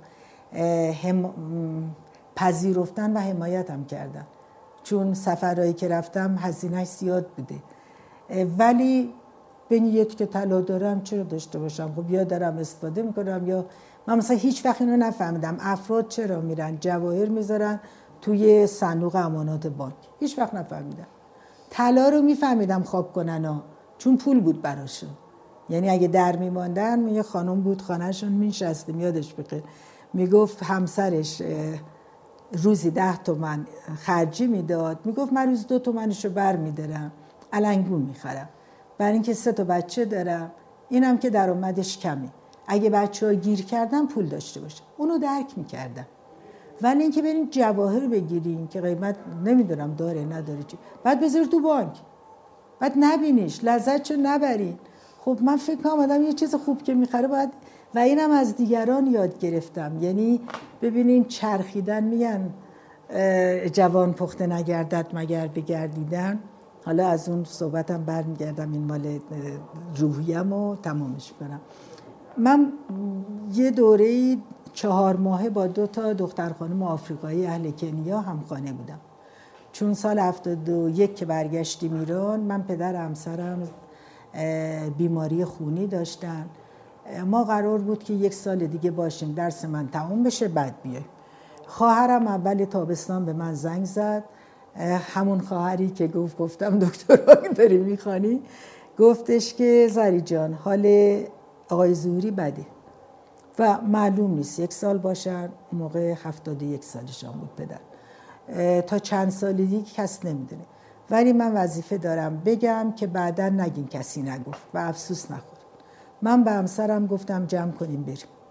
پذیرفتن و حمایتم کردن، چون سفرهایی که رفتم هزینه‌اش زیاد بوده. ولی به نیت که طلا دارم چرا داشته باشم؟ خب یا دارم استفاده میکنم، یا من مثلا هیچ وقت اینو نفهمیدم افراد چرا میرن جواهر میذارن توی صندوق امانات بانک، هیچ وقت نفهمیدم. طلا رو میفهمیدم خواب کنن ها، چون پول بود براشون. یعنی اگه در میماندن، یه خانم بود خانهشون مینشسته، یادش بخیر، میگفت همسرش روزی 10 تومن خرجی میداد، میگفت من روز 2 تومنشو بر میدارم علنگون میخرم، برای اینکه 3 تا بچه دارم، اینم که درآمدش کمه، اگه بچه‌ها گیر کردن پول داشته باشه. اونو درک میکردم. ولی اینکه بریم جواهر بگیریم که قیمت نمیدونم داره نداره چی، بعد بذار تو بانک، بعد نبینیش، لذتشو نبرین. خب من فکر کنم آدم یه چیز خوب که میخره باید، و اینم از دیگران یاد گرفتم. یعنی ببینین چرخیدن، میگن جوان پخته نگردد مگر بگردیدن. حالا از اون صحبتم برمیگردم، این مال روحیم رو تمامش کنم. من یه دوره 4 ماهه با 2 تا دختر خانم آفریقایی اهل کنیا همخانه بودم، چون سال 71 که برگشتیم ایران، من پدر همسرم بیماری خونی داشتن. ما قرار بود که 1 سال دیگه باشیم، درس من تمام بشه بعد بیایم. خواهرم اول تابستان به من زنگ زد، همون خواهری که گفتم دکترا داری میخوانی، گفتش که زری جان حال آقای ظهوری بده و معلوم نیست 1 سال باشن. موقع 71 سالشان بود پدر، تا چند سال دیگه کس نمیدونه، ولی من وظیفه دارم بگم که بعدا نگین کسی نگفت و افسوس نخورید. من به همسرم گفتم جمع کنیم بریم.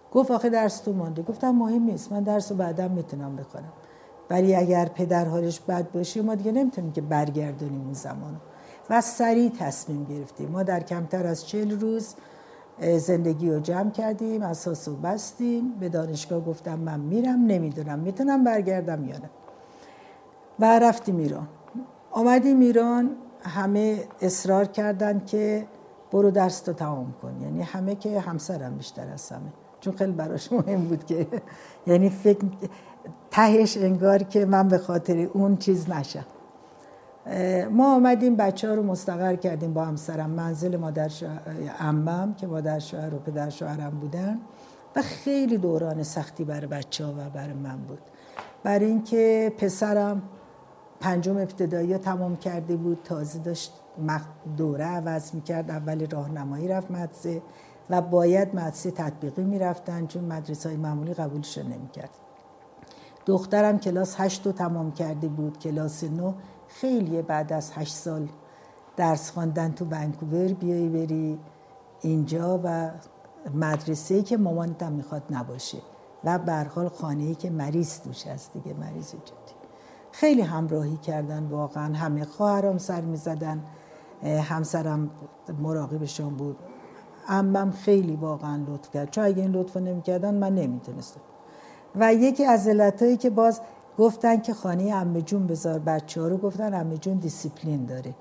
گفت آخه درس تو مانده. گفتم مهم نیست، من درس رو بعدا میتونم بخونم، ولی اگر پدر حالش بد باشه ما دیگه نمیتونیم که برگردونیم اون زمانو. و سریع تصمیم گرفتیم. ما در کمتر از 40 روز زندگی رو جمع کردیم، اساس رو بستیم. به دانشگاه گفتم من میرم، نمیدونم میتونم برگردم یا نه. و رفتیم ایران. آمدیم ایران، همه اصرار کردن که برو درس تو تمام کن. یعنی همه که همسرم بیشتر از همه، چون خیلی براش مهم بود که یعنی فکر تهش انگار که من به خاطر اون چیز نشم. ما آمدیم بچه ها رو مستقر کردیم با همسرم منزل مادر عمم که مادر شوهر و پدر شوهرم بودن. و خیلی دوران سختی برای بچه ها و برای من بود، برای اینکه پسرم 5 ابتدایی تمام کرده بود، تازه داشت دوره عوض میکرد. اول راهنمایی رفت مدرسه و باید مدرسه تطبیقی میرفتن چون مدرسه های معمولی قبولشون نمیکرد. دخترم کلاس 8 تمام کرده بود، کلاس 9. خیلی بعد از 8 سال درس خواندن تو ونکوور بیایی بری اینجا و مدرسه‌ای که مامانت هم میخواد نباشه و به هر حال خانه‌ای که مریض توش هست دیگه، مریض جدی. خیلی همراهی کردن واقعا، همه خواهرام سر میزدن، همسرم مراقبشون بود. عمم خیلی واقعا لطف کرد، چون اگه این لطف نمی‌کردن من نمیتونستم. و یکی از علتایی که باز گفتن که خانه عمه جون بذار بچه‌ها رو، گفتن عمه جون دیسیپلین داره.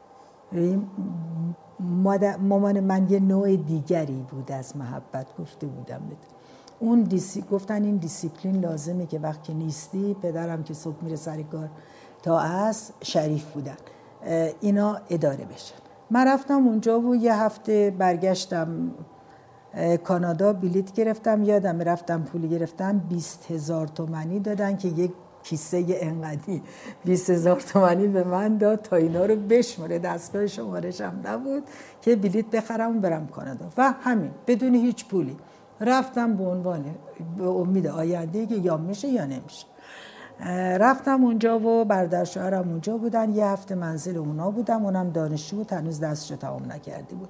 مامان من یه نوع دیگری بود از محبت، گفته بودم اون گفتن این دیسیپلین لازمه که وقتی نیستی، پدرم که صبح میره سر کار تا عصر شریف بودن، اینا اداره بشن. من رفتم اونجا و یه هفته برگشتم کانادا، بلیت گرفتم. یادم رفتم پول گرفتم 20,000 تومانی دادن که یک کیسه انقدی 20,000 تومانی به من داد تا اینا رو بشماره، دستگاه شمارش هم نبود که بلیت بخرم و برم کانادا. و همین بدون هیچ پولی رفتم به امید آینده که یا میشه یا نمیشه. رفتم اونجا و برادر شوهرم اونجا بودن، یه هفته منزل اونا بودم. اونم دانشجو بود، هنوز درسشو تمام نکرده بود.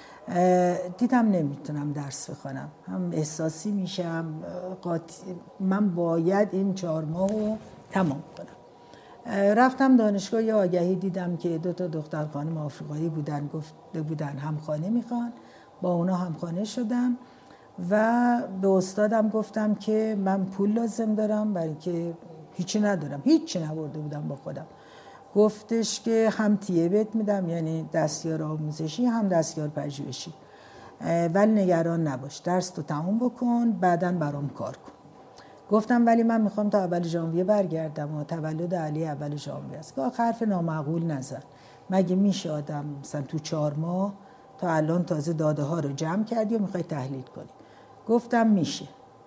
دیدم نمیتونم درس بخونم، هم احساسی میشم، من باید این 4 ماهو تمام کنم. رفتم دانشگاه، یه آگهی دیدم که 2 دختر خانم آفریقایی بودن، گفته بودن همخانه میخوان. با اونا همخانه شدم و به استادم گفتم که من پول لازم دارم برای که هیچی ندارم، هیچی نبرده بودم با خودم. گفتش که هم تیه بهت میدم، یعنی دستیار آموزشی هم دستیار پژوهشی، ولی نگران نباش، درس تو تموم بکن بعداً برام کار کن. گفتم ولی من میخوام تا اول ژانویه برگردم و تولد علی اول ژانویه است. که حرف نامعقول نزن، مگه میشه آدم مثلا تو 4 ماه تا الان تازه داده ها رو جمع کردی و میخوای تحلیل کنی؟ گفتم میشه.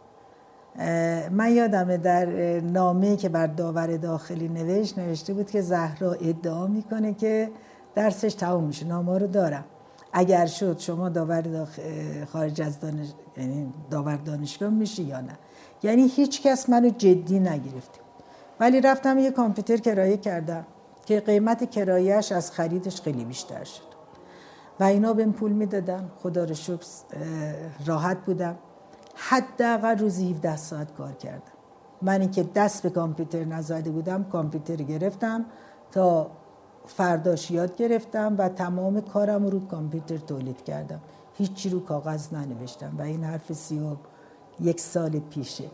من یادمه در نامه‌ای که بر داور داخلی نوشته بود که زهرا ادعا میکنه که درسش تموم میشه. نامه رو دارم، اگر شد شما داور خارج از یعنی داور دانشگاه میشی یا نه. یعنی هیچ کس منو جدی نگرفت. ولی رفتم یه کامپیوتر کرایه کردم که قیمت کرایه‌اش از خریدش خیلی بیشتر شد و اینا بهم پول میدادن. خدا رو شکر راحت بودم. حداقل روزی 17 ساعت کار کردم. من اینکه دست به کامپیوتر نزده بودم، کامپیوتر گرفتم تا فرداش یاد گرفتم و تمام کارم رو کامپیوتر تولید کردم، هیچی رو کاغذ ننوشتم و این حرف 31 سال پیشه.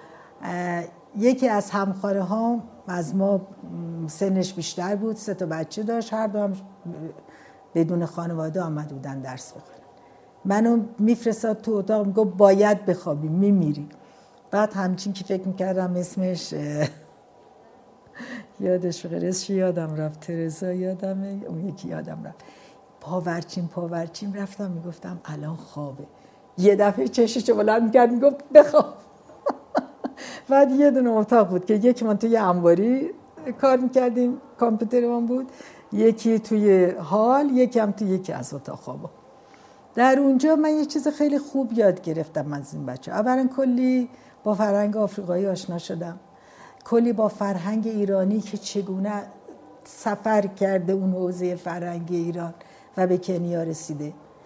یکی از همخواره ها از ما سنش بیشتر بود، 3 بچه داشت، هر دو هم بدون خانواده آمد بودن درس بخونن. منو میفرستاد تو اتاق، میگفت باید بخوابی میمیری. بعد همچین که فکر میکردم اسمش یادش غرش یادم رفت، ترزا یادمه، اون یکی یادم رفت، پاورچین رفتم میگفتم الان خوابه. یه دفعه چشش بلند میکرد میگفت بخواب. بعد یه دونه اتاق بود که یکی من توی انباری کار میکردیم، کامپیوتر من بود، یکی توی هال، یکی هم توی یکی از اتاق خوابا. در اونجا من یه چیز خیلی خوب یاد گرفتم از این بچه. اولا کلی با فرهنگ آفریقایی آشنا شدم، کلی با فرهنگ ایرانی که چگونه سفر کرده اون حوزه فرهنگ ایران و به کنیا رسیده.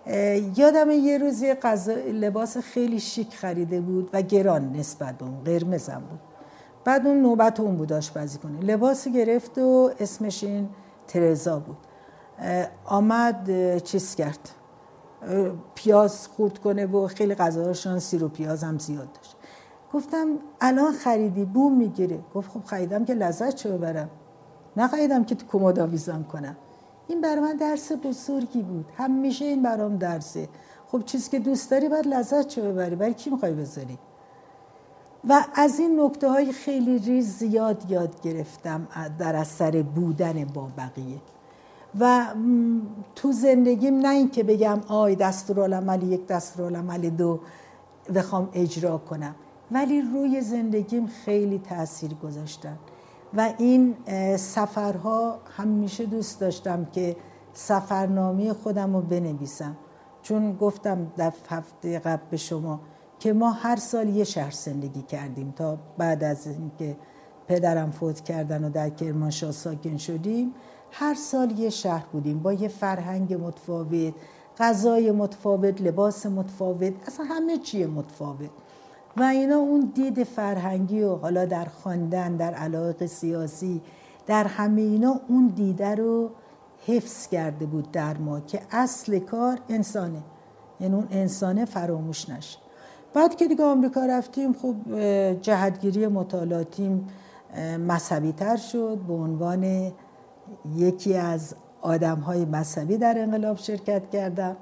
یادم یه روز یه لباس خیلی شیک خریده بود و گران نسبت به اون، قرمزم بود. بعد اون نوبت اون بود آشپزی کنه، لباسی گرفت و اسمش این ترزا بود. آمد چیز کرد، پیاز خورد کنه و خیلی غذاهاشون سیر و پیاز هم زیاد داشت. گفتم الان خریدی بوم میگیره؟ گفت خب خریدم که لذت چه ببرم، نه خریدم که تو کمد آویزان کنم. این برای من درس بزرگی بود، همیشه این برام درسه. خب چیزی که دوست داری باید لذت چه ببری، برای کی میخوای بذاری؟ و از این نکته های خیلی ریز زیاد یاد گرفتم در اثر بودن با بقیه. و تو زندگیم نه این که بگم آی دستورالعمل یک دستورالعمل دو بخوام اجرا کنم، ولی روی زندگیم خیلی تأثیر گذاشتن. و این سفرها همیشه دوست داشتم که سفرنامه خودم رو بنویسم، چون گفتم در هفته قبل به شما که ما هر سال یه شهر زندگی کردیم تا بعد از اینکه پدرم فوت کردن و در کرمانشاه ساکن شدیم. هر سال یه شهر بودیم با یه فرهنگ متفاوت، غذای متفاوت، لباس متفاوت، اصلا همه چیه متفاوت. و اینا اون دید فرهنگی و حالا در خواندن، در علاقه سیاسی، در همه اینا اون دیده رو حفظ کرده بود در ما که اصل کار انسانه، یعنی اون انسانه فراموش نشه. بعد که دیگه آمریکا رفتیم، خب جهتگیری مطالعاتیم مذهبی تر شد. به عنوان یکی از آدم‌های مذهبی در انقلاب شرکت کردم.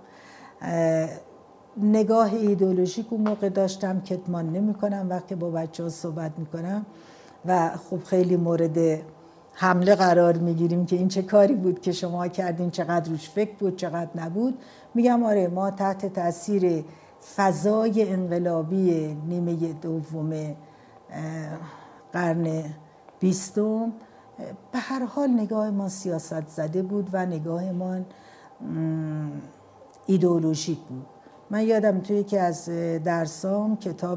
نگاه ایدئولوژیک اون موقع داشتم، کتمان نمی کنم وقتی با بچه‌ها صحبت می کنم و خب خیلی مورد حمله قرار می گیریم که این چه کاری بود که شما کردین، چقدر روش فکر بود، چقدر نبود. میگم آره، ما تحت تاثیر فضای انقلابی نیمه دوم قرن 20 به هر حال نگاه ما سیاست زده بود و نگاه ما ایدئولوژیک بود. من یادم توی یکی از درسام کتاب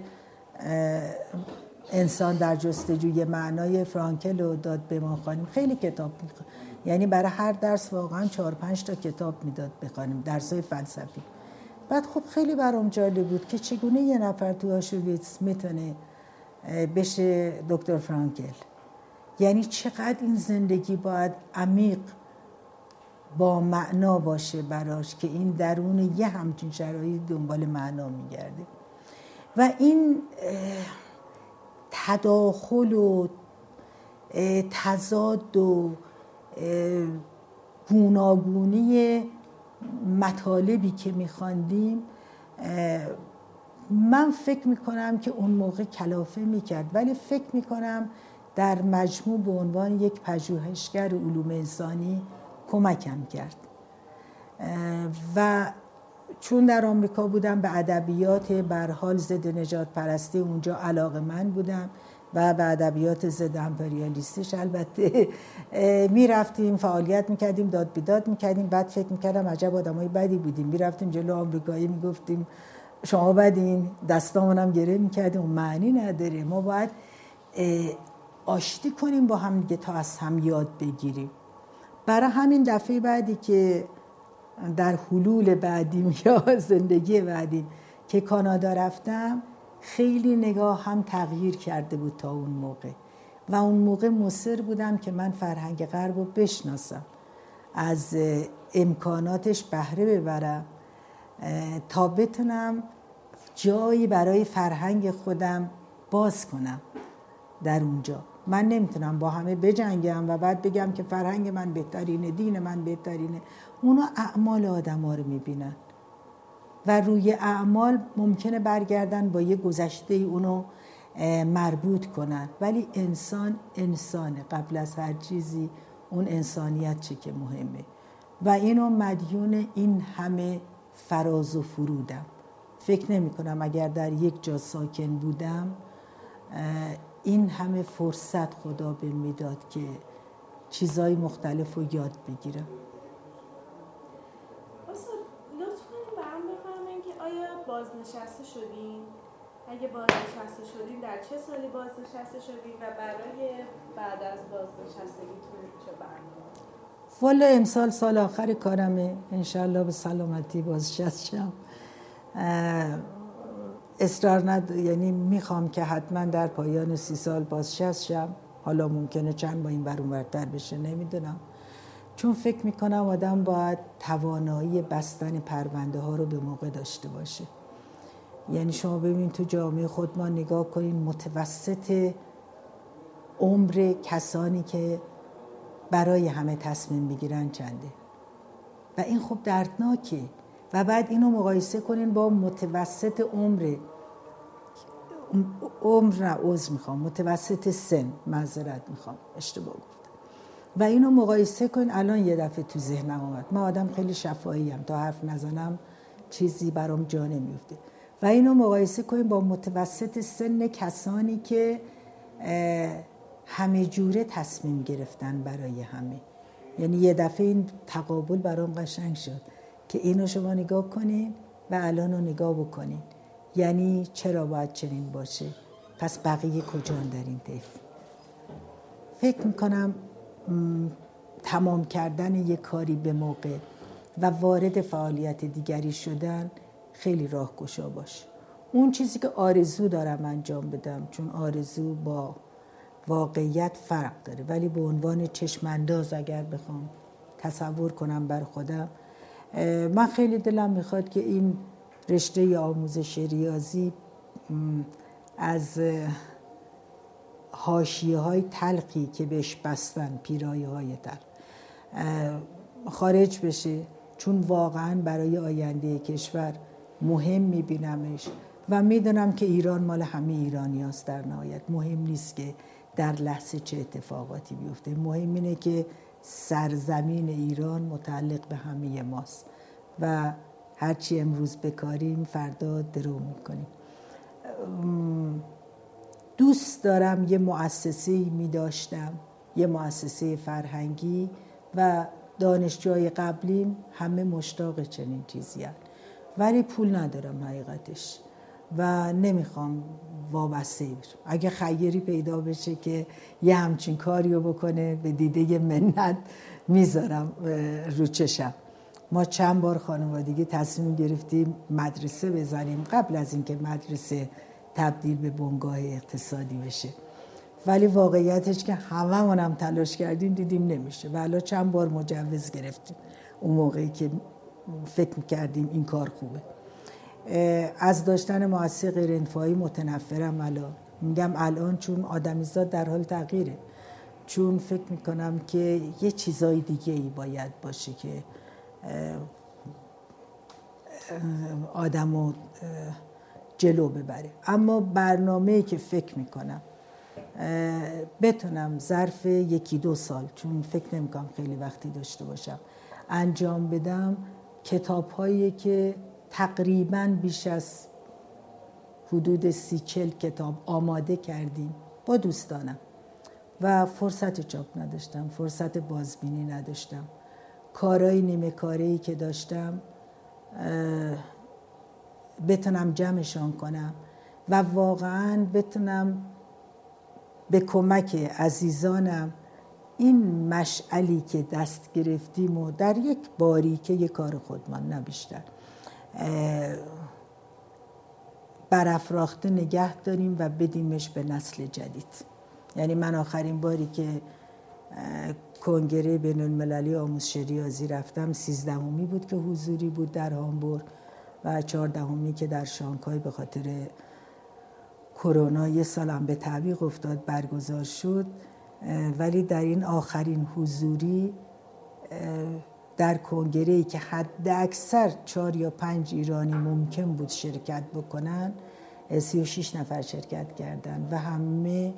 انسان در جستجوی معنای فرانکل رو داد به ما خوانیم. خیلی کتاب میخوام، یعنی برای هر درس واقعا 4-5 تا کتاب میداد بخوانیم، درسای فلسفی. بعد خب خیلی برام جالب بود که چگونه یه نفر تو آشویتس میتونه بشه دکتر فرانکل. یعنی چقدر این زندگی باید عمیق با معنا باشه براش که این درون یه همچین شرایط دنبال معنا میگرده. و این تداخل و تضاد و گوناگونی مطالبی که میخواندیم، من فکر میکنم که اون موقع کلافه میکرد، ولی فکر میکنم در مجموع به عنوان یک پژوهشگر علوم انسانی کمکم کرد. و چون در آمریکا بودم به ادبیات به هر حال ضد نجات پرستی اونجا علاقه‌مند بودم و به ادبیات ضد امپریالیستیش البته میرفتیم فعالیت میکردیم، داد بیداد میکردیم. بعد فکر میکردم عجب آدمای بدی بودیم، میرفتیم جلو آمریکایی میگفتیم شما بدین، دستامون هم گره میکردیم. اون معنی نداره، ما باید آشتی کنیم با هم دیگه تا از هم یاد بگیریم. برای همین دفعه بعدی که در حلول بعدیم یا زندگی بعدیم که کانادا رفتم، خیلی نگاه هم تغییر کرده بود تا اون موقع. و اون موقع مصر بودم که من فرهنگ غرب رو بشناسم، از امکاناتش بهره ببرم تا بتونم جایی برای فرهنگ خودم باز کنم در اونجا. من نمیتونم با همه بجنگم و بعد بگم که فرهنگ من بهترینه، دین من بهترینه. اونا اعمال آدم ها رو میبینن و روی اعمال ممکنه برگردن با یه گذشته اونو مربوط کنن، ولی انسان انسانه. قبل از هر چیزی اون انسانیت چه که مهمه و اینو مدیون این همه فراز و فرودم. فکر نمی کنم اگر در یک جا ساکن بودم این همه فرصت خدا به میداد که چیزای مختلف رو یاد بگیرم. لطفاً برام بفرمایید که آیا بازنشسته شدین؟ اگه بازنشسته شدین در چه سالی بازنشسته شدین و برای بعد از بازنشستگیتون چه برنامه‌ای؟ والا امسال سال آخر کارمه، انشالله به سلامتی بازنشست شم. اصرار یعنی میخوام که حتما در پایان 30 سال بازنشست شم. حالا ممکنه چند با این ور اون ورتر بشه، نمیدونم. چون فکر میکنم آدم باید توانایی بستن پرونده ها رو به موقع داشته باشه. یعنی شما ببینید تو جامعه خود ما نگاه کنین، متوسط عمر کسانی که برای همه تصمیم بگیرن چنده و این خب دردناکه. و بعد اینو مقایسه کنین با متوسط متوسط سن، معذرت میخوام اشتباه گفتم، و اینو مقایسه کنین. الان یه دفعه تو ذهنم اومد، من آدم خیلی شفاهیم، تا حرف نزنم چیزی برام جا نمیفته، و اینو مقایسه کنین با متوسط سن کسانی که همه جوره تصمیم گرفتن برای همه. یعنی یه دفعه این تقابل برام قشنگ شد که اینو شما نگاه کنین و الان رو نگاه بکنین. یعنی چرا باید چنین باشه؟ پس بقیه کجان در این طیف؟ فکر میکنم تمام کردن یک کاری به موقع و وارد فعالیت دیگری شدن خیلی راهگشا باشه. اون چیزی که آرزو دارم انجام بدم، چون آرزو با واقعیت فرق داره، ولی به عنوان چشمانداز اگر بخوام تصور کنم بر خودم، من خیلی دلم میخواد که این رشته آموزش ریاضی از حاشیه‌های تلخی که بهش بستن، پیرایه‌های تلخ، خارج بشه، چون واقعا برای آینده کشور مهم میبینمش و میدونم که ایران مال همه ایرانی هست. در نهایت مهم نیست که در لحظه چه اتفاقاتی بیفته، مهم اینه که سرزمین ایران متعلق به همه ماست و هرچی امروز بکاریم فردا درو میکنیم. دوست دارم یه مؤسسه‌ای می‌داشتم، یه مؤسسه فرهنگی، و دانشجوهای قبلیم همه مشتاق چنین چیزی هست، ولی پول ندارم حقیقتش و نمیخوام وابسته بشم. اگه خیری پیدا بشه که یه همچین کاریو بکنه، به دیده منت میذارم رو چشم. ما چند بار خانوادگی تصمیم گرفتیم مدرسه بزنیم قبل از اینکه مدرسه تبدیل به بنگاه اقتصادی بشه، ولی واقعیتش که هممون هم تلاش کردیم دیدیم نمیشه و الان چند بار مجوز گرفتیم اون موقعی که فکر میکردیم این کار خوبه. از داشتن مؤسسه غیر انتفاعی متنفرم الان. میگم الان چون آدمیزاد در حال تغییره، چون فکر میکنم که یه چیزای دیگه ای باید باشه که آدمو جلو ببره. اما برنامه‌ای که فکر میکنم بتونم ظرف 1-2 سال، چون فکر نمیکنم خیلی وقتی داشته باشم، انجام بدم، کتاب‌هایی که تقریباً بیش از حدود 30-40 کتاب آماده کردیم با دوستانم و فرصت چاپ نداشتم، فرصت بازبینی نداشتم، کارهای نیمه کاری که داشتم بتونم جمعشان کنم و واقعاً بتونم به کمک عزیزانم این مشعلی که دست گرفتیم و در یک باری که یک کار خودمان نه بیشتر برافراخته نگه داریم و بدیمش به نسل جدید. یعنی من آخرین باری که کنگره بین المللی آموزش ریاضی رفتم 13می بود که حضوری بود در هامبورگ و 14می که در شانگهای به خاطر کرونا یه سالم به تعویق افتاد برگزار شد. ولی در این آخرین حضوری در کنگره‌ای که حد اکثر 4 یا 5 ایرانی ممکن بود شرکت بکنن، 36 نفر شرکت کردن و همه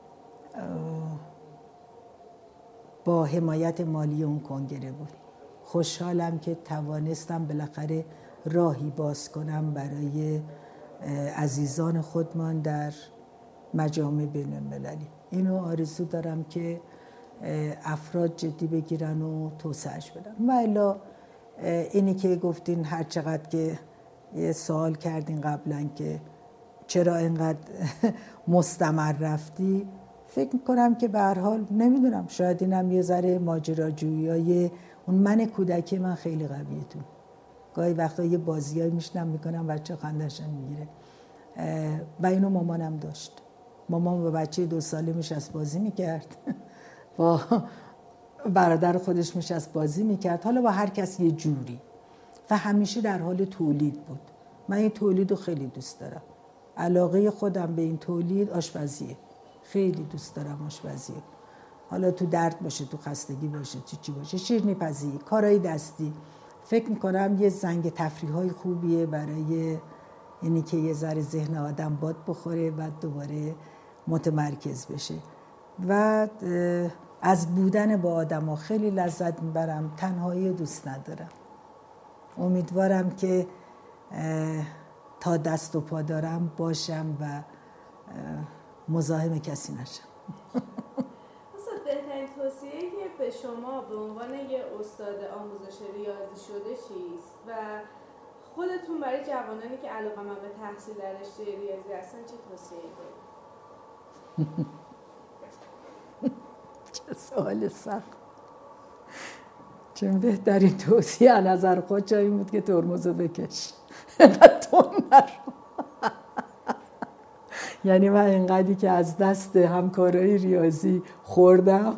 با حمایت مالی اون کنگره بود. خوشحالم که توانستم بالاخره راهی باز کنم برای عزیزان خودمان در مجامع بین المللی. اینو آرزو دارم که افراد جدی بگیرن و توسعهش بدن. و الا اینی که گفتین هر چقدر که یه سوال کردین قبلا که چرا اینقدر مستمر رفتی، فکر میکنم که به هر حال نمیدونم، شاید اینم یه ذره ماجراجویی اون من کودکی من خیلی قویه تو. گاهی وقتا یه بازیایی میشنم میکنم بچه خندشون میگیره و اینو مامانم داشت. مامان با بچه 2 ساله میشست بازی میکرد، با برادر خودش میشست بازی میکرد، حالا با هر کس یه جوری، و همیشه در حال تولید بود. من این تولید رو خیلی دوست دارم. علاقه خودم به این تولید آشپزیه. خیلی دوست دارم آشپزیه. حالا تو درد باشه، تو خستگی باشه، تو چی باشه، شیرینی پزی، کارهای دستی. فکر میکنم یه زنگ تفریح‌های خوبیه برای اینی که یه ذره ذهن آدم باد بخوره و دوباره متمرکز بشه. و از بودن با آدم‌ها خیلی لذت میبرم. تنهایی دوست ندارم. امیدوارم که تا دست و پا دارم باشم و مزاحم کسی نشم. بهترین توصیه‌ای که به شما به عنوان یه استاد آموزش ریاضی شده چیست و خودتون برای جوانانی که علاقه‌مند به تحصیل در رشته ریاضی هستن چه توصیه‌ای دارید؟ چه سوال سخت. چون بهترین توصیه از نظر خود جایی بود که ترمزو بکش، اینقدر تون نرو. یعنی من اینقدری که از دست همکارای ریاضی خوردم،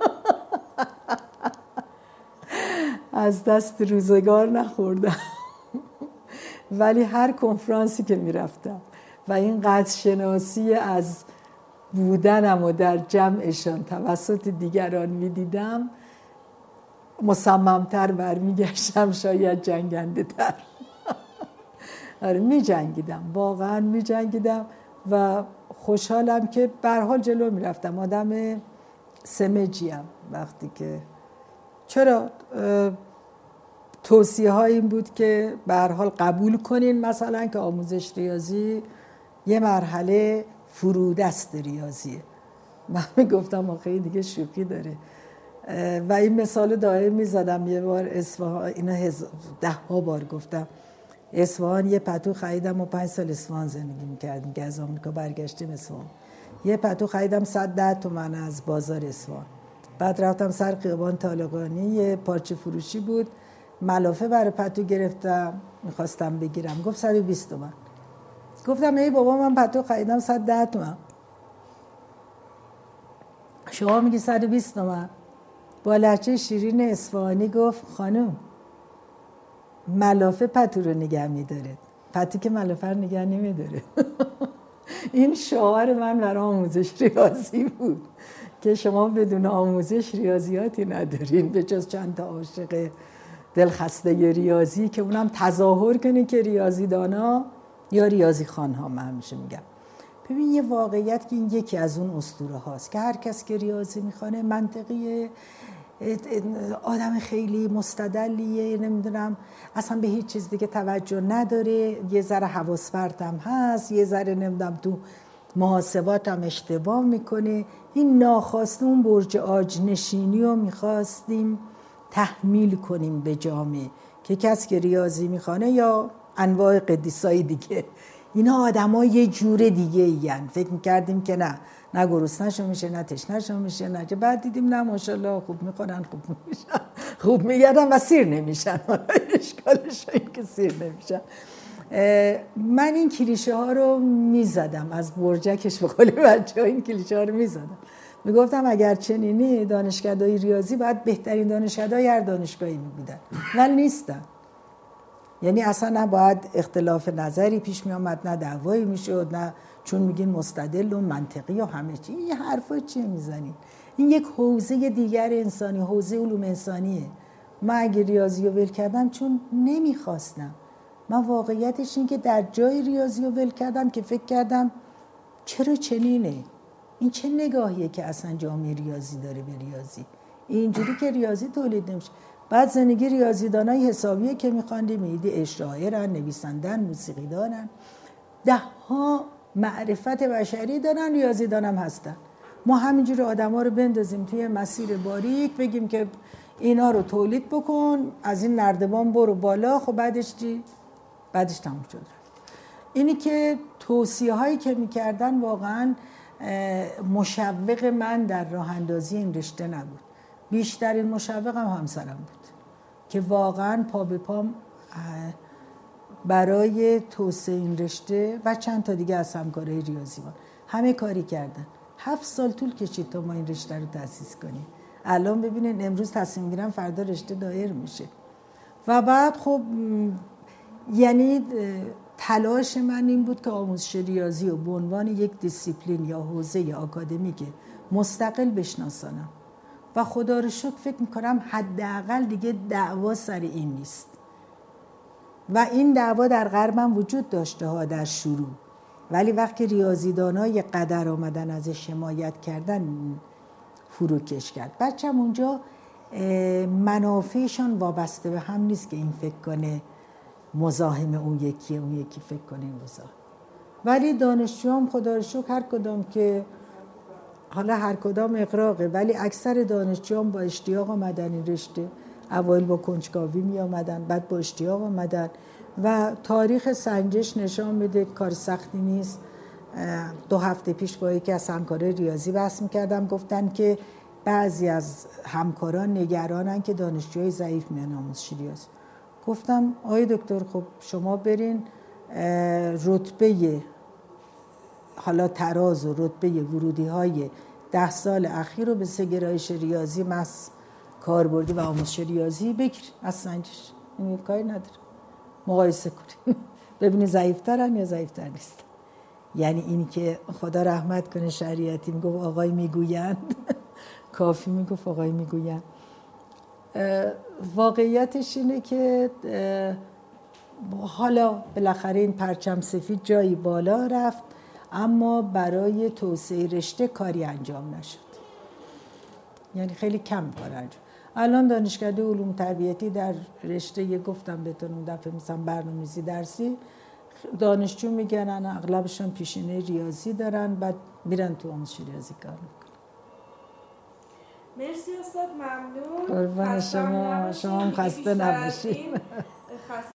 از دست روزگار نخوردم، ولی هر کنفرانسی که میرفتم و این قدر شناسی از بودنم و در جمعشان توسط دیگران میدیدم، مصممتر برمیگشتم، شاید جنگنده تر. آره میجنگیدم، واقعا میجنگیدم و خوشحالم که به هر حال جلو میرفتم. آدم سمجیم. وقتی که چرا توصیه های این بود که به هر حال قبول کنین مثلا که آموزش ریاضی یه مرحله فرودست ریاضیه. من میگفتم آخه دیگه شوخی داره و این مثال دائم میزدم. یه بار اصفهان، اینا 10 بار گفتم، اصفهان یه پتو خریدم و 5 سال اصفهان زندگی میکردیم که از آمریکا برگشتیم اصفهان. یه پتو خریدم 110 تومن از بازار اصفهان. بعد رفتم سر خیابان طالقانی، یه پارچه فروشی بود، ملافه برای پتو گرفتم میخواستم بگیرم، گفت 120 تومن. گفتم ای بابا من پتو خریدم 110 تومن، شما میگی 120 تومن؟ با لهجه شیرین اصفهانی گفت خانم ملافه پتو رو نگه میداره، پتو که ملافه رو نگه نمیداره. این شعار من برای آموزش ریاضی بود که شما بدون آموزش ریاضیاتی ندارین به جز چند تا عاشق دلخسته ریاضی که اونم تظاهر کنی که ریاضی دانا یا ریاضی خان ها. من همیشه میگم ببین یه واقعیت که این یکی از اون اسطوره هاست که هر کس که ریاضی میخوانه منطقیه، آدم خیلی مستدلیه، نمیدونم اصلا به هیچ چیز دیگه توجه نداره، یه ذره حواس پرت هم هست، یه ذره نمیدونم تو محاسبات هم اشتباه میکنه. این ناخواسته اون برج عاج نشینی رو میخواستیم تحمیل کنیم به جامعه که کسی که ریاضی میخوانه یا انواع قدیسای دیگه اینا آدم‌ها یه جور دیگه این. فکر میکردیم که نه گرسنه‌شون میشه، نه تشنه‌شون میشه، نه. بعد دیدیم نه ماشاءالله خوب میخورن، خوب میشن، خوب میگردن و سیر نمیشن. اشکالش این که سیر نمیشن. من این کلیشه ها رو میزدم از برجکش، به قول بچه‌ها این کلیشه ها رو میزدم. میگفتم اگر چنینی دانشکده‌های ریاضی باید بهترین دانشکده‌های هر دانشگاهی میبودن، ولی نیستن. یعنی اصلا نه باید اختلاف نظری پیش می آمد، نه دعوایی میشد، نه چون میگین مستدل و منطقی و همه چی. این حرفا چیه میزنین؟ این یک حوزه دیگر انسانی، حوزه علوم انسانیه. من اگه ریاضی رو ول کردم چون نمیخواستم. من واقعیتش این که در جای ریاضی رو ول کردم که فکر کردم چرا چنینه؟ این چه نگاهیه که اصلا جامعه ریاضی داره به ریاضی؟ اینجوری که ریاضی تولید نمیشه. بعد زندگی ریاضیدانای حسابیه که میخواندیم، میدی شاعرن، نویسندن، موسیقی دارن، 10 معرفت بشری دارن، ریاضیدانم هستن. ما همینجوری آدما رو بندازیم توی مسیر باریک، بگیم که اینا رو تولید بکن، از این نردبان برو بالا، خب بعدش چی؟ بعدش تموم شد. اینی که توصیه هایی که میکردن واقعا مشوق من در راه اندازی این رشته نبود. بیشترین مشوقم همسرم بود که واقعا پا به پام برای توسعه این رشته و چند تا دیگه از همکارای ریاضیبان همه کاری کردن. 7 سال طول کشید تا ما این رشته رو تأسیس کنیم. الان ببینین امروز تصمیم میگیرم فردا رشته دایر میشه. و بعد خب یعنی تلاش من این بود که آموزش ریاضی رو به عنوان یک دیسیپلین یا حوزه یا آکادمیک مستقل بشناسانم و خدا رو شکر فکر میکنم حداقل دیگه دعوا سر این نیست. و این دعوا در غرب هم وجود داشته ها در شروع، ولی وقتی ریاضیدانای قدر آمدن ازش حمایت کردن فروکش کرد. بچم اونجا منافعشان وابسته به هم نیست که این فکر کنه مزاحم اون یکی، اون یکی فکر کنه این مزاحم. ولی دانشجوام خدا رو شکر هر کدام که حالا هر کدام اغراقه، ولی اکثر دانشجوام با اشتیاق آمدن این رشته. اوایل با کنجکاوی می آمدن، بعد با اشتیاق آمدن و تاریخ سنجش نشان میده کار سختی نیست. 2 هفته پیش با یکی از همکارای ریاضی بحث میکردم، گفتن که بعضی از همکاران نگرانن که دانشجوی ضعیف میان آموزش ریاضی. گفتم آقای دکتر خب شما برین رتبه حالا تراز و رتبه ورودی های 10 سال اخیر رو به 3 گرایش ریاضی مس کاربردی و آموزش ریاضی بگیرید از سنجش. این کاری نداره، مقایسه کنید ببینید ضعیفترن یا ضعیفتر نیست. یعنی اینی که خدا رحمت کنه شریعتی میگفت آقای میگویند کافی میگفت آقای میگویند. واقعیتش اینه که حالا بالاخره این پرچم سفید جایی بالا رفت، اما برای توسعه رشته کاری انجام نشد. یعنی خیلی کم کار انجام. الان دانشکده علوم تربیتی در رشته گفتم بهتون اون دفعه مثلا برنامه‌ریزی درسی دانشجو میگن اغلبشون پیشینه ریاضی دارن، بعد میرن تو آموزش ریاضی کار میکنن. مرسی استاد، ممنون. قربان شما هم خسته نباشید.